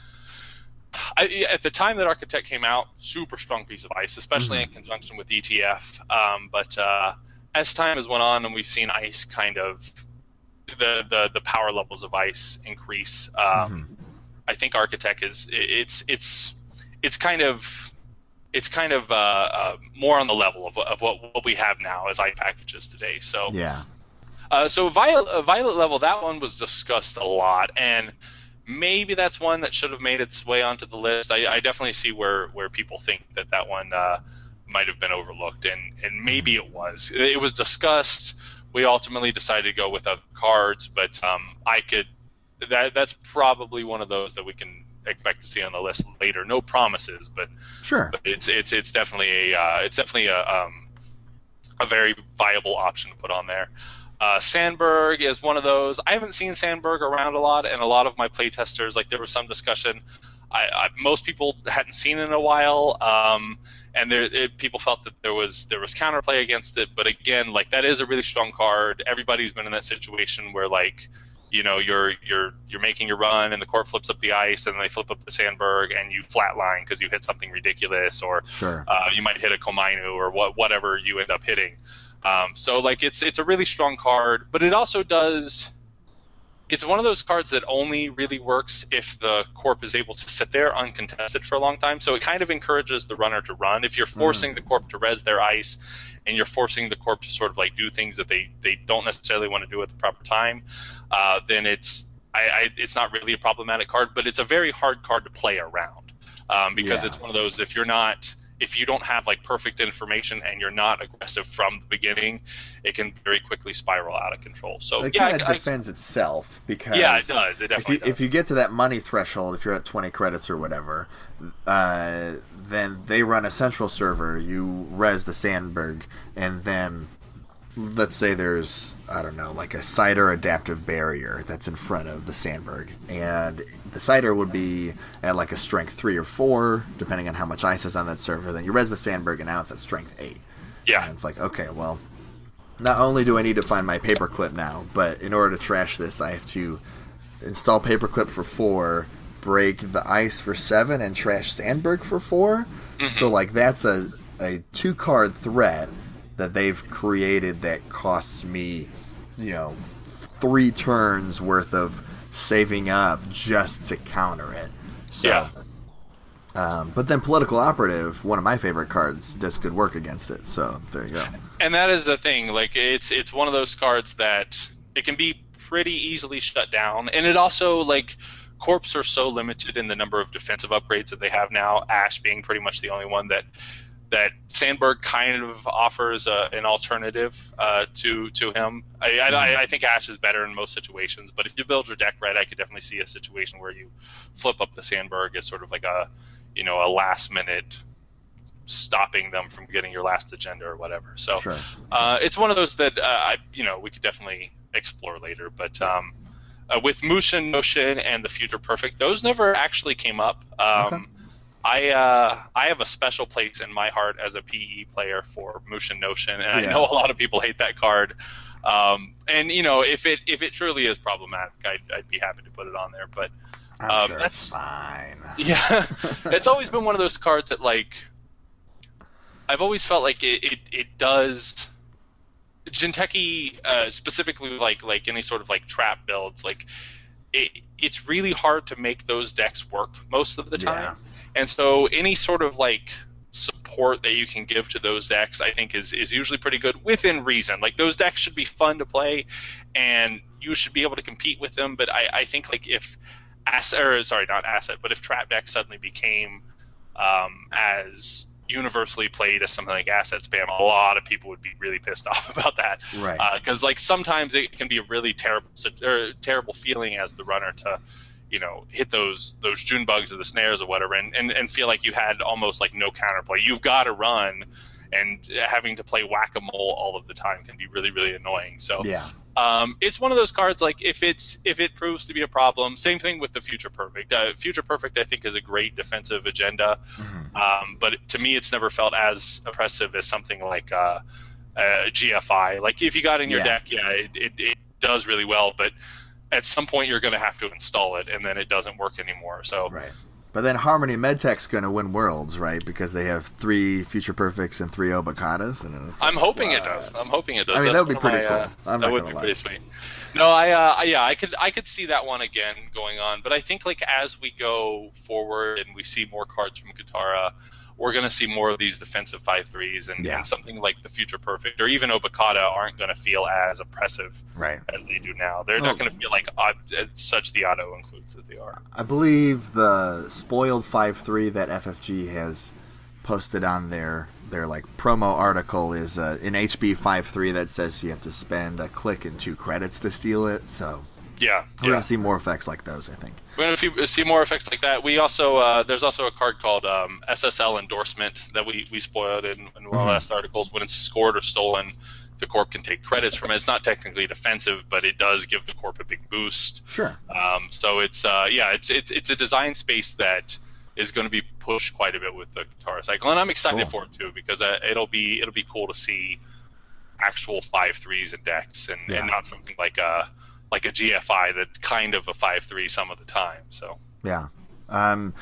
I, at the time that Architect came out, super strong piece of ice, especially mm-hmm. in conjunction with E T F. Um, but uh, as time has went on and we've seen ice kind of the the, the power levels of ice increase, um, mm-hmm. I think Architect is it's it's it's kind of it's kind of uh, uh, more on the level of, of what what we have now as ice packages today. So yeah. Uh, so Violet, uh, Violet level, that one was discussed a lot, and maybe that's one that should have made its way onto the list. I, I definitely see where, where people think that that one uh, might have been overlooked, and, and maybe it was. It was discussed. We ultimately decided to go with other cards, but um, I could. That that's probably one of those that we can expect to see on the list later. No promises, but sure. But it's it's it's definitely a uh, it's definitely a um, a very viable option to put on there. Uh, Sandberg is one of those. I haven't seen Sandberg around a lot, and a lot of my playtesters, like there was some discussion. I, I most people hadn't seen it in a while, um, and there it, people felt that there was there was counterplay against it. But again, like that is a really strong card. Everybody's been in that situation where like, you know, you're you're you're making your run, and the court flips up the ice, and they flip up the Sandberg, and you flatline because you hit something ridiculous, or sure. uh, you might hit a Komainu or what whatever you end up hitting. Um, so like it's it's a really strong card, but it also does. It's one of those cards that only really works if the corp is able to sit there uncontested for a long time. So it kind of encourages the runner to run. If you're forcing mm. the corp to res their ice, and you're forcing the corp to sort of like do things that they, they don't necessarily want to do at the proper time, uh, then it's I, I it's not really a problematic card. But it's a very hard card to play around um, because yeah. it's one of those if you're not. if you don't have like perfect information and you're not aggressive from the beginning, it can very quickly spiral out of control. So it yeah, kind of I, defends I, itself because yeah, it does. It definitely if you does. if you get to that money threshold, if you're at twenty credits or whatever, uh, then they run a central server. You res the Sandberg, and then let's say there's, I don't know, like a cider adaptive barrier that's in front of the Sandberg, and the cider would be at like a strength three or four, depending on how much ice is on that server. Then you res the Sandberg, and now it's at strength eight. Yeah. And it's like, okay, well, not only do I need to find my paperclip now, but in order to trash this, I have to install paperclip for four, break the ice for seven, and trash Sandberg for four. Mm-hmm. So, like, that's a, a two-card threat that they've created that costs me, you know, three turns worth of saving up just to counter it. So, yeah. Um, but then Political Operative, one of my favorite cards, does good work against it. So there you go. And that is the thing. Like it's it's one of those cards that it can be pretty easily shut down, and it also like Corps are so limited in the number of defensive upgrades that they have now. Ash being pretty much the only one that. that Sandberg kind of offers a, an alternative uh, to to him. I, I, I think Ash is better in most situations, but if you build your deck right, I could definitely see a situation where you flip up the Sandberg as sort of like a, you know, a last minute stopping them from getting your last agenda or whatever. So sure. uh, it's one of those that uh, I, you know, we could definitely explore later. But um, uh, with Mushin Notion and the Future Perfect, those never actually came up. Um, okay. I uh, I have a special place in my heart as a P E player for Mushin Notion, and yeah. I know a lot of people hate that card. Um, and you know, if it if it truly is problematic, I'd, I'd be happy to put it on there. But I'm um, sure that's it's fine. Yeah, it's always been one of those cards that like I've always felt like it it, it does. Jinteki uh, specifically like like any sort of like trap builds, like it, it's really hard to make those decks work most of the time. Yeah. And so any sort of like support that you can give to those decks, I think is, is usually pretty good within reason. Like those decks should be fun to play and you should be able to compete with them. But I, I think like if asset, or sorry, not asset, but if trap decks suddenly became um, as universally played as something like asset spam, a lot of people would be really pissed off about that. Right. Because uh, like sometimes it can be a really terrible, or terrible feeling as the runner to, you know, hit those those June bugs or the snares or whatever, and, and, and feel like you had almost like no counterplay. You've got to run, and having to play whack-a-mole all of the time can be really, really annoying. So yeah, um, it's one of those cards. Like if it's if it proves to be a problem, same thing with the Future Perfect. Uh, Future Perfect, I think, is a great defensive agenda, mm-hmm. um, but to me, it's never felt as oppressive as something like uh, uh, G F I. Like if you got in your yeah. deck, yeah, it, it, it does really well, but at some point you're going to have to install it, and then it doesn't work anymore. So right. But then Harmony Medtech's going to win Worlds, right? Because they have three Future Perfects and three Obacadas. And it's like, I'm hoping what? it does. I'm hoping it does. I mean, That's that would be pretty my, cool. Uh, I'm that not would gonna be lie. pretty sweet. No, I uh, yeah, I could I could see that one again going on. But I think like as we go forward and we see more cards from Katara, we're going to see more of these defensive five threes, and, yeah. and something like the Future Perfect or even Obakata aren't going to feel as oppressive right. as they do now. They're well, not going to feel like odd, as such the auto includes that they are. I believe the spoiled five three that F F G has posted on their their like promo article is uh, an H B five three that says you have to spend a click and two credits to steal it. So yeah, we're yeah. going to see more effects like those, I think. We're going to see more effects like that. We also uh, there's also a card called um, S S L Endorsement that we, we spoiled in, in one of the last articles. When it's scored or stolen, the Corp can take credits from it. It's not technically defensive, but it does give the Corp a big boost. Sure. Um, so it's uh, yeah, it's it's it's a design space that is going to be pushed quite a bit with the Katara cycle, and I'm excited cool. for it too because uh, it'll be it'll be cool to see actual five threes in decks and, yeah. and not something like a like a G F I that's kind of a five three some of the time. So yeah. Um,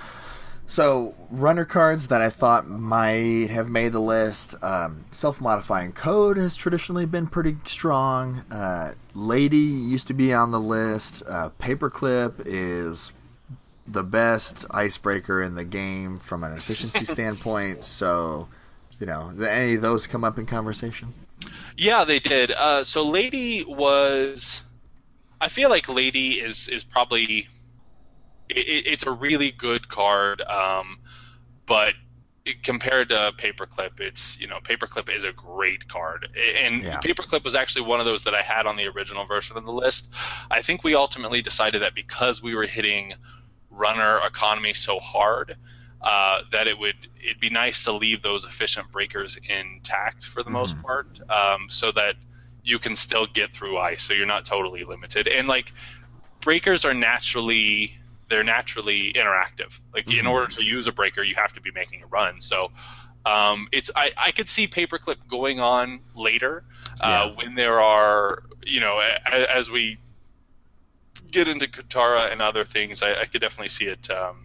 so runner cards that I thought might have made the list. Um, self-modifying code has traditionally been pretty strong. Uh, Lady used to be on the list. Uh, Paperclip is the best icebreaker in the game from an efficiency standpoint. So, you know, did any of those come up in conversation? Yeah, they did. Uh, so Lady was... I feel like Lady is is probably it, it's a really good card, um, but it, compared to Paperclip, it's you know Paperclip is a great card, and Yeah. Paperclip was actually one of those that I had on the original version of the list. I think we ultimately decided that because we were hitting runner economy so hard, uh, that it would it'd be nice to leave those efficient breakers intact for the Mhm. most part, um, so that you can still get through ice, so you're not totally limited. And like breakers are naturally they're naturally interactive. Like in Mhm. order to use a breaker, you have to be making a run. So um, it's I, I could see Paperclip going on later uh, Yeah. when there are you know a, as we get into Katara and other things. I, I could definitely see it um,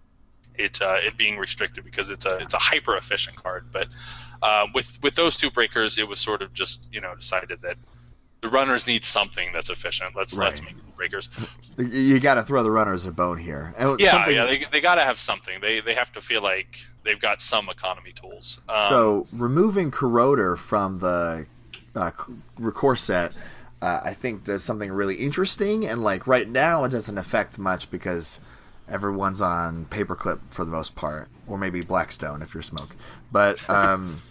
it uh, it being restricted because it's a it's a hyper efficient card. But uh, with with those two breakers, it was sort of just you know decided that the runners need something that's efficient. Let's Right. let's make breakers. You got to throw the runners a bone here. And Yeah, something, yeah, they they got to have something. They they have to feel like they've got some economy tools. Um, So removing Corroder from the uh, core set, uh, I think does something really interesting. And like right now, it doesn't affect much because everyone's on Paperclip for the most part, or maybe Blackstone if you're Smoke. But um,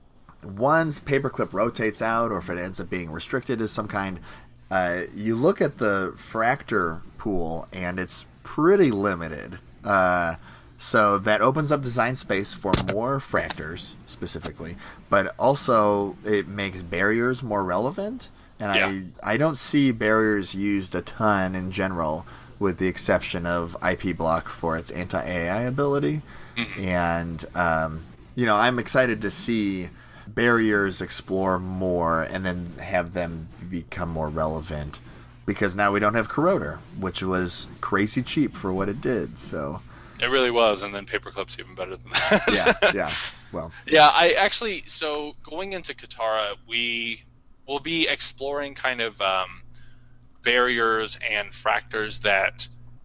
once Paperclip rotates out, or if it ends up being restricted of some kind, uh, you look at the Fractor pool, and it's pretty limited. Uh, so that opens up design space for more Fractors, specifically, but also it makes barriers more relevant. And Yeah. I, I don't see barriers used a ton in general, with the exception of I P Block for its anti-A I ability. Mhm. And, um, you know, I'm excited to see barriers explore more and then have them become more relevant, because now we don't have Corroder, which was crazy cheap for what it did. So It really was, and then Paperclip's even better than that. yeah, yeah. Well, Yeah, I actually so going into Katara, we will be exploring kind of um, barriers and fractors that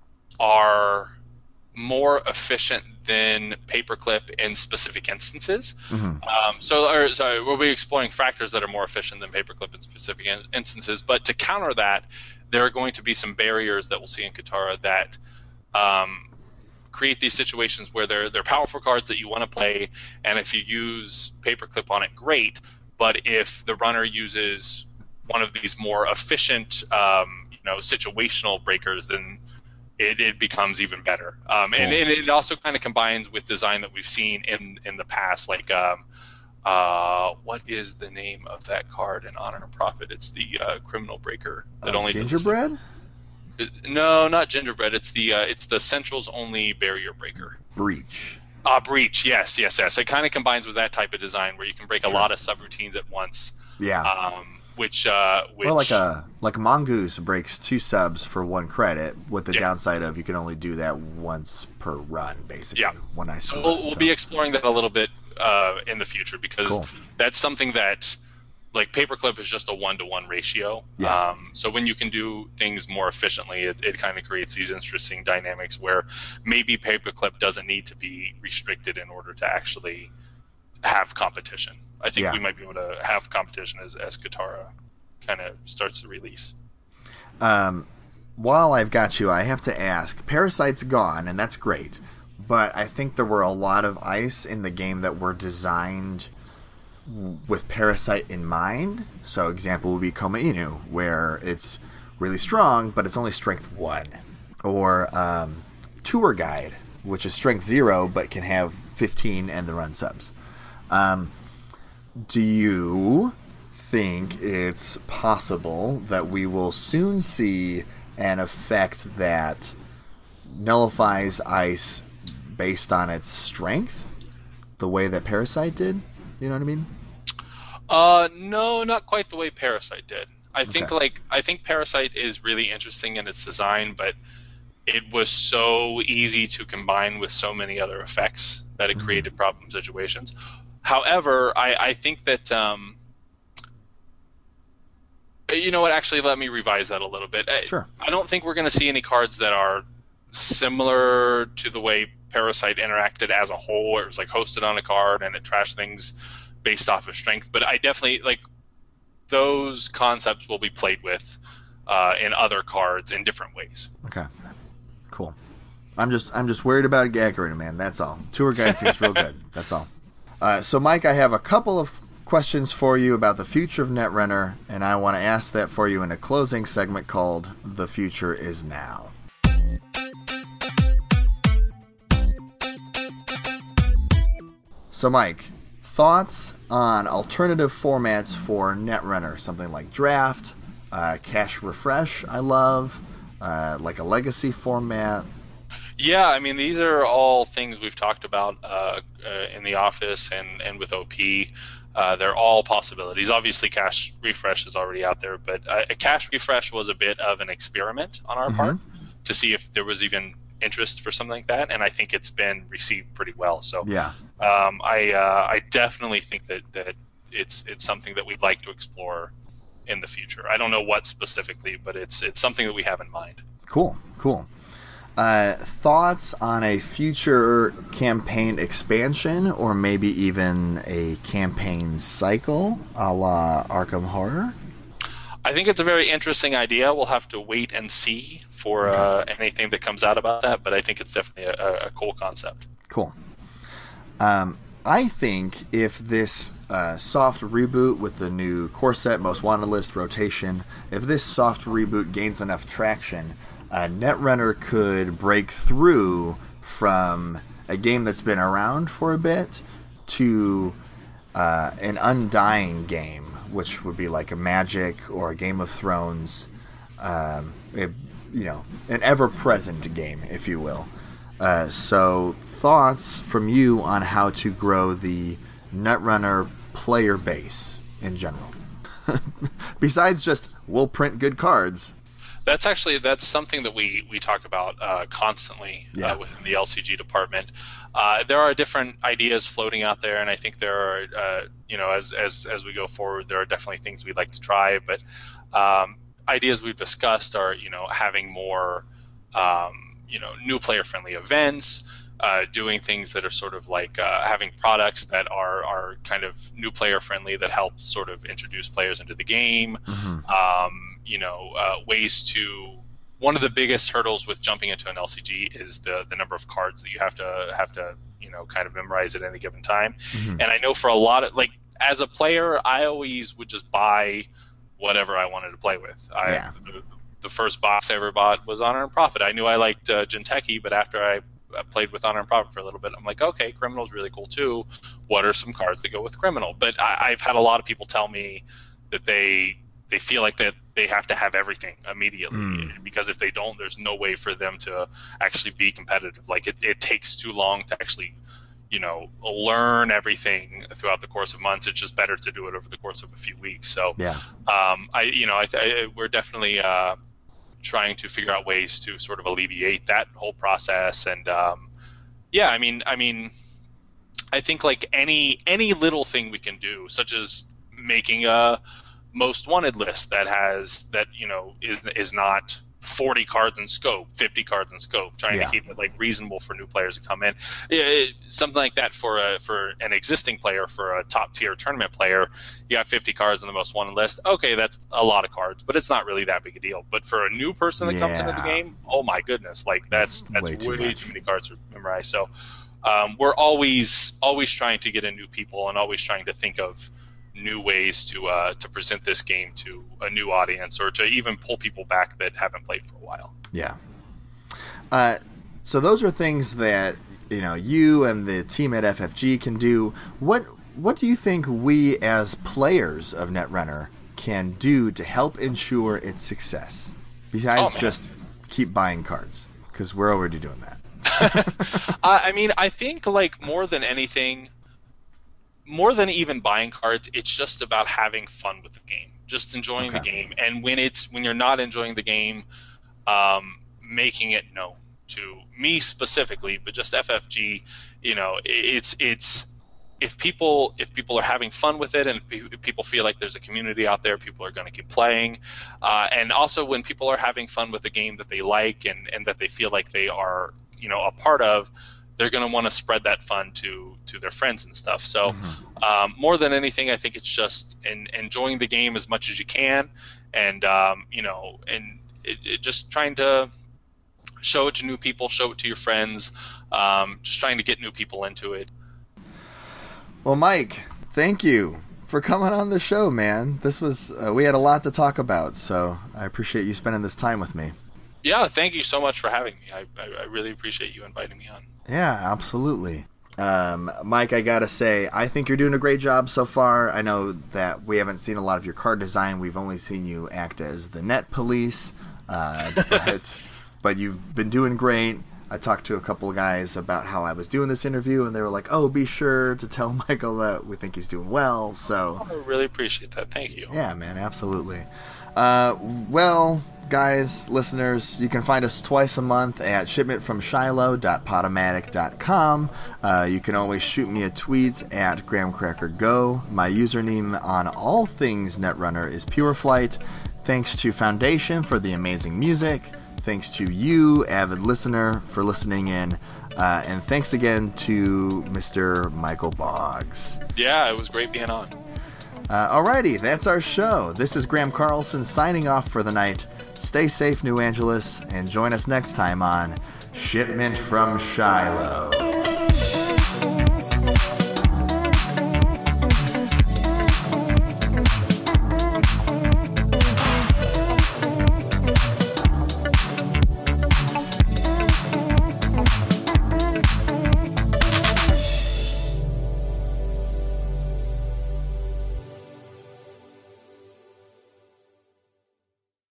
are more efficient than Paperclip in specific instances. mhm. Um, so, or, sorry, we'll be exploring factors that are more efficient than Paperclip in specific in- instances. But to counter that, there are going to be some barriers that we'll see in Katara that um, create these situations where they're they're powerful cards that you want to play, and if you use Paperclip on it, great. But if the runner uses one of these more efficient, um, you know, situational breakers, then it, it becomes even better. Um, and, Cool. and it also kind of combines with design that we've seen in in the past, like um, uh, what is the name of that card in Honor and Profit? It's the uh, Criminal Breaker that Uh, only gingerbread, does a, no, not Gingerbread. It's the uh, it's the Central's only Barrier Breaker. breach. Ah, Breach. Yes, yes, yes. It kind of combines with that type of design where you can break Sure. a lot of subroutines at once. Yeah. Um, which uh, which Or like a like Mongoose breaks two subs for one credit, with the Yeah. downside of you can only do that once per run, basically. Yeah. One ice. So per we'll, run, we'll so. be exploring that a little bit uh, in the future, because Cool. that's something that, like, Paperclip is just a one-to-one ratio. Yeah. Um, so when you can do things more efficiently, it, it kind of creates these interesting dynamics where maybe Paperclip doesn't need to be restricted in order to actually have competition. I think Yeah. we might be able to have competition as, as Katara kind of starts to release. Um, while I've got you, I have to ask. Parasite's gone, and that's great. But I think there were a lot of ice in the game that were designed with Parasite in mind. So, example would be Koma Inu, where it's really strong, but it's only strength one. Or um, Tour Guide, which is strength zero, but can have fifteen and the run subs. Um, do you think it's possible that we will soon see an effect that nullifies ice based on its strength, the way that Parasite did? You know what I mean? Uh, no, not quite the way Parasite did. I think Okay. like I think Parasite is really interesting in its design, but it was so easy to combine with so many other effects that it Mhm. created problem situations. However, I, I think that um, you know what? Actually, let me revise that a little bit. I- Sure. I don't think we're going to see any cards that are similar to the way Parasite interacted as a whole, where it was like hosted on a card and it trashed things based off of strength. But I definitely like those concepts will be played with uh, in other cards in different ways. Okay. Cool. I'm just I'm just worried about Gagarin, man. That's all. Tour guide seems real good. That's all. Uh, so, Mike, I have a couple of questions for you about the future of Netrunner, and I want to ask that for you in a closing segment called "The Future Is Now." So, Mike, thoughts on alternative formats for Netrunner? Something like Draft, uh, Cache Refresh, I love, uh, like a Legacy format. Yeah, I mean, these are all things we've talked about uh, uh, in the office and, and with O P. Uh, they're all possibilities. Obviously, Cache Refresh is already out there, but uh, a Cache Refresh was a bit of an experiment on our mm-hmm. part to see if there was even interest for something like that, and I think it's been received pretty well. So yeah, um, I uh, I definitely think that, that it's it's something that we'd like to explore in the future. I don't know what specifically, but it's it's something that we have in mind. Cool, cool. Uh, thoughts on a future campaign expansion, or maybe even a campaign cycle, a la Arkham Horror? I think it's a very interesting idea. We'll have to wait and see for okay. uh, anything that comes out about that, but I think it's definitely a, a cool concept. Cool. Um, I think if this uh, soft reboot with the new core set, most wanted list, rotation, if this soft reboot gains enough traction, Uh, Netrunner could break through from a game that's been around for a bit to uh, an undying game, which would be like a Magic or a Game of Thrones, um, it, you know, an ever-present game, if you will. Uh, so, thoughts from you on how to grow the Netrunner player base in general? Besides just, we'll print good cards. That's actually that's something that we, we talk about uh, constantly yeah. uh, within the L C G department. Uh, there are different ideas floating out there, and I think there are, uh, you know, as, as as we go forward, there are definitely things we'd like to try. But um, ideas we've discussed are, you know, having more, um, you know, new player-friendly events, uh, doing things that are sort of like uh, having products that are are kind of new player-friendly that help sort of introduce players into the game. Mm-hmm. Um, you know, uh, ways to. One of the biggest hurdles with jumping into an L C G is the the number of cards that you have to have to you know kind of memorize at any given time. Mm-hmm. And I know for a lot of like as a player, I always would just buy whatever I wanted to play with. I, yeah. the, the first box I ever bought was Honor and Profit. I knew I liked uh, Jinteki, but after I played with Honor and Profit for a little bit, I'm like, okay, Criminal's really cool too. What are some cards that go with Criminal? But I, I've had a lot of people tell me that they they feel like that they have to have everything immediately mm. because if they don't, there's no way for them to actually be competitive. Like it, it takes too long to actually, you know, learn everything throughout the course of months. It's just better to do it over the course of a few weeks. So, yeah, um, I, you know, I, I we're definitely uh, trying to figure out ways to sort of alleviate that whole process. And um, yeah, I mean, I mean, I think like any any little thing we can do, such as making a most wanted list that has that you know is is not forty cards in scope, fifty cards in scope, trying yeah. to keep it like reasonable for new players to come in. It, something like that for a for an existing player, for a top tier tournament player, you have fifty cards in the most wanted list. Okay, that's a lot of cards, but it's not really that big a deal. But for a new person that yeah. comes into the game, oh my goodness, like that's that's, that's way, way too, too many cards to memorize. So um, we're always always trying to get in new people and always trying to think of new ways to uh, to present this game to a new audience or to even pull people back that haven't played for a while. Yeah. Uh, so those are things that you know you and the team at F F G can do. What what do you think we as players of Netrunner can do to help ensure its success? Besides oh, just keep buying cards, because we're already doing that. I mean, I think like more than anything. More than even buying cards, it's just about having fun with the game, just enjoying okay. the game. And when it's when you're not enjoying the game, um, making it known to me specifically, but just F F G. You know, it's it's if people if people are having fun with it, and if people feel like there's a community out there, people are going to keep playing. Uh, and also when people are having fun with a game that they like and and that they feel like they are you know a part of, they're going to want to spread that fun to to their friends and stuff. So mm-hmm. um, more than anything, I think it's just in, enjoying the game as much as you can, and um, you know, and it, it just trying to show it to new people, show it to your friends. Um, just trying to get new people into it. Well, Mike, thank you for coming on the show, man. This was uh, we had a lot to talk about, so I appreciate you spending this time with me. Yeah, thank you so much for having me. I, I, I really appreciate you inviting me on. Yeah, absolutely. Um, Mike, I gotta say, I think you're doing a great job so far. I know that we haven't seen a lot of your card design. We've only seen you act as the net police, uh, but, but you've been doing great. I talked to a couple of guys about how I was doing this interview, and they were like, oh, be sure to tell Michael that we think he's doing well. So I really appreciate that. Thank you. Yeah, man, absolutely. Uh, well, guys, listeners, you can find us twice a month at shipment from shiloh dot podomatic dot com. Uh, you can always shoot me a tweet at GrahamCrackerGo. My username on all things Netrunner is PureFlight. Thanks to Foundation for the amazing music. Thanks to you, avid listener, for listening in. Uh, and thanks again to Mister Michael Boggs. Yeah, it was great being on. Uh, alrighty, that's our show. This is Graham Carlson signing off for the night. Stay safe, New Angeles, and join us next time on Shipment from Shiloh.